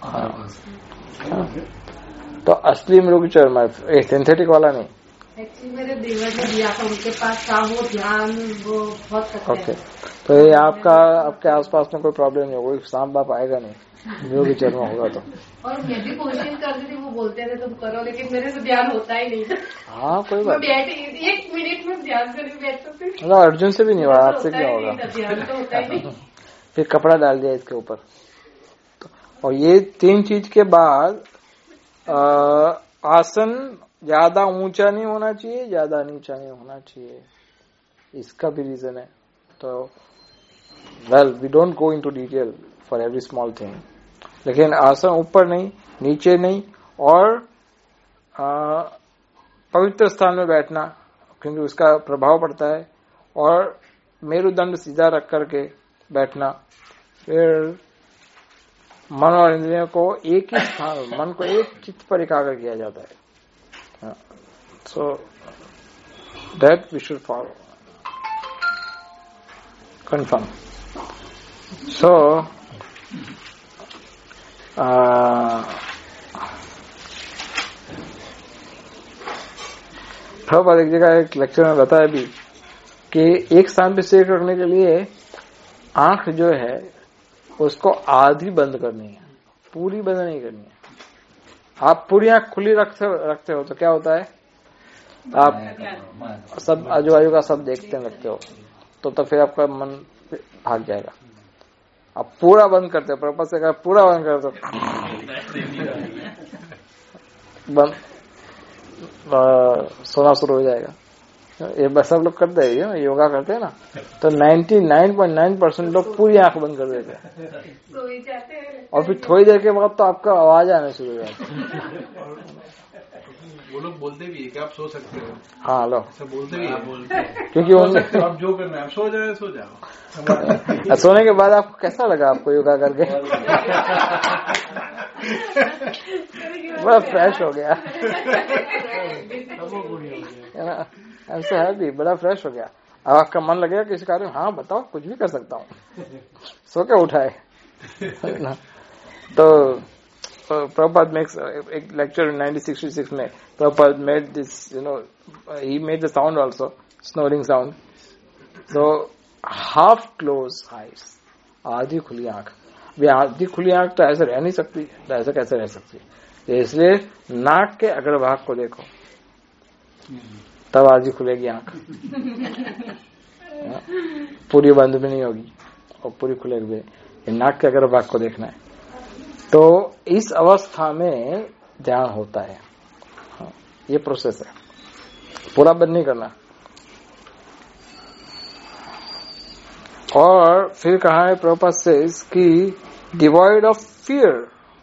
तो असली मृग चर्म सिंथेटिक वाला नहीं। एक्चुअली मेरे देवर ने दिया था, उनके पास था वो ध्यान, वो बहुत करते हैं। ओके, तो ये आपके आसपास में कोई प्रॉब्लम नहीं होगा, कोई सांप बाप आएगा नहीं, मृग चर्म होगा तो। और मैं भी कोशिश करती थी, वो बोलते थे तुम करो, लेकिन मेरे से ध्यान होता ही नहीं। हाँ कोई बात, बैठी 1 मिनट में ध्यान करके बैठते थे। मतलब अर्जुन से भी नहीं हुआ, आपसे क्या होगा? ध्यान तो होता ही नहीं। फिर कपड़ा डाल दिया इसके ऊपर, और ये 3 चीज के बाद आसन ज्यादा ऊंचा नहीं होना चाहिए, ज्यादा नीचा नहीं होना चाहिए, इसका भी रीजन है। तो well we don't go into detail for every small thing, लेकिन आसन ऊपर नहीं, नीचे नहीं, और पवित्र स्थान में बैठना, क्योंकि उसका प्रभाव पड़ता है, और मेरुदंड सीधा रख करके बैठना। फिर मन और इंद्रियों को एक ही स्थान, मन को एक चित्त पर एकाग्र किया जाता है। So that we should follow. Confirm. So Prabhupada एक जगह एक लेक्चर में बताया भी कि एक स्थान पे स्थिर रखने के लिए आंख जो है उसको आधी बंद करनी है, पूरी बंद नहीं करनी है। आप पूरी आंख खुली रखते हो तो क्या होता है, आप सब आजू बाजू का सब देखते लगते हो, तो फिर आपका मन भाग जाएगा। आप पूरा बंद करते हो, पर्पस से पूरा बंद करते हो, बंद सोना शुरू हो जाएगा। ये बस सब लोग करते हैं, योगा करते हैं ना, तो 99.9% लोग पूरी आंख बंद कर देते हैं, और फिर थोड़ी देर के बाद तो आपका आवाज आना शुरू हो जाती है। वो लोग बोलते भी है कि आप सो सकते हो। हाँ लो, बोलते भी है, क्योंकि आप जो करना है आप सो जाओ। सोने के बाद आपको कैसा लगा, आपको योगा करके? बड़ा फ्रेश हो गया, ऐसे है भी, बड़ा फ्रेश हो गया। अब आपका मन लगेगा किसी कार्य में, हाँ बताओ कुछ भी कर सकता हूँ, सो क्या उठाए ना। तो Prabhupada makes a lecture in 1966 में Prabhupada made this, he made the sound also, snoring sound. So half closed eyes, आधी खुली आंख। आधी खुली आंख तो ऐसे रह नहीं सकती, तो ऐसे कैसे रह सकती? इसलिए नाक के अग्रभाग को देखो, तब आधी खुलेगी आंख, पूरी बंद भी नहीं होगी और पूरी खुलेगी भी। नाक के अग्रभाग को देखना है, तो इस अवस्था में ध्यान होता है। ये प्रोसेस है, पूरा बंद नहीं करना। और फिर कहा है प्रभुपाद से कि डिवॉइड ऑफ फियर,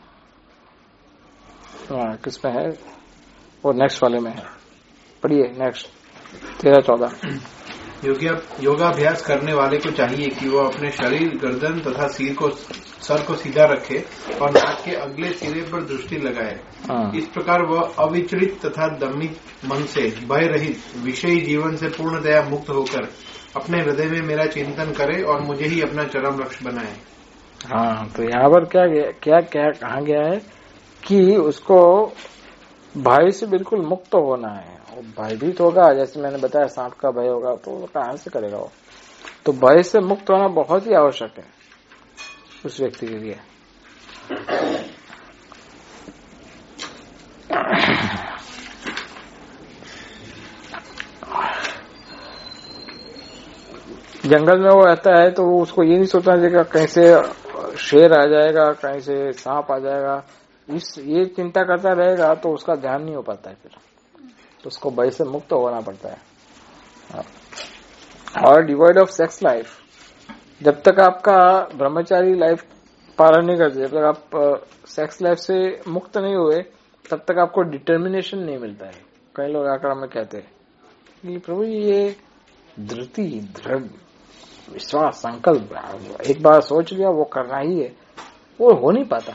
किसमें है वो? नेक्स्ट वाले में है, पढ़िए नेक्स्ट 13-14। योगाभ्यास करने वाले को चाहिए कि वो अपने शरीर, गर्दन तथा सर को सीधा रखे और नाक के अगले सिरे पर दृष्टि लगाए। इस प्रकार वह अविचलित तथा दमित मन से भय रहित विषयी जीवन से पूर्णतया मुक्त होकर अपने हृदय में मेरा चिंतन करे और मुझे ही अपना चरम लक्ष्य बनाए। हाँ, तो यहाँ पर क्या कहा गया है कि उसको भय से बिल्कुल मुक्त होना है। भयभीत होगा, जैसे मैंने बताया सांप का भय होगा, तो कहां से करेगा वो? तो भय से मुक्त होना बहुत ही आवश्यक है उस व्यक्ति के लिए। जंगल में वो रहता है तो उसको ये नहीं सोचना चाहिए कहीं से शेर आ जाएगा, कहीं से सांप आ जाएगा। ये चिंता करता रहेगा तो उसका ध्यान नहीं हो पाता है फिर तो उसको भय से मुक्त होना पड़ता है। और डिवॉइड ऑफ सेक्स लाइफ, जब तक आपका ब्रह्मचारी लाइफ पालन नहीं करते, जब तक आप सेक्स लाइफ से मुक्त नहीं हुए, तब तक आपको डिटर्मिनेशन नहीं मिलता है। कई लोग आकर हमें कहते हैं कि प्रभु ये धृति, दृढ़ विश्वास, संकल्प, एक बार सोच लिया वो करना ही है, वो हो नहीं पाता।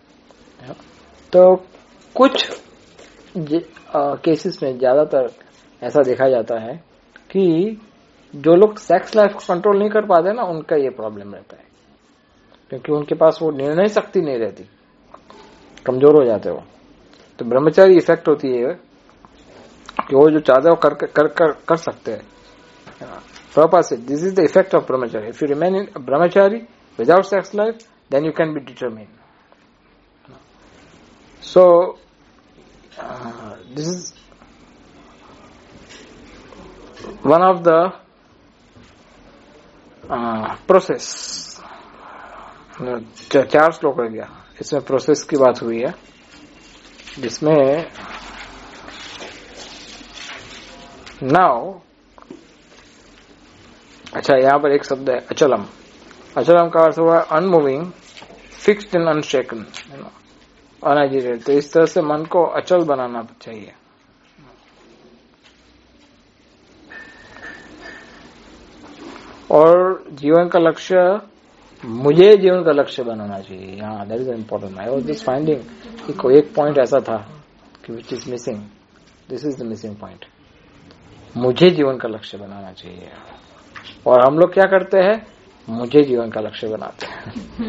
तो कुछ केसेस में ज्यादातर ऐसा देखा जाता है कि जो लोग सेक्स लाइफ को कंट्रोल नहीं कर पाते ना, उनका ये प्रॉब्लम रहता है, क्योंकि उनके पास वो निर्णय शक्ति नहीं रहती, कमजोर हो जाते हो। तो ब्रह्मचारी इफेक्ट होती है कि वो जो चाहते हो कर सकते हैं। Prabhupada said, this is the effect of brahmacharya. If you remain in brahmachari without sex life, then you can be determined. So, this is one of the process. 4 श्लोक रह गया, इसमें प्रोसेस की बात हुई है, जिसमें नाउ अच्छा, यहां पर एक शब्द है अचलम। अचलम का अर्थ हुआ unmoving, fixed and unshaken, unagitated. तो इस तरह से मन को अचल बनाना चाहिए। और जीवन का लक्ष्य, मुझे जीवन का लक्ष्य बनाना चाहिए। हाँ, that is important. I was just finding एक पॉइंट ऐसा था कि which is missing, this is the missing point. मुझे जीवन का लक्ष्य बनाना चाहिए। और हम लोग क्या करते हैं, मुझे जीवन का लक्ष्य बनाते हैं।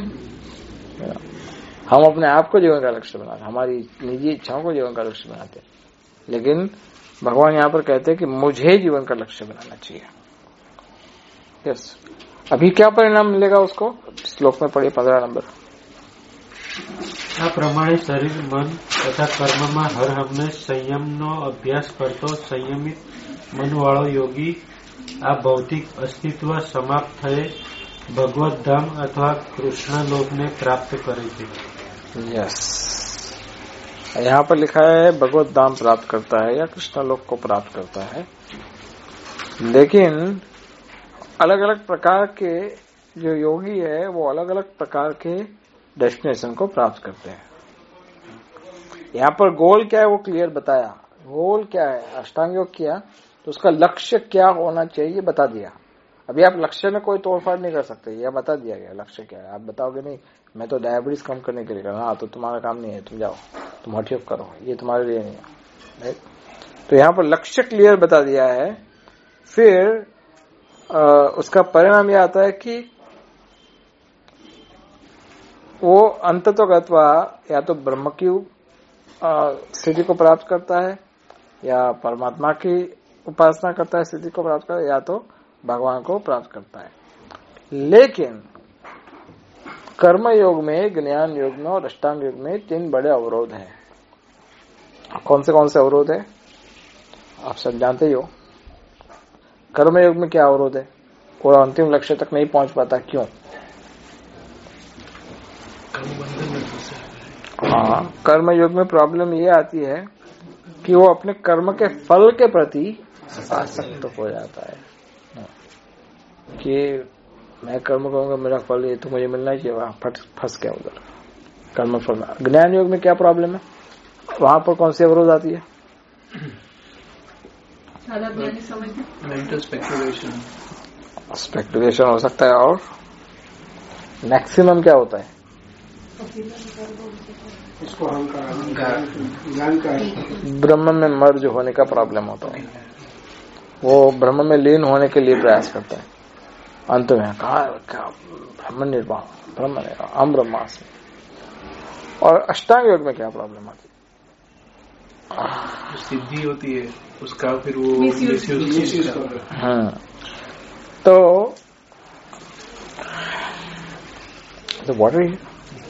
हम अपने आप को जीवन का लक्ष्य बनाते हैं, हमारी निजी इच्छाओं को जीवन का लक्ष्य बनाते हैं। लेकिन भगवान यहाँ पर कहते हैं कि मुझे जीवन का लक्ष्य बनाना चाहिए। यस, अभी क्या परिणाम मिलेगा उसको, श्लोक में पढ़िए 15 नंबर। આ પ્રમાણે શરીર, મન તથા કર્મમાં હર હંમેશ સંયમનો અભ્યાસ કરતો સંયમિત મનવાળો યોગી આ ભૌતિક અસ્તિત્વ સમાપ્ત થયે ભગવત ધામ અથવા કૃષ્ણ લોકને પ્રાપ્ત કરે છે। यस, यहाँ पर लिखा है भगवत धाम प्राप्त करता है या कृष्ण लोक को प्राप्त करता है। लेकिन अलग अलग प्रकार के जो योगी है वो अलग अलग प्रकार के डेस्टिनेशन को प्राप्त करते हैं। यहाँ पर गोल क्या है वो क्लियर बताया। गोल क्या है, अष्टांग योग किया तो उसका लक्ष्य क्या होना चाहिए बता दिया। अभी आप लक्ष्य में कोई तोड़फाड़ नहीं कर सकते, यह बता दिया गया लक्ष्य क्या है। आप बताओगे नहीं मैं तो डायबिटीज कम करने के लिए कर रहा हूं, हाँ तो तुम्हारा काम नहीं है, तुम जाओ तुम हठयोग करो, ये तुम्हारे लिए नहीं है। तो यहाँ पर लक्ष्य क्लियर बता दिया है। फिर उसका परिणाम यह आता है कि वो अंततोगत्वा या तो ब्रह्म की स्थिति को प्राप्त करता है या परमात्मा की उपासना करता है, स्थिति को प्राप्त करता है, या तो भगवान को प्राप्त करता है। लेकिन कर्म योग में, ज्ञान योग में और अष्टांग योग में 3 बड़े अवरोध हैं। कौन से अवरोध है आप सब जानते ही हो। कर्म योग में क्या अवरोध है, वो अंतिम लक्ष्य तक नहीं पहुंच पाता, क्यों? हाँ, कर्म योग में प्रॉब्लम ये आती है कि वो अपने कर्म के फल के प्रति आसक्त हो जाता है कि मैं कर्म करूंगा मेरा फल ये तो मुझे मिलना ही चाहिए, वहां फंस गया उधर कर्म फल में। ज्ञान योग में क्या प्रॉब्लम है, वहां पर कौन सी अवरोध आती है? मेंटल स्पेकुलेशन हो सकता है। और मैक्सिमम क्या होता है, इसको ज्ञान का ब्रह्म में मर्ज होने का प्रॉब्लम होता है। वो ब्रह्म में लीन होने के लिए प्रयास करता है, अंत में कहा ब्रह्म निर्वाण, ब्रह्म निर्वाण, हम ब्रह्मास्मि। और अष्टांग योग में क्या प्रॉब्लम आती है, सिद्धि होती है उसका फिर वो मिसयूज तो व्हाट आर यू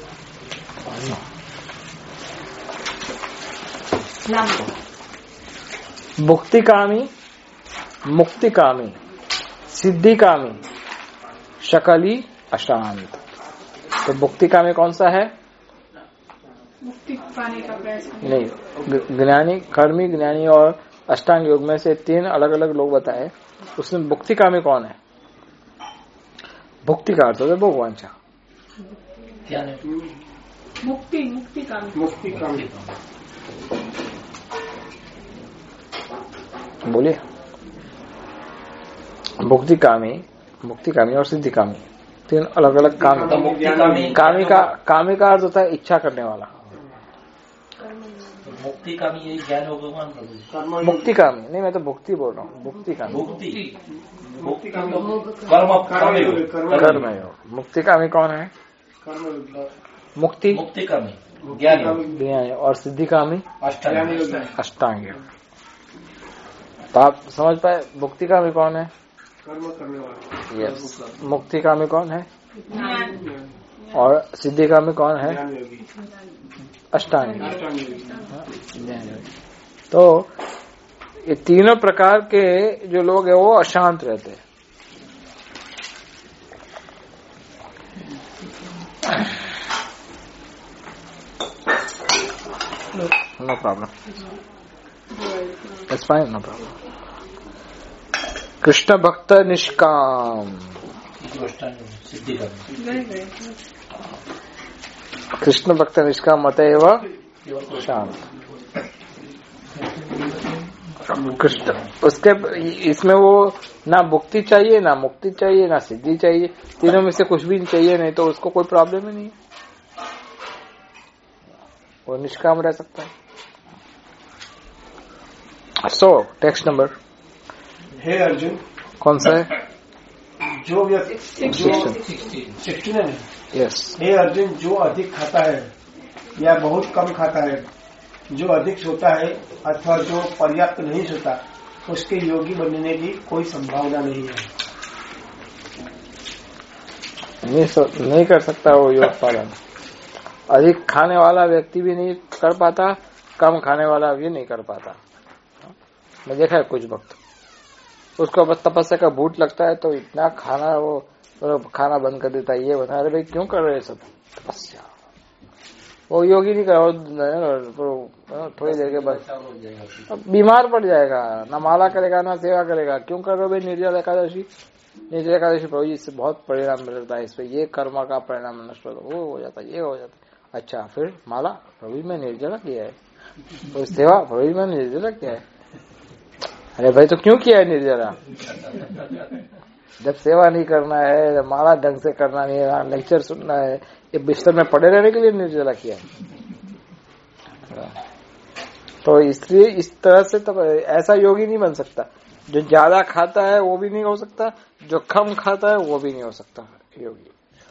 मुक्तिकामी, सिद्धिकामी, शकली, अशांत। तो मुक्तिकामी कौन सा है? मुक्ति पाने का प्रयास नहीं, ज्ञानी, कर्मी, ज्ञानी और अष्टांग योग में से 3 अलग अलग लोग बताए, उसमें भुक्तिकामी कौन है? भुक्ति का अर्थ होता है भगवान चा, क्या है? मुक्ति कामी। मुक्ति कामी। बोलिए। मुक्ति कामी और सिद्धि कामी, 3 अलग अलग काम। कामी का अर्थ होता है इच्छा करने वाला। मुक्ति कामी यही ज्ञान योग भगवान प्रभु। मुक्ति कामी नहीं, मैं तो भुक्ति बोल रहा हूँ। भुक्ति कामी कर्म योग। मुक्ति कामी कौन है? मुक्ति कामी ज्ञान योग। और सिद्धि कामी अष्टांग योग। तो आप समझ पाए मुक्ति कामी कौन है? कर्म करने वाला। यस। मुक्ति कामी कौन है? और सिद्धि कामी कौन है? अष्टांग योग। तो ये तीनों प्रकार के जो लोग हैं वो अशांत रहते हैं। No problem, it's fine, no problem. Krishna भक्त निष्काम, कृष्ण भक्त निष्काम मत एवं शांत। कृष्ण उसके इसमें वो ना भुक्ति चाहिए, ना मुक्ति चाहिए, ना सिद्धि चाहिए, तीनों में से कुछ भी नहीं चाहिए, नहीं तो उसको कोई प्रॉब्लम ही नहीं है, वो निष्काम रह सकता है। So text number. हे अर्जुन, कौन सा है? जो व्यक्ति 16 यस। हे अर्जुन, जो अधिक खाता है या बहुत कम खाता है, जो अधिक सोता है अथवा जो पर्याप्त नहीं सोता, उसके योगी बनने की कोई संभावना नहीं है। नहीं कर सकता वो योग पालन। अधिक खाने वाला व्यक्ति भी नहीं कर पाता, कम खाने वाला भी नहीं कर पाता। मैं देखा है कुछ वक्त उसको बस तपस्या का भूत लगता है तो इतना खाना वो खाना बंद कर देता है। ये बता, अरे भाई क्यों कर रहे सब तपस्या? वो योगी नहीं कर, थोड़ी देर के बाद बीमार पड़ जाएगा, ना माला करेगा ना सेवा करेगा। क्यों कर रहे हो भाई निर्जल एकादशी? निर्जल एकादशी प्रभु जी इससे बहुत परिणाम मिलता है, इस पे ये कर्म का परिणाम नष्ट होता, वो हो जाता है, ये हो जाता है। अच्छा, फिर माला प्रभु में निर्जला किया है, तो सेवा प्रभु में निर्जला किया है। अरे भाई तो क्यों किया है निर्जला? जब सेवा नहीं करना है, माला ढंग से करना नहीं है, लेक्चर सुनना है, ये बिस्तर में पड़े रहने के लिए निर्जला किया है। तो इसलिए इस तरह से तो ऐसा योगी नहीं बन सकता। जो ज्यादा खाता है वो भी नहीं हो सकता, जो कम खाता है वो भी नहीं हो सकता योगी।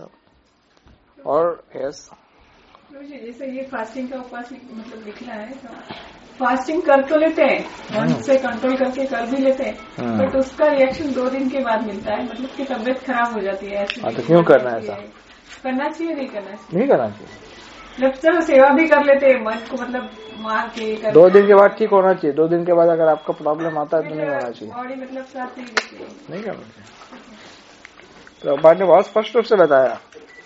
और यस, जैसे ये फास्टिंग का उपास मतलब लिखना है, तो फास्टिंग कर तो लेते हैं, मन से कंट्रोल करके कर भी लेते हैं, बट उसका रिएक्शन 2 दिन के बाद मिलता है, मतलब कि तबीयत खराब हो जाती है। ऐसे तो क्यों करना है ऐसा? करना चाहिए नहीं करना चाहिए? नहीं करना चाहिए। जब चलो सेवा भी कर लेते हैं, मन को मतलब मार के 2 दिन के बाद ठीक होना चाहिए। 2 दिन के बाद अगर आपका प्रॉब्लम आता है तो नहीं होना चाहिए, बॉडी मतलब साथ नहीं देती है, नहीं करना चाहिए। तो बात ने बहुत स्पष्ट रूप से बताया,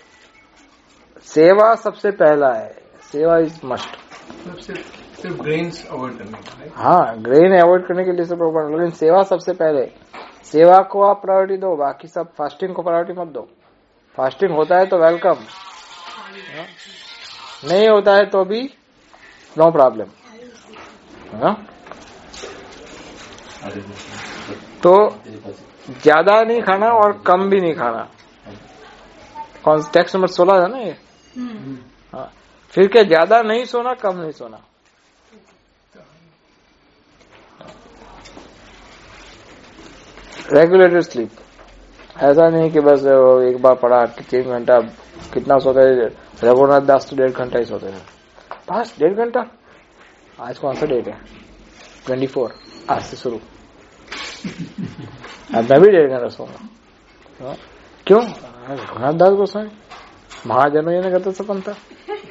सेवा सबसे पहला है, सेवा इज मस्ट। सिर्फ ग्रेन्स अवॉइड करने के लिए। हाँ, ग्रेन अवॉइड करने के लिए सब, लेकिन सेवा सबसे पहले। सेवा को आप प्रायोरिटी दो, बाकी सब फास्टिंग को प्रायोरिटी मत दो। फास्टिंग होता है तो वेलकम, नहीं होता है तो भी नो प्रॉब्लम। तो ज्यादा नहीं खाना और कम भी नहीं खाना। कौन टेक्स्ट नंबर 16 था ना ये? हाँ, फिर क्या ज्यादा नहीं सोना, कम नहीं सोना। रेगुलेटेड स्लीप, ऐसा नहीं कि बस एक बार पढ़ा कि 3 घंटा। कितना सोते हैं रघुनाथ दास? तो 1.5 घंटा ही सोते हैं, बस 1.5 घंटा। आज कौन सा डेट है? 24, आज से शुरू। अब मैं भी 1.5 घंटा सोऊंगा। क्यों? रघुनाथ दास गोस्वामी महाजनों ये नहीं करते सपन था,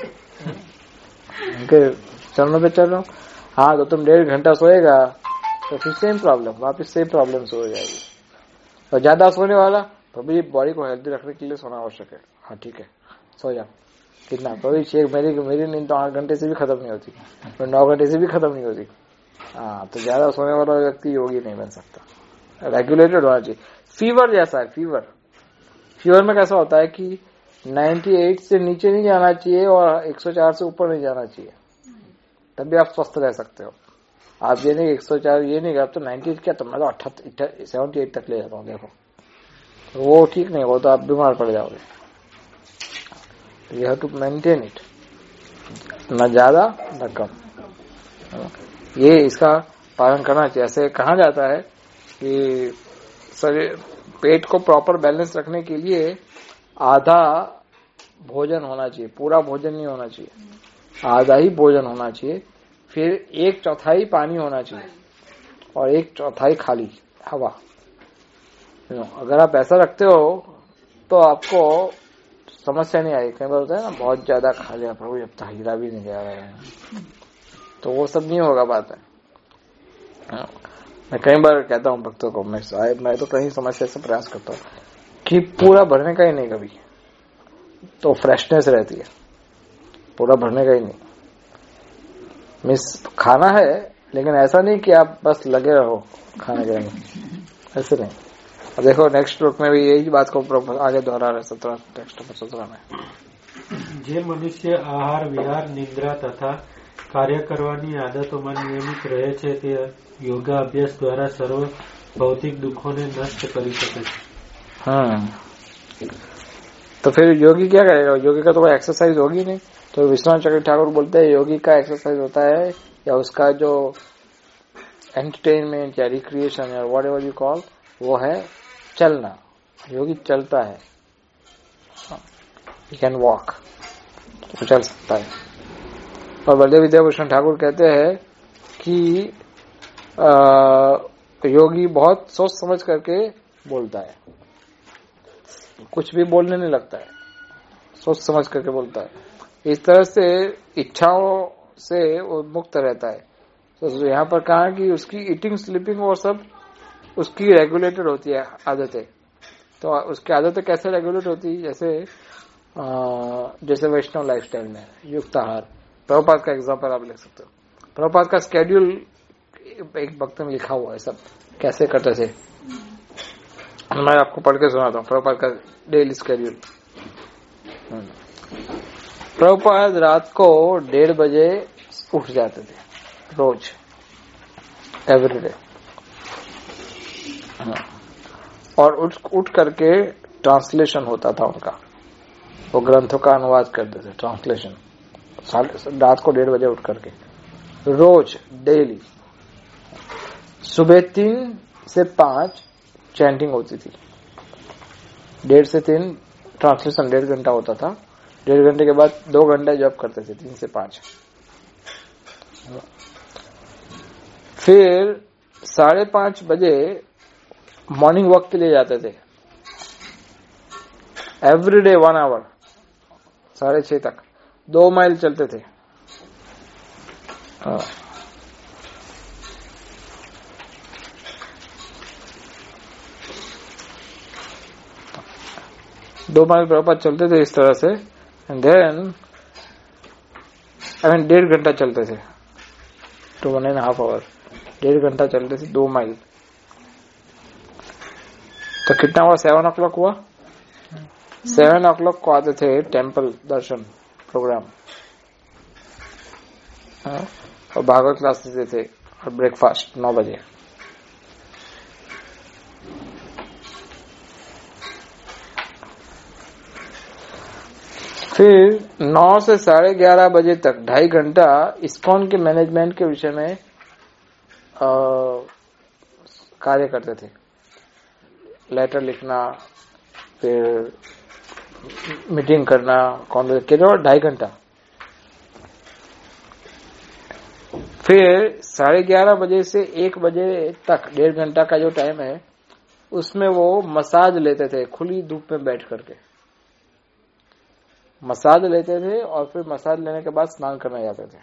उनके चरणों पे चल रहा हूँ। हाँ, तो तुम 1.5 घंटा सोएगा तो फिर सेम प्रॉब्लम, वापिस सेम प्रॉब्लम हो जाएगी। और ज्यादा सोने वाला, प्रभु जी बॉडी को हेल्दी रखने के लिए सोना आवश्यक है। हाँ ठीक है, सो जा। कितना? प्रभु जी मेरी नींद तो 8 घंटे से भी खत्म नहीं होती, 9 घंटे से भी खत्म नहीं होती। हाँ, तो ज्यादा सोने वाला व्यक्ति योगी नहीं बन सकता, रेगुलेटेड होना चाहिए। फीवर जैसा है, फीवर में कैसा होता है कि 98 से नीचे नहीं जाना चाहिए और 104 से ऊपर नहीं जाना चाहिए, तभी आप स्वस्थ रह सकते हो। आप ये नहीं 104 ये नहीं, आप तो 98 क्या, तो मैं तो 78 तक ले जाता हूँ, देखो वो ठीक नहीं, वो तो आप बीमार पड़ जाओगे। You have to maintain it, न ज्यादा न कम, ये इसका पालन करना चाहिए। ऐसे कहा जाता है कि शरीर पेट को प्रॉपर बैलेंस रखने के लिए आधा भोजन होना चाहिए, पूरा भोजन नहीं होना चाहिए, आधा ही भोजन होना चाहिए, फिर 1/4 पानी होना चाहिए और 1/4 खाली हवा। अगर आप ऐसा रखते हो तो आपको समस्या नहीं आएगी। कई बार होता है ना, बहुत ज्यादा खा लिया प्रभु, अब तो हीरा भी नहीं जा रहा है, तो वो सब नहीं होगा बात है। मैं कई बार कहता हूँ भक्तों को, मैं तो कहीं समस्या से प्रयास करता हूँ कि पूरा भरने का ही नहीं कभी, तो फ्रेशनेस रहती है, पूरा भरने का ही नहीं। खाना है लेकिन ऐसा नहीं कि आप बस लगे रहो खाने के लिए, ऐसे नहीं। और देखो नेक्स्ट श्लोक में भी यही बात को आगे दोहरा रहे 17 में। જે મનુષ્ય આહાર વિહાર નિદ્રા તથા કાર્ય કરવાની આદતોમાં નિયમિત રહે છે તે યોગા અભ્યાસ દ્વારા સર્વ ભૌતિક દુઃખોને નષ્ટ કરી શકે છે। तो फिर योगी क्या करेगा? योगी का तो कोई एक्सरसाइज होगी नहीं। तो विश्वनाथ चक्रवर्ती ठाकुर बोलते हैं योगी का एक्सरसाइज होता है या उसका जो एंटरटेनमेंट या रिक्रिएशन या व्हाट एवर यू कॉल, वो है चलना। योगी चलता है, ही कैन वॉक, वो चल सकता है। और बलदेव विद्याभूषण ठाकुर कहते हैं कि योगी बहुत सोच समझ करके बोलता है, कुछ भी बोलने नहीं लगता है, सोच समझ करके बोलता है। इस तरह से इच्छाओं से वो मुक्त रहता है। तो यहाँ पर कहा कि उसकी ईटिंग स्लीपिंग और सब उसकी रेगुलेटेड होती है आदतें। तो उसकी आदतें कैसे रेगुलेट होती है? जैसे वैष्णव लाइफस्टाइल में युक्त आहार। प्रभुपाद का एग्जांपल आप लिख सकते हो। प्रभुपाद का स्केड्यूल एक भक्त में लिखा हुआ है, सब कैसे करते थे। मैं आपको पढ़ के सुनाता हूँ प्रभुपाद का डेली स्केड्यूल। प्रभुपाद रात को 1:30 बजे उठ जाते थे रोज, एवरीडे। और उठ करके ट्रांसलेशन होता था उनका, वो ग्रंथों का अनुवाद करते थे, ट्रांसलेशन रात को 1:30 बजे उठ करके रोज डेली। सुबह 3 से 5 चैंटिंग होती थी, 1:30 से 3 ट्रांसलेशन 1.5 घंटा होता था। 1.5 घंटे के बाद 2 घंटे जॉब करते थे, 3 से 5। फिर 5:30 बजे मॉर्निंग वॉक के लिए जाते थे, एवरीडे 1 आवर, 6:30 तक 2 माइल चलते थे। दो माइल प्रभुपाद चलते थे इस तरह से। एंड देन 1.5 घंटा चलते थे, 1.5 आवर, 1.5 घंटा चलते थे 2 माइल। तो कितना हुआ? 7 o'clock हुआ। 7 o'clock को आते थे टेम्पल दर्शन प्रोग्राम, और भागवत क्लास देते थे और ब्रेकफास्ट 9 बजे। फिर 9 से 11:30 बजे तक 2.5 घंटा इस्कॉन के मैनेजमेंट के विषय में कार्य करते थे, लेटर लिखना, फिर मीटिंग करना, कॉन्फ्रेंस के लिए 2.5 घंटा। फिर 11:30 बजे से 1 बजे तक 1.5 घंटा का जो टाइम है उसमें वो मसाज लेते थे, खुली धूप में बैठ करके मसाज लेते थे। और फिर मसाज लेने के बाद स्नान करने जाते थे।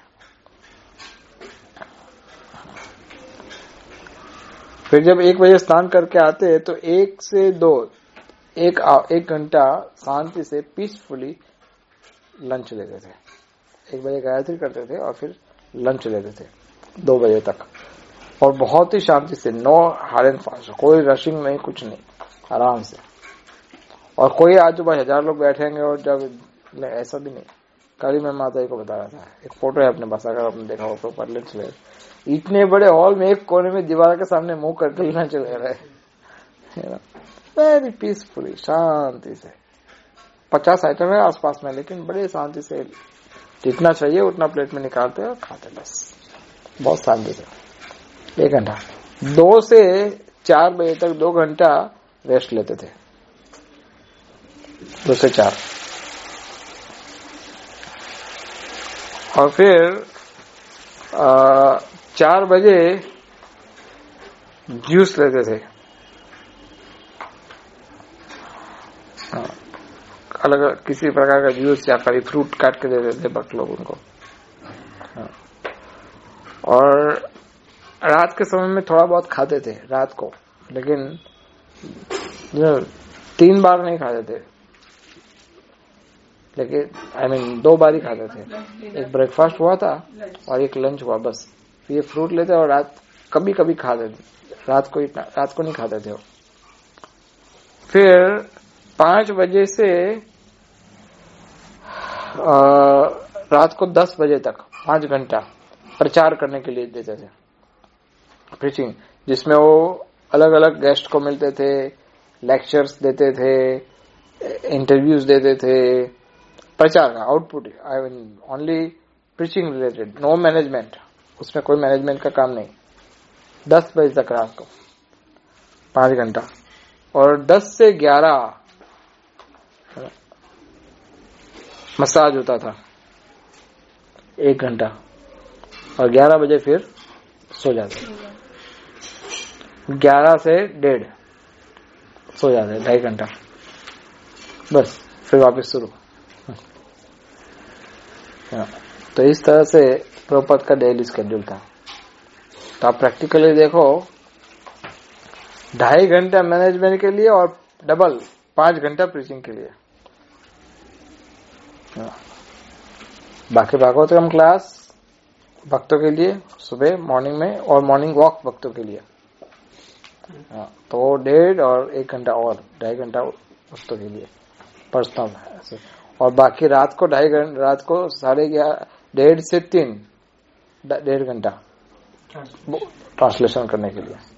फिर जब 1 बजे स्नान करके आते तो 1 से 2 एक घंटा शांति से पीसफुली लंच लेते थे। 1 बजे गायत्री करते थे और फिर लंच लेते थे 2 बजे तक। और बहुत ही शांति से, नो हार्ड एंड फास्ट, कोई रशिंग नहीं, कुछ नहीं, आराम से। और कोई आजू बाजू 1000 लोग बैठेंगे और जब ऐसा भी नहीं। कल ही मैं माता जी को बता रहा था, एक फोटो है अपने बसा का, आपने देखा होगा परलेंस ले, इतने बड़े हॉल में एक कोने में दीवार के सामने मुंह करके लेना चल रहा है, वेरी पीसफुली, शांति से। 50 आइटम है आसपास में, लेकिन बड़े शांति से जितना चाहिए उतना प्लेट में निकालते और खाते, बस बहुत शांति से। 1 घंटा, 2 से 4 बजे तक 2 घंटा रेस्ट लेते थे, 2 से 4। और फिर 4 बजे जूस लेते थे, अलग अलग किसी प्रकार का जूस या कभी फ्रूट काट के दे देते थे भक्त लोग उनको। और रात के समय में थोड़ा बहुत खाते थे रात को, लेकिन 3 बार नहीं खाते थे, लेकिन 2 बार ही खाते थे। एक ब्रेकफास्ट हुआ था और एक लंच हुआ, बस। ये फ्रूट लेते और रात कभी कभी खाते थे, रात को नहीं खाते थे। फिर 5 बजे से रात को 10 बजे तक 5 घंटा प्रचार करने के लिए देते थे, प्रीचिंग, जिसमें वो अलग अलग गेस्ट को मिलते थे, लेक्चर्स देते थे, इंटरव्यूज देते थे, प्रचार का output, only preaching related, no management, उसमें कोई मैनेजमेंट का काम नहीं। 10 बजे तक रात को 5 घंटा, और 10 से 11 मसाज होता था 1 घंटा, और 11 बजे फिर सो जाते, 11 से 1:30 सो जाते, 2.5 घंटा, बस। फिर वापस शुरू। तो इस तरह से प्रभुपाद का डेली शेड्यूल था। तो आप प्रैक्टिकली देखो, 2.5 घंटा मैनेजमेंट के लिए और डबल 5 घंटा प्रीचिंग के लिए। बाकी भागवतम क्लास भक्तों के लिए सुबह मॉर्निंग में, और मॉर्निंग वॉक भक्तों के लिए। तो 1.5 और 1 घंटा और 2.5 घंटा भक्तों के लिए पर्सनल है। और बाकी रात को 2.5 घंटा, रात को 1:30 से 3, 1.5 घंटा ट्रांसलेशन करने के लिए।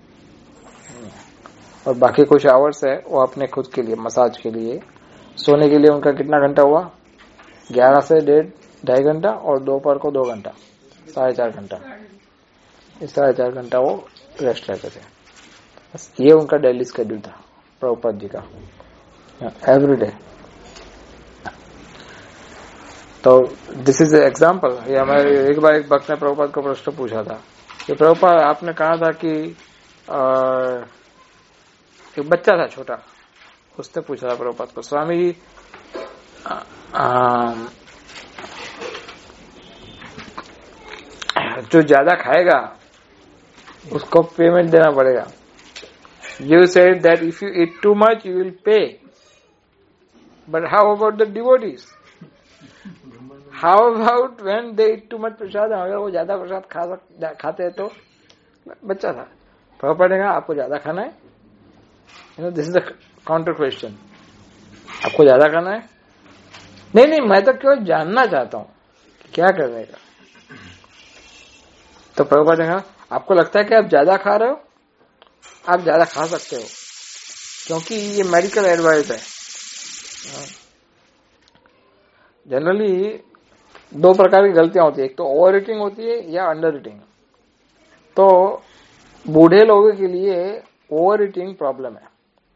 और बाकी कुछ आवर्स है वो अपने खुद के लिए, मसाज के लिए। सोने के लिए उनका कितना घंटा हुआ? 11 से 1.5, 2.5 घंटा, और दोपहर को 2 घंटा, 4.5 घंटा। इस 4.5 घंटा वो रेस्ट लेते थे। बस ये उनका डेली शेड्यूल था प्रभुपाद जी का, एवरी डे। तो दिस इज एग्जाम्पल। ये हमारे एक बार एक भक्त ने प्रभुपाद को प्रश्न पूछा था कि प्रभुपाद, आपने कहा था कि एक बच्चा था छोटा, उसने पूछा था प्रभुपाद को, स्वामी जी जो ज्यादा खाएगा उसको पेमेंट देना पड़ेगा। You said that if you eat too much you will pay, but how about the devotees? How about when they eat too much प्रसाद? अगर वो ज्यादा प्रसाद खाते हैं तो, बच्चा था, प्रभुपाद ने कहा आपको ज्यादा खाना है, this is the counter question, आपको ज्यादा खाना है? नहीं, मैं तो क्यों जानना चाहता हूँ क्या करने का। तो प्रभुपाद ने कहा आपको लगता है कि आप ज्यादा खा रहे हो? आप ज्यादा खा सकते हो, क्योंकि ये मेडिकल एडवाइस है। जनरली 2 प्रकार की गलतियां होती है, एक तो ओवर ईटिंग होती है या अंडर ईटिंग। तो बूढ़े लोगों के लिए ओवर ईटिंग प्रॉब्लम है,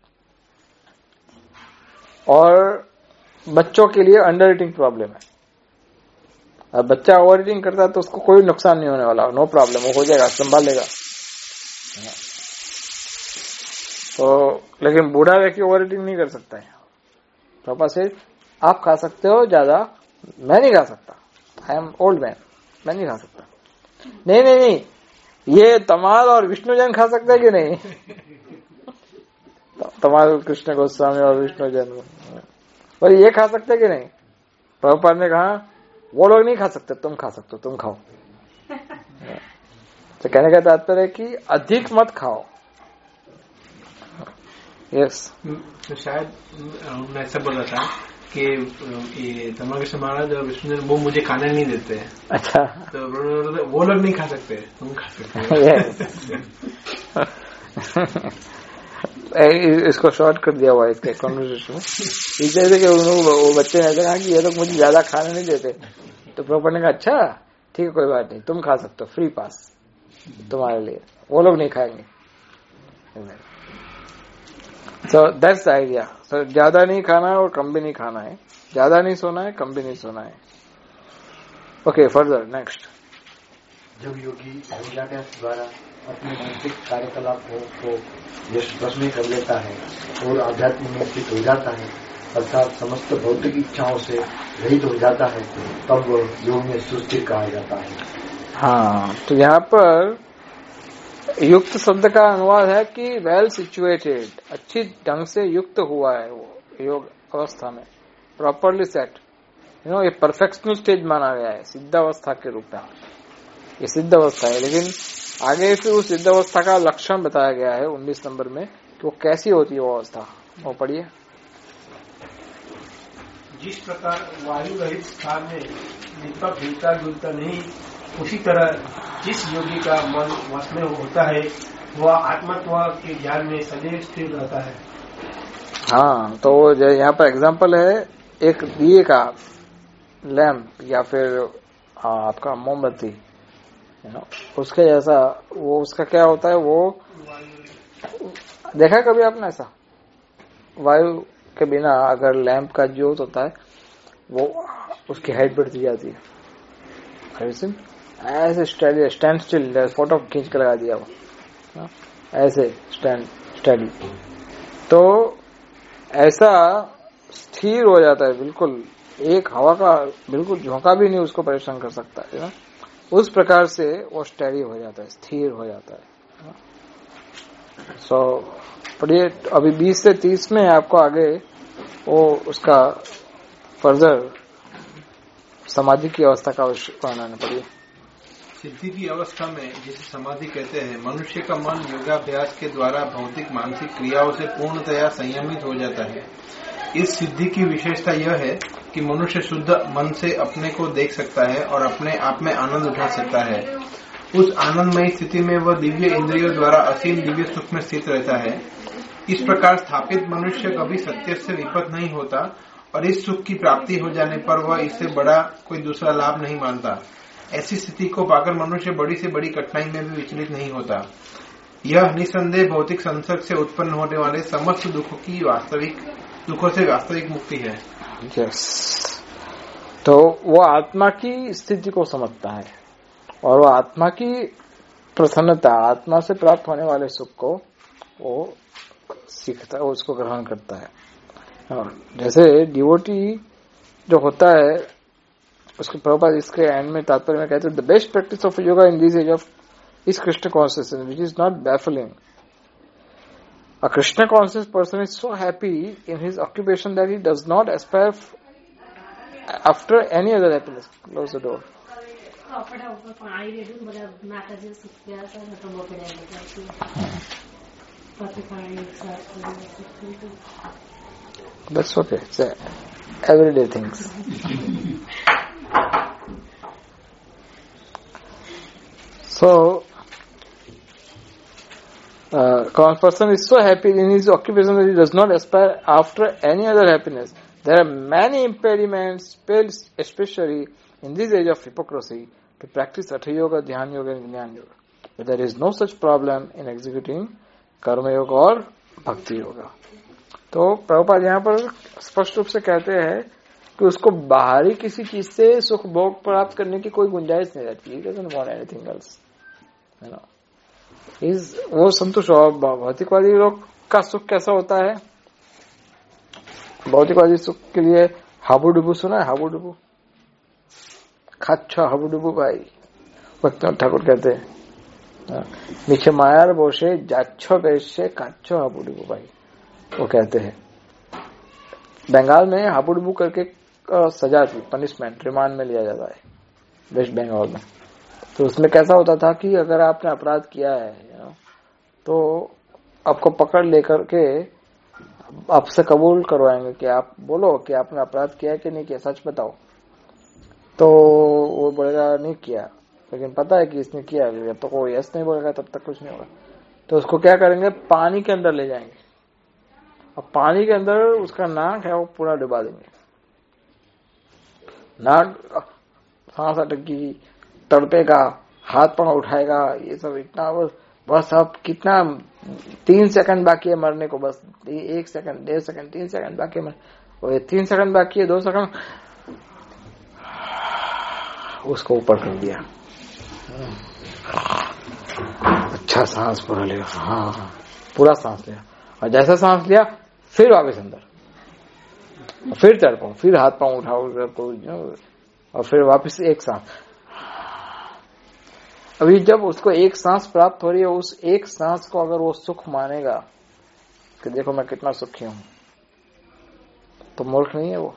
और बच्चों के लिए अंडर ईटिंग प्रॉब्लम है। अब बच्चा ओवर ईटिंग करता है तो उसको कोई नुकसान नहीं होने वाला, नो प्रॉब्लम, वो हो जाएगा, संभाल लेगा। तो लेकिन बूढ़ा व्यक्ति ओवर ईटिंग नहीं कर सकता है। पापा से आप खा सकते हो ज्यादा, मैं नहीं खा सकता, आई एम ओल्ड मैन, मैं नहीं खा सकता। नहीं, ये तमाल और विष्णुजन खा सकते हैं कि नहीं? तमाल कृष्ण गोस्वामी और विष्णुजन, और ये खा सकते कि नहीं? प्रभुपाद ने कहा वो लोग नहीं खा सकते, तुम खा सकते हो, तुम खाओ। तो कहने का तात्पर्य है कि अधिक मत खाओ। यस, तो शायद उन्होंने ऐसा बोला था कि ये तमाकेश्वर महाराज और विष्णु वो मुझे खाने नहीं देते। अच्छा, तो वो लोग नहीं खा सकते, तुम खा सकते। इसको शॉर्ट कर दिया हुआ इसके कॉन्वर्सेशन में। जैसे कि वो बच्चे ने कहा कि ये लोग मुझे ज्यादा खाने नहीं देते, तो प्रभुपाद ने कहा अच्छा ठीक है कोई बात नहीं, तुम खा सकते हो, फ्री पास तुम्हारे लिए, वो लोग नहीं खाएंगे। So that's the idea. So ज्यादा नहीं खाना है और कम भी नहीं खाना है, ज्यादा नहीं सोना है, कम भी नहीं सोना है। Okay, further next. जब योगी योगाभ्यास द्वारा अपने मानसिक कार्यकलापों को वश में कर लेता है और आध्यात्म में स्थित हो जाता है, अर्थात समस्त भौतिक इच्छाओं से रहित हो जाता है, तब वह योग में सुस्थिर कहा जाता है। हाँ, तो यहाँ पर युक्त शब्द का अनुवाद है कि वेल सिचुएटेड, अच्छी ढंग से युक्त हुआ है वो योग अवस्था में, प्रॉपरली सेट। ये परफेक्शनल स्टेज माना गया है सिद्ध अवस्था के रूप में। ये सिद्ध अवस्था है, लेकिन आगे फिर उस सिद्ध अवस्था का लक्षण बताया गया है 19 नंबर में कि वो कैसी होती है वो अवस्था। वो पढ़िए। जिस प्रकार वायु रहित स्थान में दीपक हिलता डुलता नहीं, उसी तरह जिस योगी का मन वश में होता है वह आत्मत्व के ज्ञान में सदैव स्थिर रहता है। हाँ, तो यहाँ पर एग्जाम्पल है एक दिए का लैंप या फिर आपका मोमबत्ती, उसके जैसा वो, उसका क्या होता है वो देखा कभी आपने ऐसा? वायु के बिना अगर लैंप का ज्योत होता है वो उसकी हाइट बढ़ती जाती है, ऐसे स्टैंड स्टिल, फोटो खींच कर लगा दिया वो, ऐसे स्टैंड, तो ऐसा स्थिर हो जाता है बिल्कुल, एक हवा का बिल्कुल झोंका भी नहीं उसको परेशान कर सकता है ना। उस प्रकार से वो स्टेडी हो जाता है, स्थिर हो जाता है। सो पढ़िए अभी 20 से 30 में आपको आगे वो उसका फर्दर समाधि की अवस्था का वर्णन पढ़िए। सिद्धि की अवस्था में, जिसे समाधि कहते हैं, मनुष्य का मन योगाभ्यास के द्वारा भौतिक मानसिक क्रियाओं से पूर्णतया संयमित हो जाता है। इस सिद्धि की विशेषता यह है कि मनुष्य शुद्ध मन से अपने को देख सकता है और अपने आप में आनंद उठा सकता है। उस आनंदमयी स्थिति में वह दिव्य इंद्रियों द्वारा असीम दिव्य सुख में स्थित रहता है। इस प्रकार स्थापित मनुष्य कभी सत्य से विपद नहीं होता और इस सुख की प्राप्ति हो जाने पर वह इससे बड़ा कोई दूसरा लाभ नहीं मानता। ऐसी स्थिति को पाकर मनुष्य बड़ी से बड़ी कठिनाई में भी विचलित नहीं होता। यह निसंदेह भौतिक संसर्ग से उत्पन्न होने वाले समस्त दुखों से वास्तविक मुक्ति है। यस, तो वो आत्मा की स्थिति को समझता है और वो आत्मा की प्रसन्नता, आत्मा से प्राप्त होने वाले सुख को वो सीखता है, उसको ग्रहण करता है। और जैसे डिवोटी जो होता है उसके प्रभुपाद इसके एंड में तात्पर्य में कहते हैं the best practice of yoga in this age of is Krishna consciousness which is not baffling. A Krishna conscious person is so happy in his occupation that he does not aspire after any other happiness. Close the door. That's okay. It's everyday things. So, person is so happy in his occupation that he does not aspire after any other happiness. There are many impediments, especially in this age of hypocrisy, to practice Hatha Yoga, Dhyan Yoga and Jnana Yoga. But there is no such problem in executing Karma Yoga और Bhakti Yoga. तो प्रभुपाद यहाँ पर स्पष्ट रूप से कहते हैं कि उसको बाहरी किसी चीज से सुख भोग प्राप्त करने की कोई गुंजाइश नहीं रहती। He doesn't want anything else. You know. वो संतुष्ट हो। भौतिकवादी लोग का सुख कैसा होता है? भौतिकवादी सुख के लिए हाबू डुबू सुना है? हाबू डुबू, खाच्छा हाबू डुबू भाई भक्तिनाथ ठाकुर कहते हैं, नीचे मायार बोशे जाच्छो बेशे काच्छो हाबू डुबू भाई, वो कहते हैं। बंगाल में हाबू डुबू करके सजा थी, पनिशमेंट, रिमांड में लिया जाता है वेस्ट बंगाल में। तो उसमें कैसा होता था कि अगर आपने अपराध किया है तो आपको पकड़ लेकर के आपसे कबूल करवाएंगे कि आप बोलो कि आपने अपराध किया कि नहीं किया, सच बताओ। तो वो बोलेगा नहीं किया, लेकिन पता है कि इसने किया, जब तक वो यस नहीं बोलेगा तब तक कुछ नहीं होगा। तो उसको क्या करेंगे, पानी के अंदर ले जाएंगे और पानी के अंदर उसका नाक है वो पूरा डुबा देंगे। नाक सांस अटकी, तड़पेगा, हाथ पांव उठाएगा, ये सब इतना बस अब कितना 3 सेकंड बाकी है मरने को, बस 1 सेकंड 1.5 सेकंड 3 सेकंड बाकी है, और 3 सेकंड बाकी है, 2 सेकंड उसको ऊपर कर दिया। अच्छा सांस पूरा लिया, हाँ पूरा सांस लिया, और जैसा सांस लिया फिर वापस अंदर, फिर तड़पो, फिर हाथ पांव उठाओ और फिर वापस एक सांस। अभी जब उसको एक सांस प्राप्त हो रही है, उस एक सांस को अगर वो सुख मानेगा कि देखो मैं कितना सुखी हूं, तो मूर्ख नहीं है वो।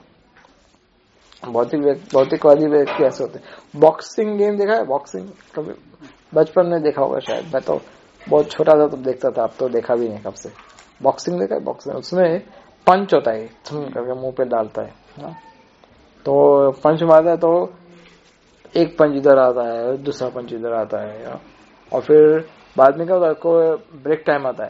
भौतिकवादी व्यक्ति ऐसे होते हैं। बॉक्सिंग गेम देखा है? बॉक्सिंग कभी बचपन में देखा होगा शायद, मैं तो बहुत छोटा था तब देखता था, अब तो देखा भी नहीं कब से। बॉक्सिंग देखा है? बॉक्सिंग उसमें पंच होता है, करके मुंह पे डालता है, तो पंच मारता है तो एक पंच इधर आता है, दूसरा पंच इधर आता है, और फिर बाद में क्या होता है, उसको ब्रेक टाइम आता है,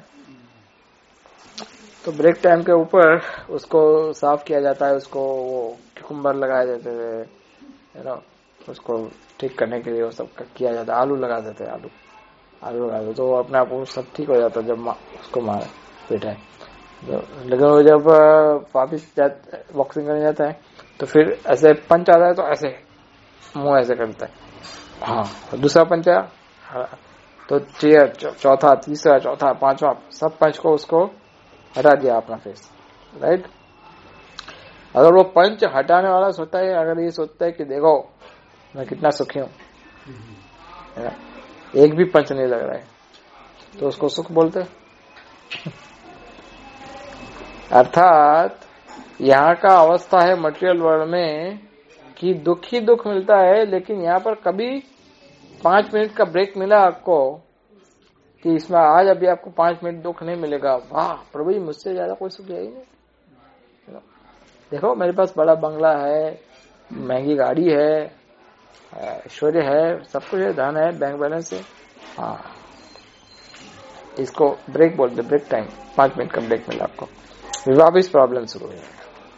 तो ब्रेक टाइम के ऊपर उसको साफ किया जाता है, उसको वो क्यूकम्बर लगाए देते हैं, उसको ठीक करने के लिए वो सब किया जाता है, आलू लगा देते हैं, आलू लगा देते तो अपने आप वो सब ठीक हो जाता है जब उसको मारे पेटा है। लेकिन वो जब वापिस बॉक्सिंग करने जाता है तो फिर ऐसे पंच आता है तो ऐसे मुंह ऐसे करता है, हाँ, दूसरा पंच आया तो चौथा, तीसरा, चौथा, पांचवा, सब पंच को उसको हटा दिया अपना फेस, राइट। अगर वो पंच हटाने वाला सोचता है, अगर ये सोचता है कि देखो मैं कितना सुखी हूं, एक भी पंच नहीं लग रहा है, तो उसको सुख बोलते हैं। अर्थात यहाँ का अवस्था है मटेरियल वर्ल्ड में कि दुख ही दुख मिलता है, लेकिन यहाँ पर कभी 5 मिनट का ब्रेक मिला आपको कि इसमें आज अभी आपको 5 मिनट दुख नहीं मिलेगा, वाह प्रभु जी मुझसे ज्यादा कोई सुख है ही नहीं। देखो मेरे पास बड़ा बंगला है, महंगी गाड़ी है, ऐश्वर्य है, सब कुछ है, धन है, बैंक बैलेंस है, हाँ, इसको ब्रेक बोलते, ब्रेक टाइम, 5 मिनट का ब्रेक मिला आपको, वापिस प्रॉब्लम शुरू है।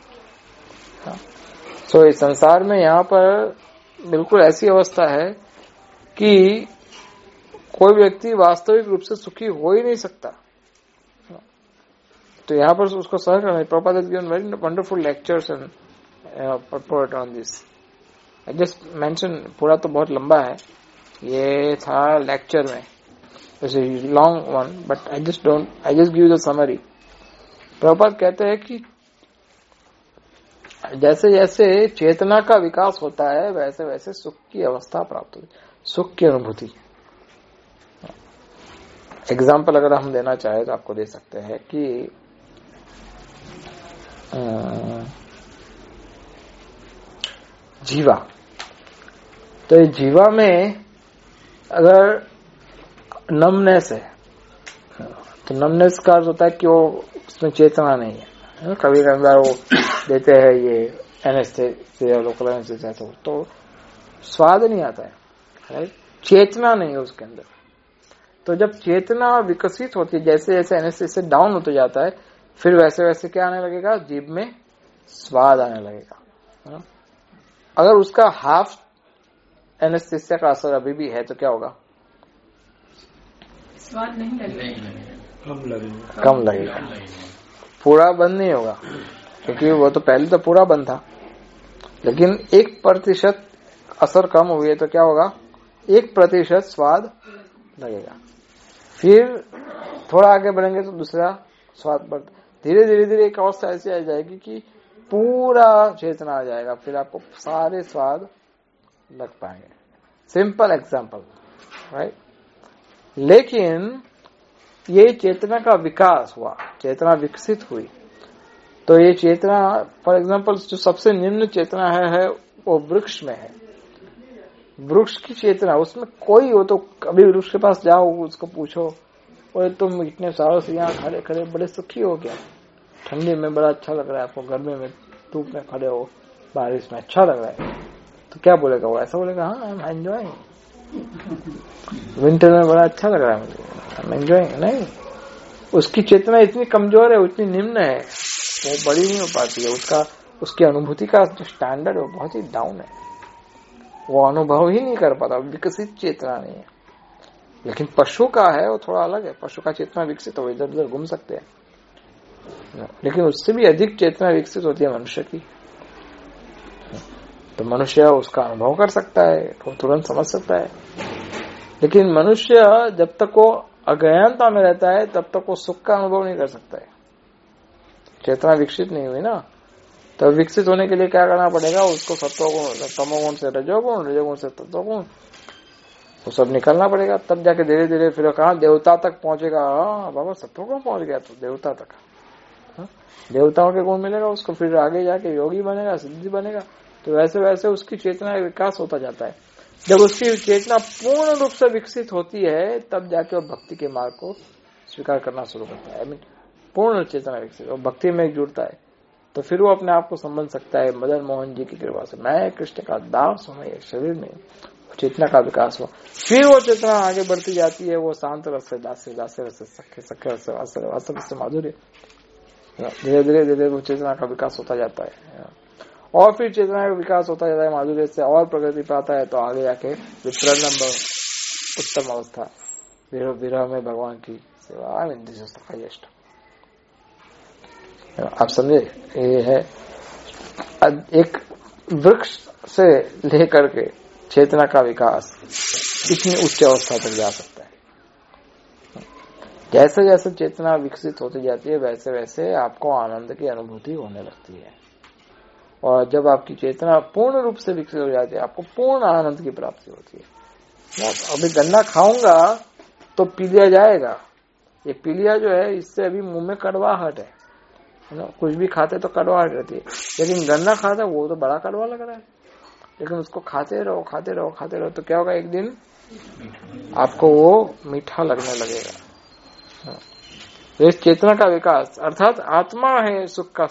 सो इस संसार में यहाँ पर बिल्कुल ऐसी अवस्था है कि कोई व्यक्ति वास्तविक रूप से सुखी हो ही नहीं सकता। तो यहाँ पर उसको सहन करना है। Prabhupada has given very wonderful lectures and purport on this. I just mentioned, पूरा तो बहुत लंबा है, ये था लेक्चर में, it's a long one, but I just give you the summary. Prabhupada कहते हैं कि जैसे जैसे चेतना का विकास होता है वैसे वैसे सुख की अवस्था प्राप्त होती है, सुख की अनुभूति। एग्जाम्पल अगर हम देना चाहे तो आपको दे सकते हैं कि जीवा, तो जीवा में अगर नमनेस है तो नमनेस का अर्थ होता है कि वो उसमें चेतना नहीं है। कभी कभी वो देते हैं ये एनेस्थेसिया, लोकल एनेस्थेसिया, तो स्वाद नहीं आता है, राइट, चेतना नहीं है उसके अंदर। तो जब चेतना विकसित होती है, जैसे जैसे एनेस्थेसिया डाउन होते जाता है, फिर वैसे वैसे क्या आने लगेगा, जीभ में स्वाद आने लगेगा। अगर उसका हाफ एनेस्थेसिया का असर अभी भी है तो क्या होगा, स्वाद नहीं लगेगा, कम लगेगा, पूरा बंद नहीं होगा, क्योंकि वो तो पहले तो पूरा बंद था, लेकिन 1% असर कम हुई है तो क्या होगा, 1% स्वाद लगेगा। फिर थोड़ा आगे बढ़ेंगे तो दूसरा स्वाद बढ़, धीरे धीरे धीरे एक अवस्था ऐसी आ जाएगी कि पूरा चेतना आ जाएगा, फिर आपको सारे स्वाद लग पाएंगे। Simple example, right. लेकिन ये चेतना का विकास हुआ, चेतना विकसित हुई, तो ये चेतना फॉर एग्जाम्पल जो सबसे निम्न चेतना है वो वृक्ष में है। वृक्ष की चेतना, उसमें कोई हो तो कभी वृक्ष के पास जाओ, उसको पूछो, और तुम इतने सालों से यहाँ खड़े खड़े बड़े सुखी हो क्या? ठंडी में बड़ा अच्छा लग रहा है आपको, गर्मी में धूप में खड़े हो, बारिश में अच्छा लग रहा है, तो क्या बोलेगा वो? ऐसा बोलेगा हाँ आई एम एंजॉयिंग, विंटर में बड़ा अच्छा लग रहा है मुझे, आई एम एंजॉयिंग। नहीं, उसकी चेतना इतनी कमजोर है, उतनी निम्न है, वो बड़ी नहीं हो पाती है। उसकी अनुभूति का जो स्टैंडर्ड है वो बहुत ही डाउन है, वो अनुभव ही नहीं कर पाता, विकसित चेतना नहीं है। लेकिन पशु का है वो थोड़ा अलग है, पशु का चेतना विकसित हो, इधर उधर घूम सकते हैं, लेकिन उससे भी अधिक चेतना विकसित होती है मनुष्य की। तो मनुष्य उसका अनुभव कर सकता है, वो तुरंत समझ सकता है। लेकिन मनुष्य जब तक वो अज्ञानता में रहता है तब तक वो सुख का अनुभव नहीं कर सकता है। चेतना विकसित नहीं हुई ना, तो विकसित होने के लिए क्या करना पड़ेगा? उसको सत्वगुण, तमोगुण से रजोगुण, रजोगुण से तत्वगुण, वो सब निकलना पड़ेगा, तब जाके धीरे धीरे फिर कहा देवता तक पहुंचेगा। हाँ बाबा, सत्वगुण पहुंच गया तो देवता तक, देवताओं के गुण मिलेगा उसको, फिर आगे जाके योगी बनेगा, सिद्धि बनेगा। तो वैसे वैसे उसकी चेतना का विकास होता जाता है। जब उसकी चेतना पूर्ण रूप से विकसित होती है तब जाके वो भक्ति के मार्ग को स्वीकार करना शुरू करता है। पूर्ण चेतना विकसित और भक्ति में जुड़ता है तो फिर वो अपने आप को समझ सकता है मदन मोहन जी की कृपा से मैं कृष्ण का दास हूं, मैं शरीर में चेतना का विकास हुआ। फिर वो चेतना आगे बढ़ती जाती है, वो शांत रस से, दास्य दास्य रस से, सख्य सख्य रस से, वात्सल्य रस से, माधुर्य, धीरे धीरे धीरे वो चेतना का विकास होता जाता है। और फिर चेतना का विकास होता जाता है माधुर्य से, और प्रगति पाता है तो आगे जाके विप्रलंब उत्तम अवस्था, विरह में भगवान की सेवा, दिस इज द हाईएस्ट। आप समझे? ये है एक वृक्ष से लेकर के चेतना का विकास इतनी उच्च अवस्था तक जा सकता है। जैसे जैसे चेतना विकसित होती जाती है वैसे वैसे आपको आनंद की अनुभूति होने लगती है, और जब आपकी चेतना पूर्ण रूप से विकसित हो जाती है आपको पूर्ण आनंद की प्राप्ति होती है। अभी गन्ना खाऊंगा तो पीलिया जाएगा, ये पीलिया जो है इससे अभी मुंह में कड़वाहट है ना, कुछ भी खाते तो कड़वाहट रहती है, लेकिन गन्ना खाता है वो तो बड़ा कड़वा लग रहा है, लेकिन उसको खाते रहो खाते रहो खाते रहो तो क्या होगा, एक दिन आपको वो मीठा लगने लगेगा। इस चेतना का विकास अर्थात आत्मा है सुख का,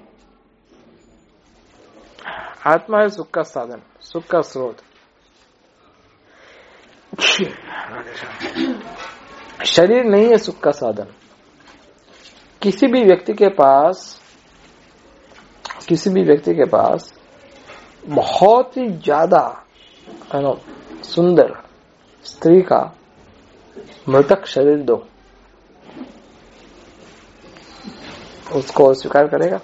आत्मा है सुख का साधन, सुख का स्रोत। शरीर नहीं है सुख का साधन। किसी भी व्यक्ति के पास बहुत ही ज्यादा सुंदर स्त्री का मृतक शरीर दो, उसको स्वीकार करेगा?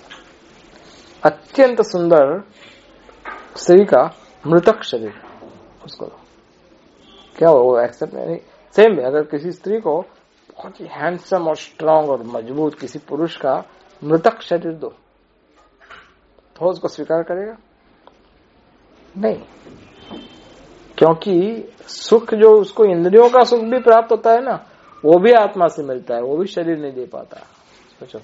अत्यंत सुंदर स्त्री का मृतक शरीर उसको दो, क्या वो एक्सेप्ट नहीं? सेम है, अगर किसी स्त्री को बहुत ही हैंडसम और स्ट्रांग और मजबूत किसी पुरुष का मृतक शरीर दो तो उसको स्वीकार करेगा? नहीं, क्योंकि सुख जो उसको इंद्रियों का सुख भी प्राप्त होता है ना, वो भी आत्मा से मिलता है, वो भी शरीर नहीं दे पाता। सोचो,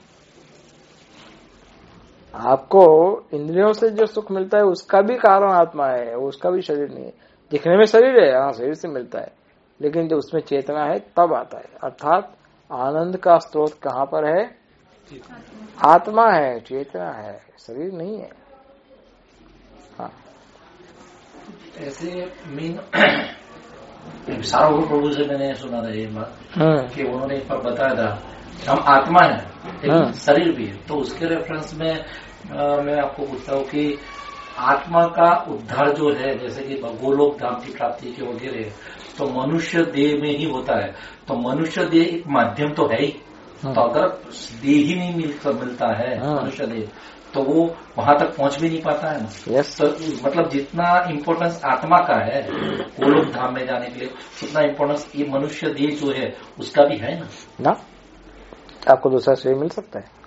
आपको इंद्रियों से जो सुख मिलता है उसका भी कारण आत्मा है, उसका भी शरीर नहीं है। दिखने में शरीर है, हाँ शरीर से मिलता है, लेकिन जो उसमें चेतना है तब आता है। अर्थात आनंद का स्रोत कहाँ पर है? आत्मा है, चेतना है, शरीर नहीं है। हाँ, ऐसे मेन सार्वभौम प्रभु से मैंने सुना था ये बात कि उन्होंने एक बार बताया था हम आत्मा है लेकिन शरीर भी है। तो उसके रेफरेंस में मैं आपको पूछता हूँ कि आत्मा का उद्धार जो है, जैसे कि गोलोक धाम की प्राप्ति के वगैरह, तो मनुष्य देह में ही होता है। तो मनुष्य देह एक माध्यम तो है ही, तो अगर देह ही नहीं मिलता है मनुष्य देह, तो वो वहां तक पहुंच भी नहीं पाता है ना। yes. तो मतलब जितना इम्पोर्टेंस आत्मा का है गोलोक धाम में जाने के लिए, उतना इम्पोर्टेंस ये मनुष्य देह जो है उसका भी है ना। आपको दूसरा शरीर मिल सकता है।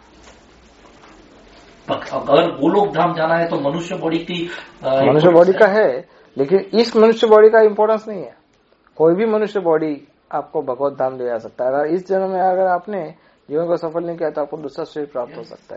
अगर गोलोक धाम जाना है तो मनुष्य बॉडी की मनुष्य बॉडी का है, लेकिन इस मनुष्य बॉडी का इम्पोर्टेंस नहीं है। कोई भी मनुष्य बॉडी आपको भगवत धाम ले जा सकता है। अगर इस जन्म में अगर आपने जीवन को सफल नहीं किया तो आपको दूसरा शरीर प्राप्त हो सकता है।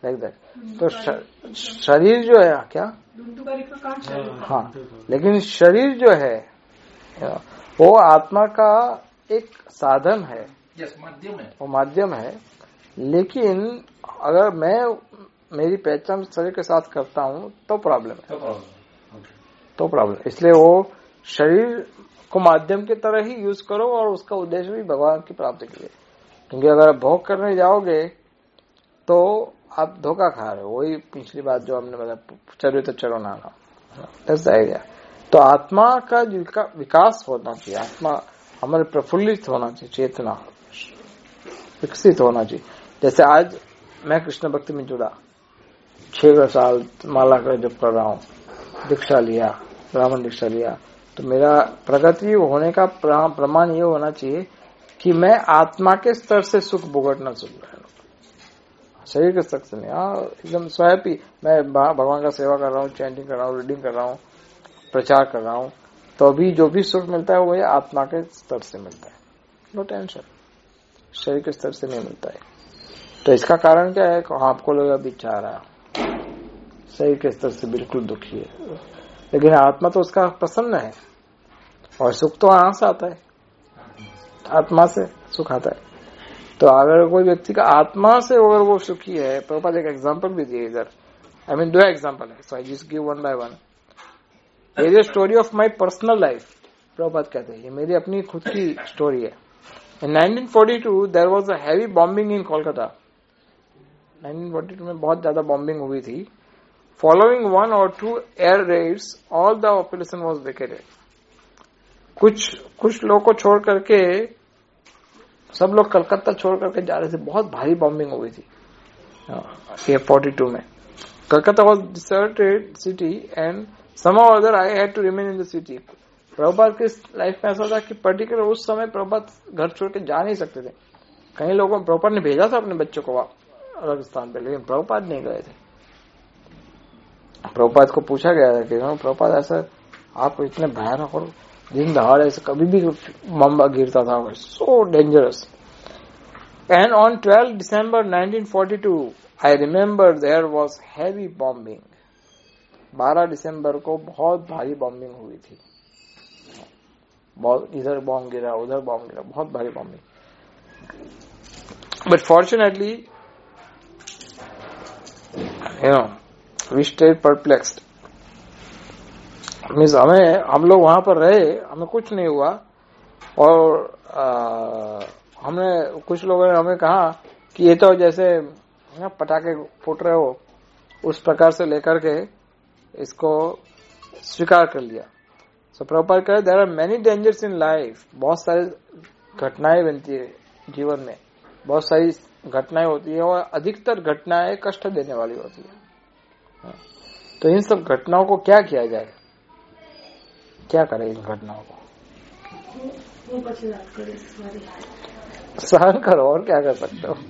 Like that. तो शरीर जो है क्या, हाँ, लेकिन शरीर जो है वो आत्मा का एक साधन है, माध्यम है, वो माध्यम है। लेकिन अगर मैं मेरी पहचान शरीर के साथ करता हूं तो प्रॉब्लम है, तो प्रॉब्लम। इसलिए वो शरीर को माध्यम की तरह ही यूज करो और उसका उद्देश्य भी भगवान की प्राप्ति के लिए। क्योंकि अगर भोग करने जाओगे तो आप धोखा खा रहे हो। वही पिछली बात जो हमने बताया, चरित चरो नाना, ऐसा आइडिया। तो आत्मा का विकास होना चाहिए, आत्मा हमारे प्रफुल्लित होना चाहिए, चेतना विकसित होना चाहिए। जैसे आज मैं कृष्ण भक्ति में जुड़ा, 6 साल माला का जप कर रहा हूँ, दीक्षा लिया, ब्राह्मण दीक्षा लिया, तो मेरा प्रगति होने का प्रमाण ये होना चाहिए कि मैं आत्मा के स्तर से सुख भुगतना शुरू कर, शरीर के स्तर से नहीं। हाँ, एकदम स्वयं मैं भगवान का सेवा कर रहा हूँ, चैंटिंग कर रहा हूँ, रीडिंग कर रहा हूँ, प्रचार कर रहा हूँ, तो अभी जो भी सुख मिलता है वो ये आत्मा के स्तर से मिलता है, नो टेंशन, शरीर के स्तर से नहीं मिलता है। तो इसका कारण क्या है, आपको लोग अभी चाह रहा है, शरीर के स्तर से बिल्कुल दुखी है, लेकिन आत्मा तो उसका प्रसन्न है और सुख तो वहां से आता है, आत्मा से सुख आता है। तो अगर कोई व्यक्ति का आत्मा से अगर वो सुखी है, प्रभुपाद एक एग्जांपल भी दिए इधर, आई मीन 2 एग्जांपल है, so I just give one by one. ये is story of my personal life, Prabhupada कहते हैं ये मेरी अपनी खुद की स्टोरी है। In 1942 there was a heavy bombing in Kolkata. 1942 में बहुत ज्यादा बॉम्बिंग हुई थी। Following 1 or 2 air raids all the population was vacated. कुछ लोगों को छोड़ करके सब लोग कलकत्ता छोड़ करके जा रहे थे, बहुत भारी बॉम्बिंग हुई थी ये 42 में। Calcutta was deserted city and somehow other I had to remain in the city। Prabhupada की लाइफ में ऐसा था कि पर्टिकुलर उस समय प्रभुपाद घर छोड़ के जा नहीं सकते थे। कई लोगों को प्रभुपाद ने भेजा था अपने बच्चों को अलग स्थान पे, लेकिन प्रभुपाद नहीं गए थे। प्रभुपाद को पूछा गया था कि प्रभुपाद ऐसा आप इतने भयानक और दिन दहाड़े ऐसे कभी भी बम गिरता था, so dangerous. And on 12 December 1942 I remember there was heavy bombing. 12 दिसंबर को बहुत भारी बॉम्बिंग हुई थी, बहुत इधर बॉम्ब गिरा, उधर बॉम्ब गिरा, बहुत भारी bombing. But fortunately we stayed perplexed. Means हम लोग वहां पर रहे, हमें कुछ नहीं हुआ। और हमने कुछ लोगों ने हमें कहा कि ये तो जैसे पटाखे फूट रहे हो उस प्रकार से लेकर के इसको स्वीकार कर लिया। सो प्रभुपाद कहे there are many dangers in life. बहुत सारी घटनाएं बनती है जीवन में, बहुत सारी घटनाएं होती है और अधिकतर घटनाएं कष्ट देने वाली होती है। तो इन सब घटनाओं को क्या किया जाए, क्या करें इन घटनाओं को? सहन करो, और क्या कर सकते हो।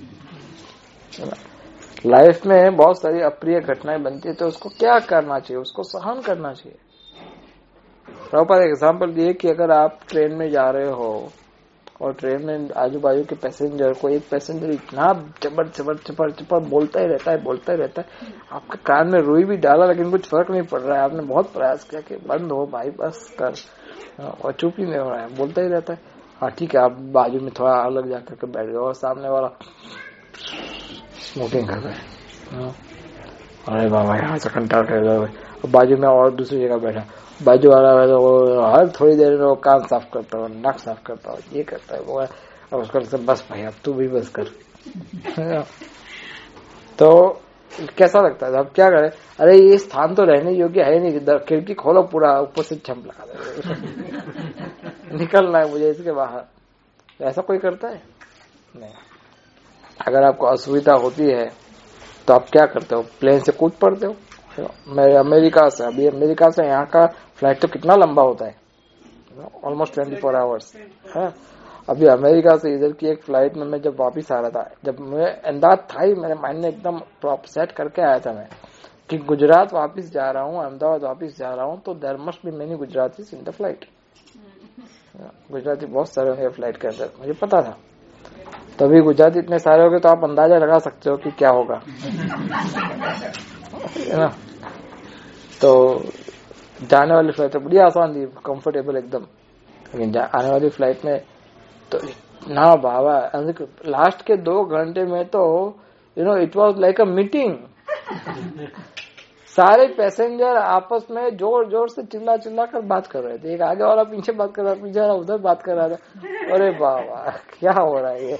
लाइफ में बहुत सारी अप्रिय घटनाएं बनती है, तो उसको क्या करना चाहिए, उसको सहन करना चाहिए। प्रभुपाद एग्जाम्पल दिए कि अगर आप ट्रेन में जा रहे हो और ट्रेन में आजू बाजू के पैसेंजर को, एक पैसेंजर इतना चपर चपर चपर चपर बोलता ही रहता है, आपके कान में रुई भी डाला लेकिन कुछ फर्क नहीं पड़ रहा है। आपने बहुत प्रयास किया कि बंद हो भाई, बस कर, और चुप ही नहीं हो रहा है, बोलता ही रहता है। हाँ ठीक है, आप बाजू में थोड़ा अलग जाकर के बैठ गए और सामने वाला स्मोकिंग कर रहे हैं, अरे बाबा यहाँ से कंटाल कर रहे हो। बाजू में और दूसरी जगह बैठा, बाजू वाला हर थोड़ी देर में वो कान साफ करता हो, नाक साफ करता हो, ये करता है वो है, और उसको बस भाई अब तू भी बस कर। तो कैसा लगता है? अब क्या करें, अरे ये स्थान तो रहने योग्य है नहीं, खिड़की खोलो, पूरा ऊपर से छंप लगा दे, निकलना है मुझे इसके बाहर। ऐसा कोई करता है? नहीं। अगर आपको असुविधा होती है तो आप क्या करते हो? प्लेन से कूद पड़ते हो। मैं अमेरिका से, अभी अमेरिका से यहाँ का फ्लाइट तो कितना लंबा होता है, ऑलमोस्ट 24 आवर्स है। अभी अमेरिका से इधर की एक फ्लाइट में मैं जब वापस आ रहा था, जब मैं अंदाज था ही, मेरे माइंड में एकदम प्रॉपर सेट करके आया था मैं कि गुजरात वापस जा रहा हूँ, अहमदाबाद वापस जा रहा हूँ, तो there must be many Gujaratis in the flight. Gujarati बहुत सारे होंगे फ्लाइट के अंदर, मुझे पता था। तो अभी गुजराती इतने सारे हो गए तो आप अंदाजा लगा सकते हो कि क्या होगा, है ना। तो जाने वाली फ्लाइट तो बड़ी आसान थी, कंफर्टेबल एकदम, लेकिन आने वाली फ्लाइट में तो ना बाबा, लास्ट के 2 घंटे में तो it was like a meeting. सारे पैसेंजर आपस में जोर जोर से चिल्ला चिल्ला कर बात कर रहे थे। एक आगे वाला पीछे बात कर रहा, पीछे वाला उधर बात कर रहा था। अरे बाबा क्या हो रहा है ये,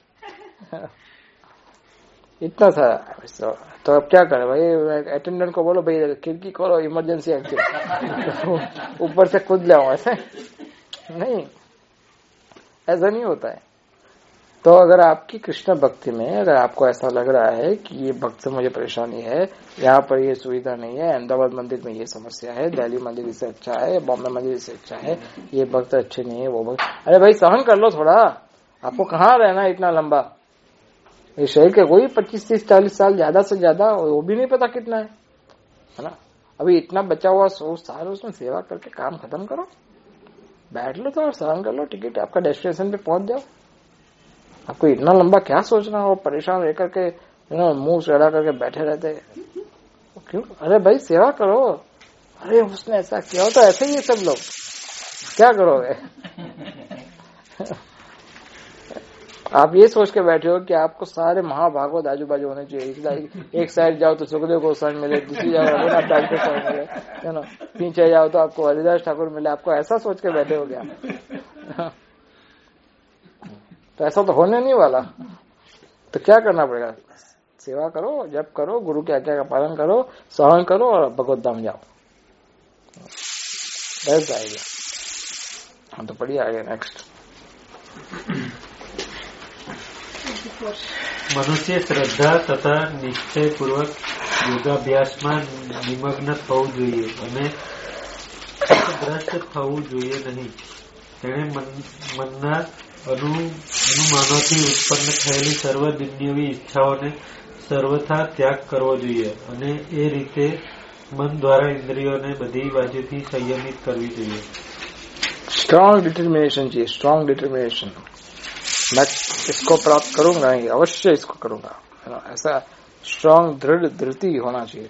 इतना सारा। तो अब क्या करे भाई, अटेंडेंट को बोलो भाई खिड़की खोलो, इमरजेंसी एक्सिट। ऊपर से कूद जाओ, ऐसे नहीं, ऐसा नहीं होता है। तो अगर आपकी कृष्ण भक्ति में अगर आपको ऐसा लग रहा है कि ये भक्त से मुझे परेशानी है, यहाँ पर ये सुविधा नहीं है, अहमदाबाद मंदिर में ये समस्या है, दिल्ली मंदिर इससे अच्छा है, बॉम्बे मंदिर इससे अच्छा है, ये भक्त अच्छे नहीं है, वो भक्त, अरे भाई सहन कर लो थोड़ा। आपको कहाँ रहना इतना लंबा, ये शरीर के कोई 25, 30, 40 साल ज्यादा से ज्यादा, वो भी नहीं पता कितना है ना। अभी इतना बचा हुआ 100 साल उसमें सेवा करके काम खत्म करो, बैठ लो तो सहन कर लो, टिकट आपका डेस्टिनेशन पे पहुंच जाओ। आपको इतना लंबा क्या सोचना हो, परेशान रह करके मुंह चढ़ा करके बैठे रहते क्यों? अरे भाई सेवा करो, अरे उसने ऐसा किया हो तो ऐसे ही सब लोग क्या करोगे? आप ये सोच के बैठे हो कि आपको सारे महाभागवत आजू बाजू होने चाहिए। एक साइड जाओ तो सुखदेव गोस्वामी मिले, दूसरी जाओ रघुनाथ दास गोस्वामी मिले, है ना, पीछे जाओ तो आपको हरिदास ठाकुर मिले। आपको ऐसा सोच के बैठे हो क्या? तो ऐसा तो होने नहीं वाला। तो क्या करना पड़ेगा? सेवा करो, जप करो, गुरु की आज्ञा का पालन करो, सहन करो और भगवत धाम जाओ। बस आएगा। हाँ तो पढ़िए आगे नेक्स्ट। મનુષ્ય શ્રદ્ધા તથા નિશ્ચયપૂર્વક યોગાભ્યાસમાં નિમગ્ન થવું જોઈએ અને ભ્રષ્ટ થવું જોઈએ નહીં. તેણે મનના અનુમાનોથી ઉત્પન્ન થયેલી સર્વ દુન્યવી ઈચ્છાઓને સર્વથા ત્યાગ કરવો જોઈએ અને એ રીતે મન દ્વારા ઇન્દ્રિયોને બધી બાજુથી સંયમિત કરવી જોઈએ. स्ट्रॉन्ग डिटर्मिनेशन चाहिए, स्ट्रॉन्ग डिटर्मिनेशन। मैं इसको प्राप्त करूंगा ही, अवश्य इसको करूंगा, ऐसा स्ट्रॉन्ग दृढ़ धृति होना चाहिए।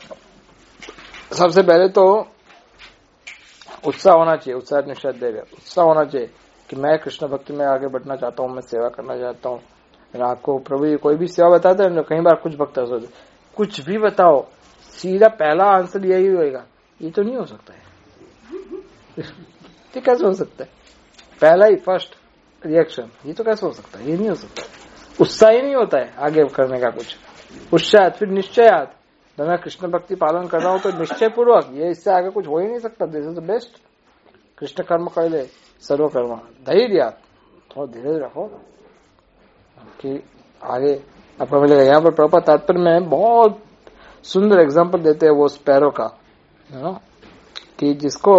सबसे पहले तो उत्साह होना चाहिए, उत्साह निश्चय देगा, उत्साह होना चाहिए कि मैं कृष्ण भक्ति में आगे बढ़ना चाहता हूँ, मैं सेवा करना चाहता हूँ। आपको प्रभु कोई भी सेवा बताते हैं, कई बार कुछ भक्त सोचते कुछ भी बताओ सीधा पहला आंसर यही होगा, ये तो नहीं हो सकता है। ये कैसे हो सकता है? पहला ही फर्स्ट रिएक्शन, ये तो कैसे हो सकता है? ये नहीं हो सकता। उत्साह ही नहीं होता है आगे करने का कुछ। उत्साह फिर निश्चयात, तो मैं कृष्ण भक्ति पालन कर रहा हूं तो निश्चय पूर्वक, ये इससे आगे कुछ हो ही नहीं सकता। This is the best. Krishna कर्म कर ले सर्व कर्म। धैर्य, थोड़ा धीरे रखो कि आगे आपको मिलेगा। यहाँ पर प्रभुपाद तात्पर्य में बहुत सुंदर एग्जाम्पल देते हैं वो स्पैरो का, है ना, कि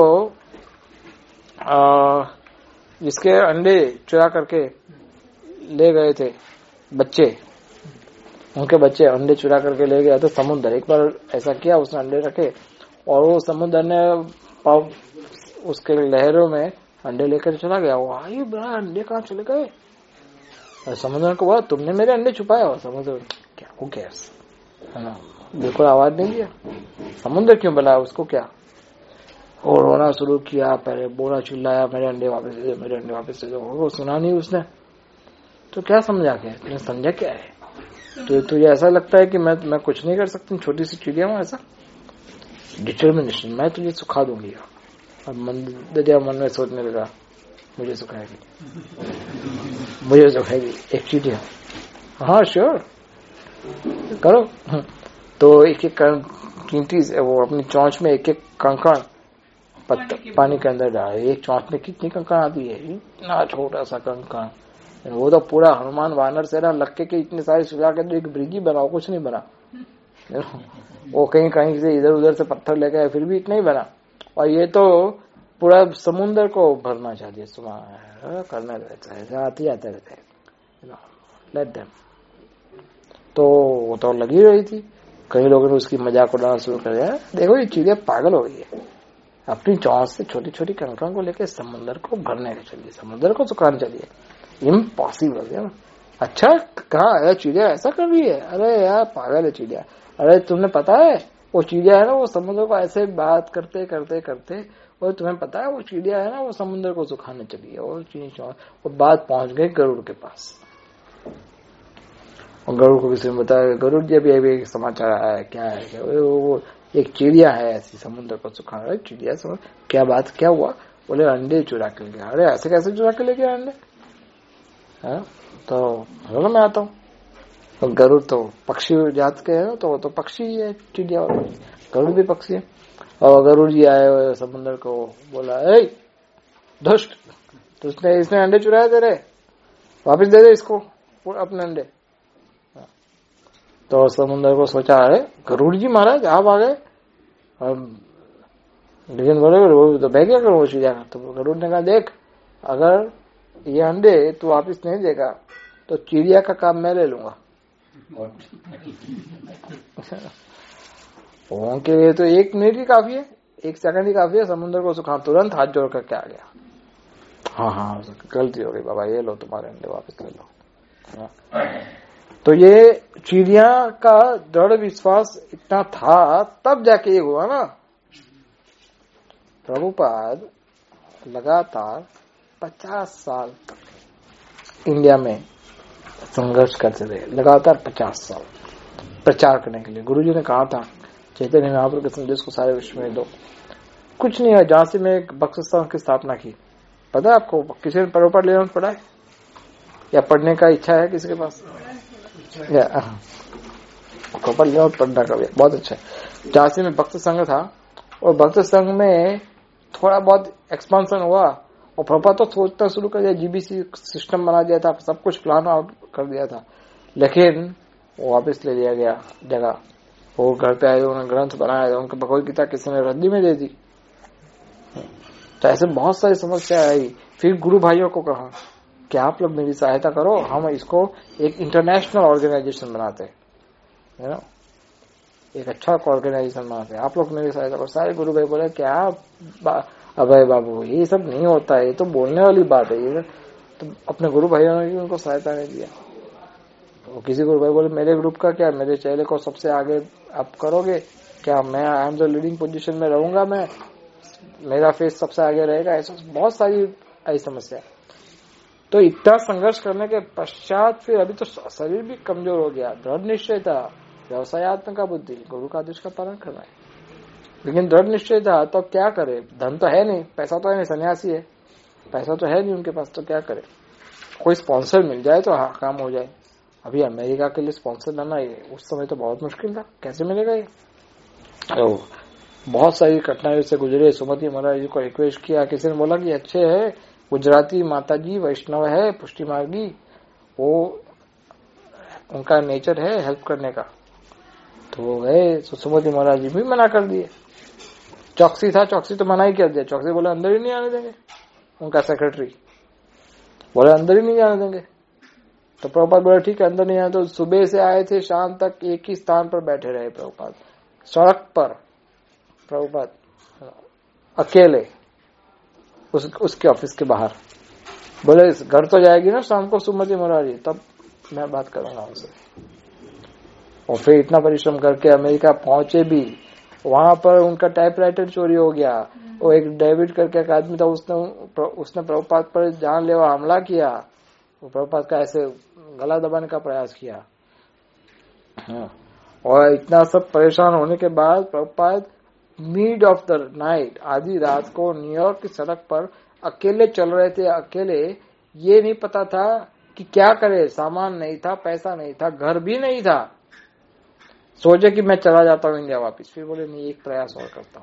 जिसके अंडे चुरा करके ले गए थे बच्चे, उनके बच्चे अंडे चुरा करके ले गए थे समुद्र। एक बार ऐसा किया, उसने अंडे रखे और वो समुद्र ने उसके लहरों में अंडे लेकर चला गया। वो आई बड़ा, अंडे कहाँ चले गए? और समुद्र को बोला तुमने मेरे अंडे छुपाए। और समुद्र क्या, वो कैस, है ना, बिल्कुल आवाज नहीं दिया। समुद्र क्यों बुलाया उसको? क्या? और रोना शुरू किया, पहले बोला, चिल्लाया, मेरे अंडे वापस दे दो, मेरे अंडे वापस दे दो। वो सुना नहीं उसने। तो क्या समझा क्या? तुमने समझा क्या है? तो तुझे ऐसा लगता है कि मैं कुछ नहीं कर सकती, छोटी सी चिड़िया हूं? ऐसा डिटर्मिनेशन, मैं तुझे सुखा दूंगी। अब मन में सोचने लगा, मुझे सुखाएगी, मुझे सुखाएगी एक चिड़िया। हाँ श्योर करो। तो एक एक कीमती वो अपनी चोंच में एक एक कंकड़ पानी के अंदर डाले। एक चोंच में कितनी कंकड़ आती है? इतना छोटा सा कंकड़। वो तो पूरा हनुमान वानर सेना लक्के के इतने सारे सुझा के एक ब्रिज बना, कुछ नहीं बना। वो कहीं कहीं से इधर उधर से पत्थर लेके आए, फिर भी इतना ही बना। और ये तो पूरा समुन्द्र को भरना चाहिए, करना रहता है, आते जाते रहते हैं, लेट देम। तो वो तो लगी रही थी। कई लोगों ने उसकी मजाक उड़ाना शुरू कर दिया, देखो ये चिड़िया पागल हो गई है, अपनी चौंच से छोटी छोटी कंकड़ों को लेकर समुद्र को भरने के चलिए, समुद्र को सुखाने चलिए। इम्पॉसिबल है ना। अच्छा कहाँ, अरे चिड़िया ऐसा कर रही है, अरे यार पागल है चिड़िया। अरे तुमने पता है वो चिड़िया है ना, वो समुद्र को ऐसे बात करते करते करते, और तुम्हें पता है वो चिड़िया है ना, वो समुद्र को सुखाने चली है। और बात पहुंच गई गरुड़ के पास, और गरुड़ को किसी ने बताया, गरुड़ जी अभी अभी एक समाचार आया है, क्या है, वो एक चिड़िया है ऐसी समुद्र को सुखा रहा है। चिड़िया समझ क्या बात, क्या हुआ? बोले अंडे चुरा के ले गया। अरे ऐसे कैसे चुरा के ले गया अंडे? तो बोलो मैं आता हूँ। तो गरुड़ तो पक्षी जात के है, तो वो तो पक्षी ही है चिड़िया, और गरुड़ भी पक्षी है। और गरुड़ जी आए समुद्र को, बोला ए दुष्ट, तो इसने अंडे चुराए तेरे, वापिस दे दे इसको अपने अंडे। तो समुद्र को सोचा, अरे गरुड़ जी महाराज आप आ गए, लेकिन बोले तो मैं क्या करूँ चिड़िया का? तो गरुड़ ने कहा देख, अगर ये अंडे तू वापिस नहीं देगा तो चिड़िया का काम मैं ले लूंगा। उनके लिए तो 1 मिनट ही काफी है, 1 सेकंड ही काफी है समुद्र को सुखा। तुरंत हाथ जोड़ करके आ गया, हाँ गलती हो गई बाबा, ये लो तुम्हारे अंडे वापस ले लो। तो ये चिड़िया का दृढ़ विश्वास इतना था, तब जाके ये हुआ ना। प्रभुपाद लगातार 50 साल इंडिया में संघर्ष करते रहे, लगातार 50 साल प्रचार करने के लिए। गुरुजी ने कहा था चैतन्य महाप्रभु के संदेश को सारे विश्व में दो। कुछ नहीं है, जहां से मैं एक बक्सस्थान की स्थापना की, पता है आपको? किसी ने प्रभुपाद लेना पढ़ा है या पढ़ने का इच्छा है किसी के पास? प्रभुपाद लेना पढ़ना का भी बहुत अच्छा है। जहां से मैं भक्त संघ था, और भक्त संघ में थोड़ा बहुत एक्सपांशन हुआ, और प्रभुपाद तो सोचना शुरू कर दिया, जीबीसी सिस्टम बना दिया था, सब कुछ प्लान आउट कर दिया था, लेकिन वो वापस ले लिया गया जगह। वो घर पे आए, उन्होंने ग्रंथ बनाया, उनकी भगवत गीता किसी ने रद्दी में दे दी। तो ऐसे बहुत सारी समस्या आई। फिर गुरु भाइयों को कहा कि आप लोग मेरी सहायता करो, हम इसको एक इंटरनेशनल ऑर्गेनाइजेशन बनाते हैं, एक अच्छा ऑर्गेनाइजेशन बनाते हैं, आप लोग मेरी सहायता करो। सारे गुरु भाई बोले क्या अभय बाबू ये सब नहीं होता है, ये तो बोलने वाली बात है। ये तो अपने गुरु भाइयों ने उनको सहायता नहीं दिया। तो किसी गुरु भाई बोले मेरे ग्रुप का क्या, मेरे चेहरे को सबसे आगे आप करोगे क्या? मैं I am the leading position में रहूंगा, मैं मेरा फेस सबसे आगे रहेगा? ऐसा बहुत सारी आई समस्या। तो इतना संघर्ष करने के पश्चात फिर अभी तो शरीर भी कमजोर हो गया, दृढ़ निश्चय था, व्यवसायत्मक का बुद्धि, गुरु का आदेश का पालन करना है, लेकिन दृढ़ निश्चय था। तो क्या करे? धन तो है नहीं, पैसा तो है नहीं, सन्यासी है, पैसा तो है नहीं उनके पास, तो क्या करे? कोई स्पॉन्सर मिल जाए तो हाँ काम हो जाए। अभी अमेरिका के लिए स्पॉन्सर लाना ये उस समय तो बहुत मुश्किल था, कैसे मिलेगा ये? तो बहुत सारी कठिनाइयों से गुजरे। सुमति महाराज जी को रिक्वेस्ट किया, किसी ने बोला कि अच्छे है, गुजराती माताजी वैष्णव है, पुष्टि मार्गी, वो उनका नेचर है हेल्प करने का। तो वो गए, सुमति महाराज जी भी मना कर दिए। चौकसी था, चौकसी तो मना ही कर दिया। चौकसी बोले अंदर ही नहीं आने देंगे, उनका सेक्रेटरी बोले अंदर ही नहीं जाने देंगे। तो प्रभुपाद बोले ठीक है अंदर नहीं आए। तो सुबह से आए थे शाम तक एक ही स्थान पर बैठे रहे प्रभुपाद, सड़क पर प्रभुपाद अकेले, उसके ऑफिस के बाहर। बोले घर तो जाएगी ना शाम को सुमति महाराज, तब मैं बात करूंगा उनसे। और फिर इतना परिश्रम करके अमेरिका पहुंचे भी, वहां पर उनका टाइपराइटर चोरी हो गया। वो एक डेविड करके एक आदमी था, उसने प्रभुपाद पर जानलेवा हमला किया, वो प्रभुपाद का ऐसे गला दबाने का प्रयास किया। और इतना सब परेशान होने के बाद Prabhupada mid of the night, आधी रात को न्यूयॉर्क की सड़क पर अकेले चल रहे थे। अकेले, ये नहीं पता था कि क्या करे, सामान नहीं था, पैसा नहीं था, घर भी नहीं था। सोचे कि मैं चला जाता हूँ इंडिया वापस। फिर बोले नहीं, एक प्रयास और करता हूँ,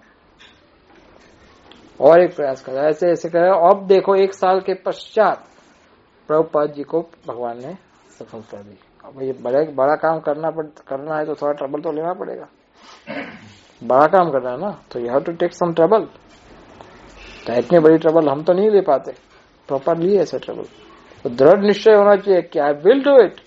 और एक प्रयास करा, ऐसे ऐसे करे। अब देखो 1 साल के पश्चात प्रभुपाद जी को भगवान ने सफलता दी। अब ये बड़ा काम करना है तो थोड़ा ट्रबल तो लेना पड़ेगा। बड़ा काम करना है ना, तो you have to take some trouble. तो इतनी बड़ी ट्रबल हम तो नहीं ले पाते, प्रॉपर लिए ऐसे ट्रबल। तो दृढ़ निश्चय होना चाहिए कि आई विल डू इट।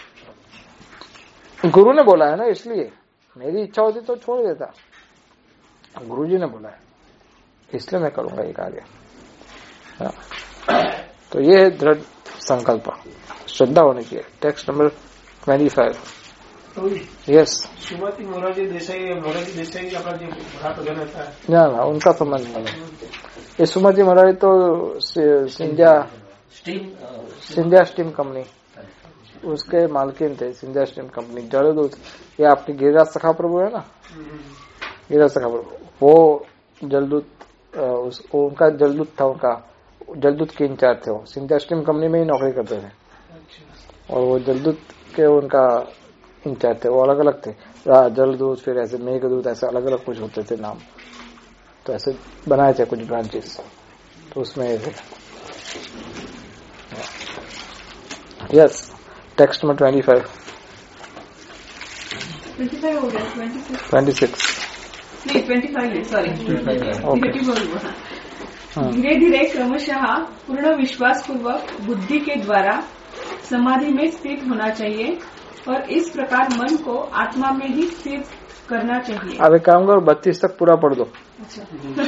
गुरु ने बोला है ना, इसलिए मेरी इच्छा होती तो छोड़ देता, गुरु जी ने बोला है इसलिए मैं करूंगा ये कार्य। तो ये दृढ़ संकल्प, श्रद्धा होनी चाहिए। Text number 25। Yes, Shrimati Morarji Desai अपना जो बड़ा प्रधान रहता है ना उनका संबंध नहीं। ये सुमति मोरारजी तो सिंधिया स्टीम कंपनी, उसके मालकिन थे। Scindia steam company, Jaladuta. ये आपकी गिरिराज सखा प्रभु है ना, गिरिराज सखा प्रभु, वो जलदूत, उनका जलदूत था, उनका जलदूत के इंचार्ज थे। वो सिंधिया स्टीम कंपनी में ही नौकरी करते थे और वो जलदूत के उनका इंचार्ज थे। वो अलग अलग थे, जलदूत, फिर ऐसे मेघदूत, ऐसे अलग अलग कुछ होते थे नाम। तो ऐसे बनाए थे कुछ ब्रांचेस, तो उसमें ये थे। यस, टेक्स्ट नंबर 25 हो गया, 26 नहीं 25 है, सॉरी। धीरे धीरे क्रमशः पूर्ण विश्वास पूर्वक बुद्धि के द्वारा समाधि में स्थित होना चाहिए और इस प्रकार मन को आत्मा में ही स्थित करना चाहिए। अब एक काम करो, 32 तक पूरा पढ़ दो। अच्छा।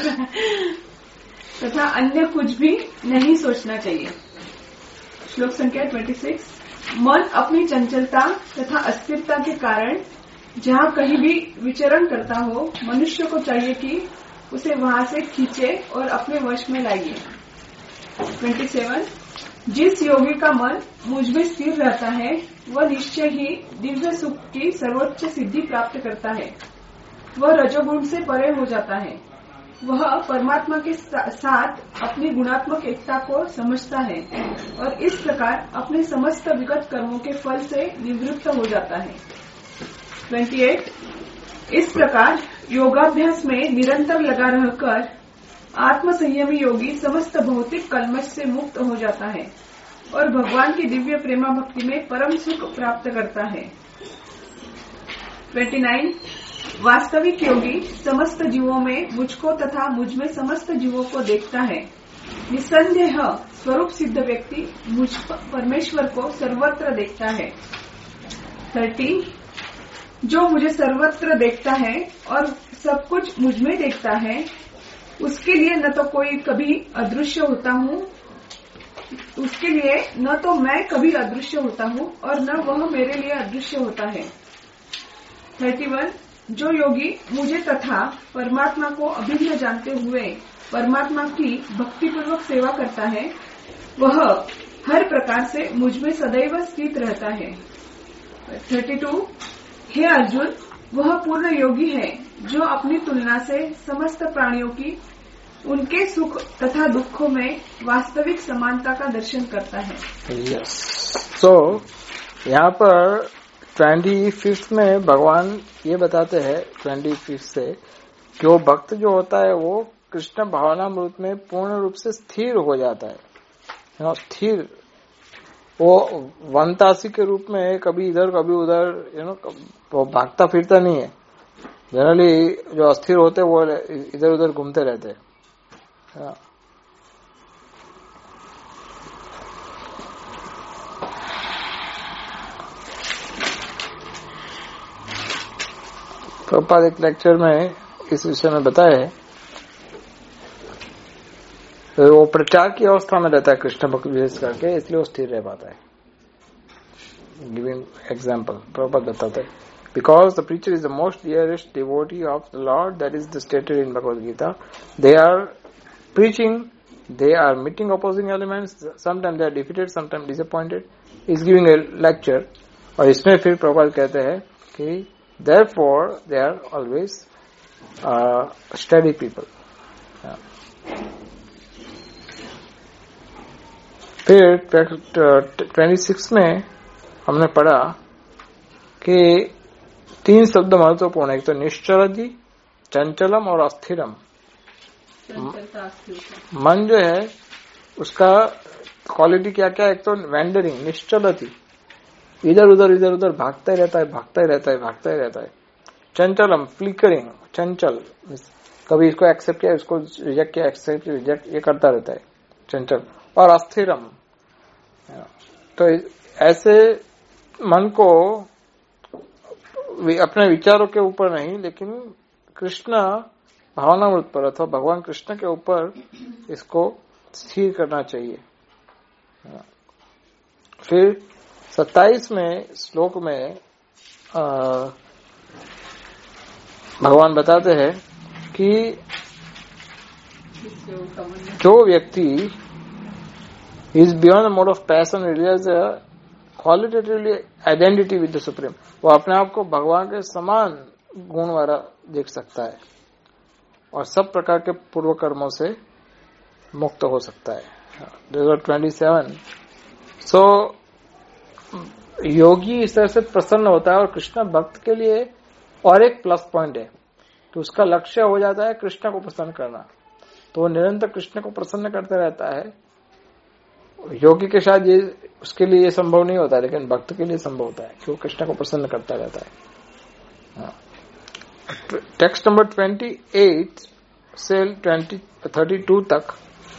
तथा अन्य कुछ भी नहीं सोचना चाहिए। श्लोक संख्या 26। मन अपनी चंचलता तथा अस्थिरता के कारण जहाँ कहीं भी विचरण करता हो, मनुष्य को चाहिए कि उसे वहां से खींचे और अपने वश में लाइए। 27। जिस योगी का मन मुझ में स्थिर रहता है वह निश्चय ही दिव्य सुख की सर्वोच्च सिद्धि प्राप्त करता है। वह रजोगुण से परे हो जाता है। वह परमात्मा के साथ अपनी गुणात्मक एकता को समझता है और इस प्रकार अपने समस्त विगत कर्मों के फल से निवृत्त हो जाता है। 28। इस प्रकार योगाभ्यास में निरंतर लगा रहकर आत्म संयमी योगी समस्त भौतिक कल्मश से मुक्त हो जाता है और भगवान की दिव्य प्रेमा भक्ति में परम सुख प्राप्त करता है। 29। वास्तविक योगी समस्त जीवों में मुझको तथा मुझ में समस्त जीवों को देखता है। निसंदेह स्वरूप सिद्ध व्यक्ति मुझ परमेश्वर को सर्वत्र देखता है। 30। जो मुझे सर्वत्र देखता है और सब कुछ मुझ में देखता है, उसके लिए न तो कोई कभी अदृश्य होता हूँ, उसके लिए न तो मैं कभी अदृश्य होता हूँ और न वह मेरे लिए अदृश्य होता है। 31। जो योगी मुझे तथा परमात्मा को अभिन्न जानते हुए परमात्मा की भक्तिपूर्वक सेवा करता है, वह हर प्रकार से मुझ में सदैव स्थित रहता है। 32। हे अर्जुन, वह पूर्ण योगी है जो अपनी तुलना से समस्त प्राणियों की उनके सुख तथा दुखों में वास्तविक समानता का दर्शन करता है। यस, सो यहाँ पर 25 में भगवान ये बताते हैं 25 से कि वो भक्त जो होता है वो कृष्ण भावनामृत में पूर्ण रूप से स्थिर हो जाता है। स्थिर, वो वनतासी के रूप में कभी इधर कभी उधर वो भागता फिरता नहीं है। जनरली जो अस्थिर होते वो इधर उधर घूमते रहते हैं। प्रभुपाद एक लेक्चर में इस विषय में बताया है, तो वो प्रचार की अवस्था में रहता है कृष्ण भक्त विशेष करके, इसलिए वो स्थिर रह पाता है। गिविंग एग्जाम्पल, प्रभुपाद बताते हैं, because the preacher is the most dearest devotee of the Lord, that is stated in Bhagavad Gita. They are preaching, they are meeting opposing elements, sometimes they are defeated, sometimes disappointed. He is giving a lecture, और इसमें फिर प्रभुपाद कहते हैं कि therefore they are always steady people. फिर 26 में हमने पढ़ा कि 3 शब्द महत्वपूर्ण है, एक तो निश्चलति, चंचलम और अस्थिरम। मन जो है उसका क्वालिटी क्या क्या, एक तो वैंडरिंग, निश्चलति, इधर उधर भागता ही रहता है। चंचलम, फ्लिकरिंग, चंचल, कभी इसको एक्सेप्ट किया, इसको रिजेक्ट किया, एक्सेप्ट रिजेक्ट, ये करता रहता है, चंचल। और अस्थिरम, तो ऐसे मन को अपने विचारों के ऊपर नहीं, लेकिन कृष्ण भावनामृत पर अथवा भगवान कृष्ण के ऊपर इसको स्थिर करना चाहिए। फिर 27वें श्लोक में भगवान बताते हैं कि जो व्यक्ति is beyond the mode of passion, realise qualitatively identity with the supreme, वो अपने आप को भगवान के समान गुण वाला देख सकता है और सब प्रकार के पूर्व कर्मों से मुक्त हो सकता है। 27 सो योगी इस तरह से प्रसन्न होता है। और कृष्ण भक्त के लिए और एक प्लस पॉइंट है कि उसका लक्ष्य हो जाता है कृष्ण को प्रसन्न करना, तो वो निरंतर कृष्ण को प्रसन्न करते रहता है। योगी के साथ ये उसके लिए संभव नहीं होता, लेकिन भक्त के लिए संभव होता है कि वो कृष्ण को प्रसन्न करता रहता है। टेक्स्ट नंबर 28 से 32 तक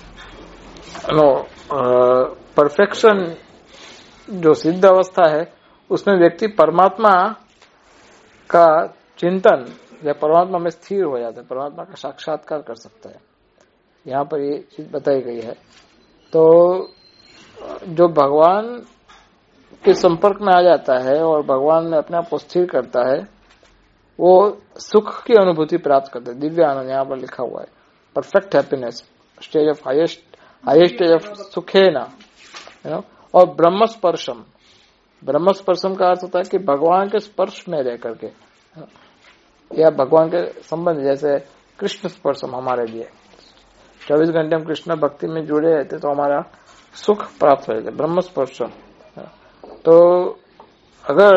परफेक्शन जो सिद्ध अवस्था है उसमें व्यक्ति परमात्मा का चिंतन या परमात्मा में स्थिर हो जाता है, परमात्मा का साक्षात्कार कर सकता है। यहाँ पर ये चीज बताई गई है। तो जो भगवान के संपर्क में आ जाता है और भगवान में अपने आप को स्थिर करता है, वो सुख की अनुभूति प्राप्त करता है। दिव्य आनंद यहाँ पर लिखा हुआ है, perfect happiness, stage of highest stage of सुखे ना। और ब्रह्म स्पर्शम, ब्रह्म स्पर्शम का अर्थ होता है कि भगवान के स्पर्श में रह करके, या भगवान के संबंध, जैसे कृष्ण स्पर्शम हमारे लिए 24 घंटे हम कृष्ण भक्ति में जुड़े रहते तो हमारा सुख प्राप्त हो जाता है, ब्रह्म स्पर्शम। तो अगर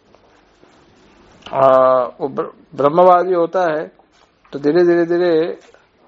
वो ब्रह्मवादी होता है तो धीरे धीरे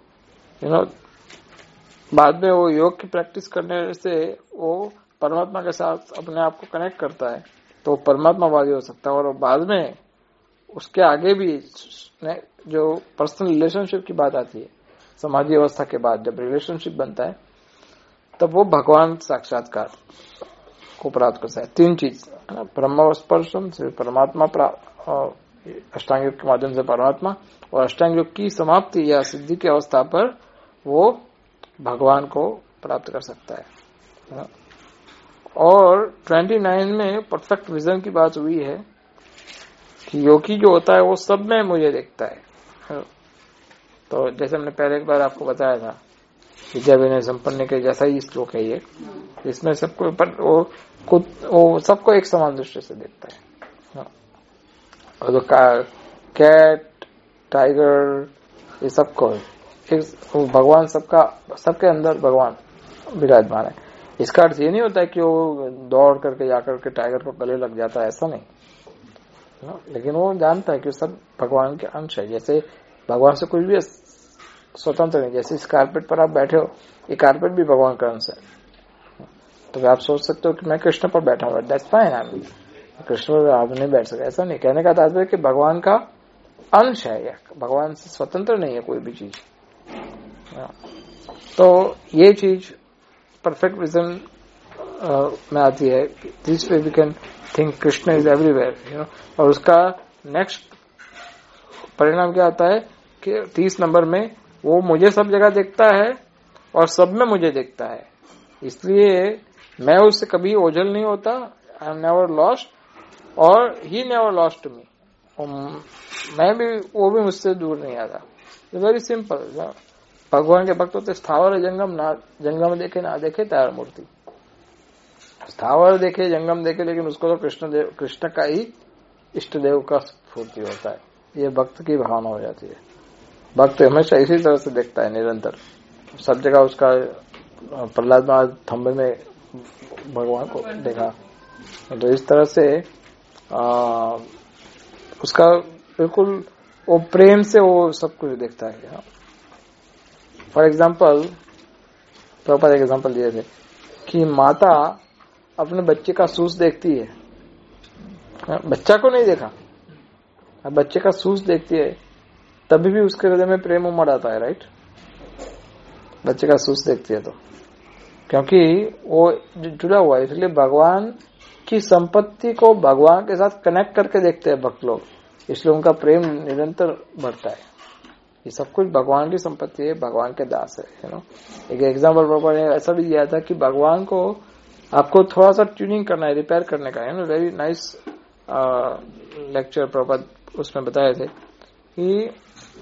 बाद में वो योग की प्रैक्टिस करने से वो परमात्मा के साथ अपने आप को कनेक्ट करता है, तो परमात्मावादी हो सकता है। और बाद में उसके आगे भी जो पर्सनल रिलेशनशिप की बात आती है, समाधि अवस्था के बाद जब रिलेशनशिप बनता है तब वो भगवान साक्षात्कार को प्राप्त करता है। 3 चीज है ना, ब्रह्म स्पर्शम से परमात्मा, अष्टांग योग के माध्यम से परमात्मा, और अष्टांग योग की समाप्ति या सिद्धि की अवस्था पर वो भगवान को प्राप्त कर सकता है। और 29 में परफेक्ट विजन की बात हुई है कि योगी जो होता है वो सब में मुझे देखता है। तो जैसे हमने पहले एक बार आपको बताया था, विद्या विनय संपन्न के जैसा ही श्लोक है ये, इसमें सबको वो सबको एक समान दृष्टि से देखता है। और जो कैट, टाइगर, ये सबको भगवान सबके अंदर भगवान विराजमान है। इसका अर्थ ये नहीं होता है कि वो दौड़ करके जाकर के टाइगर को गले लग जाता है, ऐसा नहीं। लेकिन वो जानता है कि सब भगवान के अंश है। जैसे भगवान से कुछ भी स्वतंत्र नहीं, जैसे इस कारपेट पर आप बैठे हो, ये कारपेट भी भगवान का अंश है। तो आप सोच सकते हो कि मैं कृष्ण पर बैठा हुआ, दैट्स फाइन, आप कृष्ण पर आप नहीं बैठ सकते, ऐसा नहीं। कहने का तात्पर्य कि भगवान का अंश है, या भगवान से स्वतंत्र नहीं है कोई भी चीज। तो ये चीज परफेक्ट विजन में आती है। This way we can think Krishna is everywhere, और उसका नेक्स्ट परिणाम क्या आता है कि 30 नंबर में वो मुझे सब जगह देखता है और सब में मुझे देखता है, इसलिए मैं उससे कभी ओझल नहीं होता। आई एम नेवर लॉस्ट और he never lost to me, मैं भी, वो भी मुझसे दूर नहीं आता। Very simple. भगवान के भक्त होते स्थावर जंगम, ना जंगम देखे ना देखे तैयार मूर्ति, स्थावर देखे जंगम देखे, लेकिन उसको तो कृष्ण का ही इष्ट देव का स्फूर्ति होता है। ये भक्त की भावना हो जाती है। भक्त हमेशा इसी तरह से देखता है, निरंतर सब जगह उसका। प्रहलाद महाराज थंबे में भगवान को देखा, तो इस तरह से उसका बिल्कुल वो प्रेम से वो सब कुछ देखता है। फॉर एग्जाम्पल, प्रॉपर एग्जाम्पल दिए थे कि माता अपने बच्चे का सूस देखती है, बच्चा को नहीं देखा, अब बच्चे का सूस देखती है, तभी भी उसके हृदय में प्रेम उमड़ आता है, राइट। बच्चे का सूस देखती है तो, क्योंकि वो जुड़ा हुआ है। इसलिए भगवान की संपत्ति को भगवान के साथ कनेक्ट करके देखते हैं भक्त लोग, इसलिए उनका प्रेम निरंतर बढ़ता है। ये सब कुछ भगवान की संपत्ति है, भगवान के दास है। एक एग्जाम्पल प्रॉपर ने ऐसा भी दिया था कि भगवान को आपको थोड़ा सा ट्यूनिंग करना है, रिपेयर करने का है। वेरी नाइस लेक्चर प्रॉपर उसमें बताए थे कि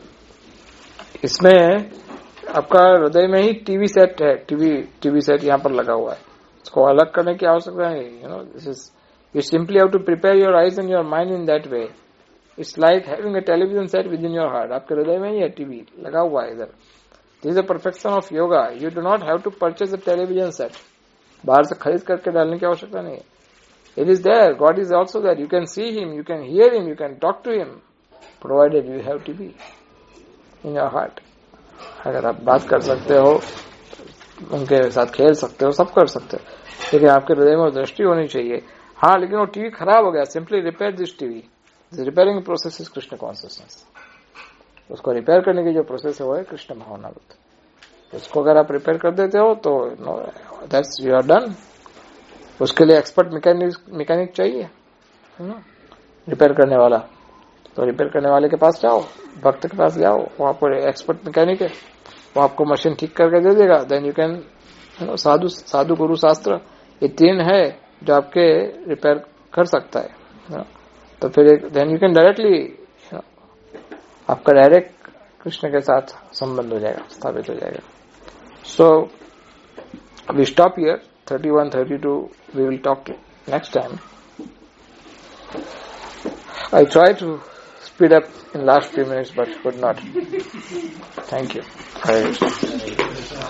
इसमें आपका हृदय में ही टीवी सेट है, टीवी सेट यहाँ पर लगा हुआ है, इसको अलग करने की आवश्यकता नहीं। This is you simply have to prepare your eyes and your mind in that way. It's like having a television set within your heart. आपके हृदय में ही है टीवी लगा हुआ है इधर। This is the perfection of yoga. You do not have to purchase a television set, बाहर से खरीद करके डालने की आवश्यकता नहीं है। It is there, God is also there, you can see him, you can hear him, you can talk to him, provided you have TV in your heart. अगर आप बात कर सकते हो, उनके साथ खेल सकते हो, सब कर सकते हो, लेकिन आपके हृदय में दृष्टि होनी चाहिए। हाँ, लेकिन वो टीवी खराब हो गया, simply repair this TV. This repairing process is Krishna consciousness. उसको रिपेयर करने की जो प्रोसेस है वो है कृष्ण भावनावृत्ति। उसको अगर आप रिपेयर कर देते हो तो दैट्स यू आर डन। उसके लिए एक्सपर्ट मैकेनिक चाहिए रिपेयर करने वाला, तो रिपेयर करने वाले के पास जाओ, भक्त के पास जाओ, वहां पर एक्सपर्ट मैकेनिक है, वो आपको मशीन ठीक करके दे देगा। देन यू कैन साधु गुरु शास्त्र, ये तीन है जो आपके रिपेयर कर सकता है। तो फिर देन यू कैन डायरेक्टली, आपका डायरेक्ट कृष्ण के साथ संबंध हो जाएगा, स्थापित हो जाएगा। So we stop here 31, 32 we will talk next time. I try to speed up in last few minutes but could not. Thank you.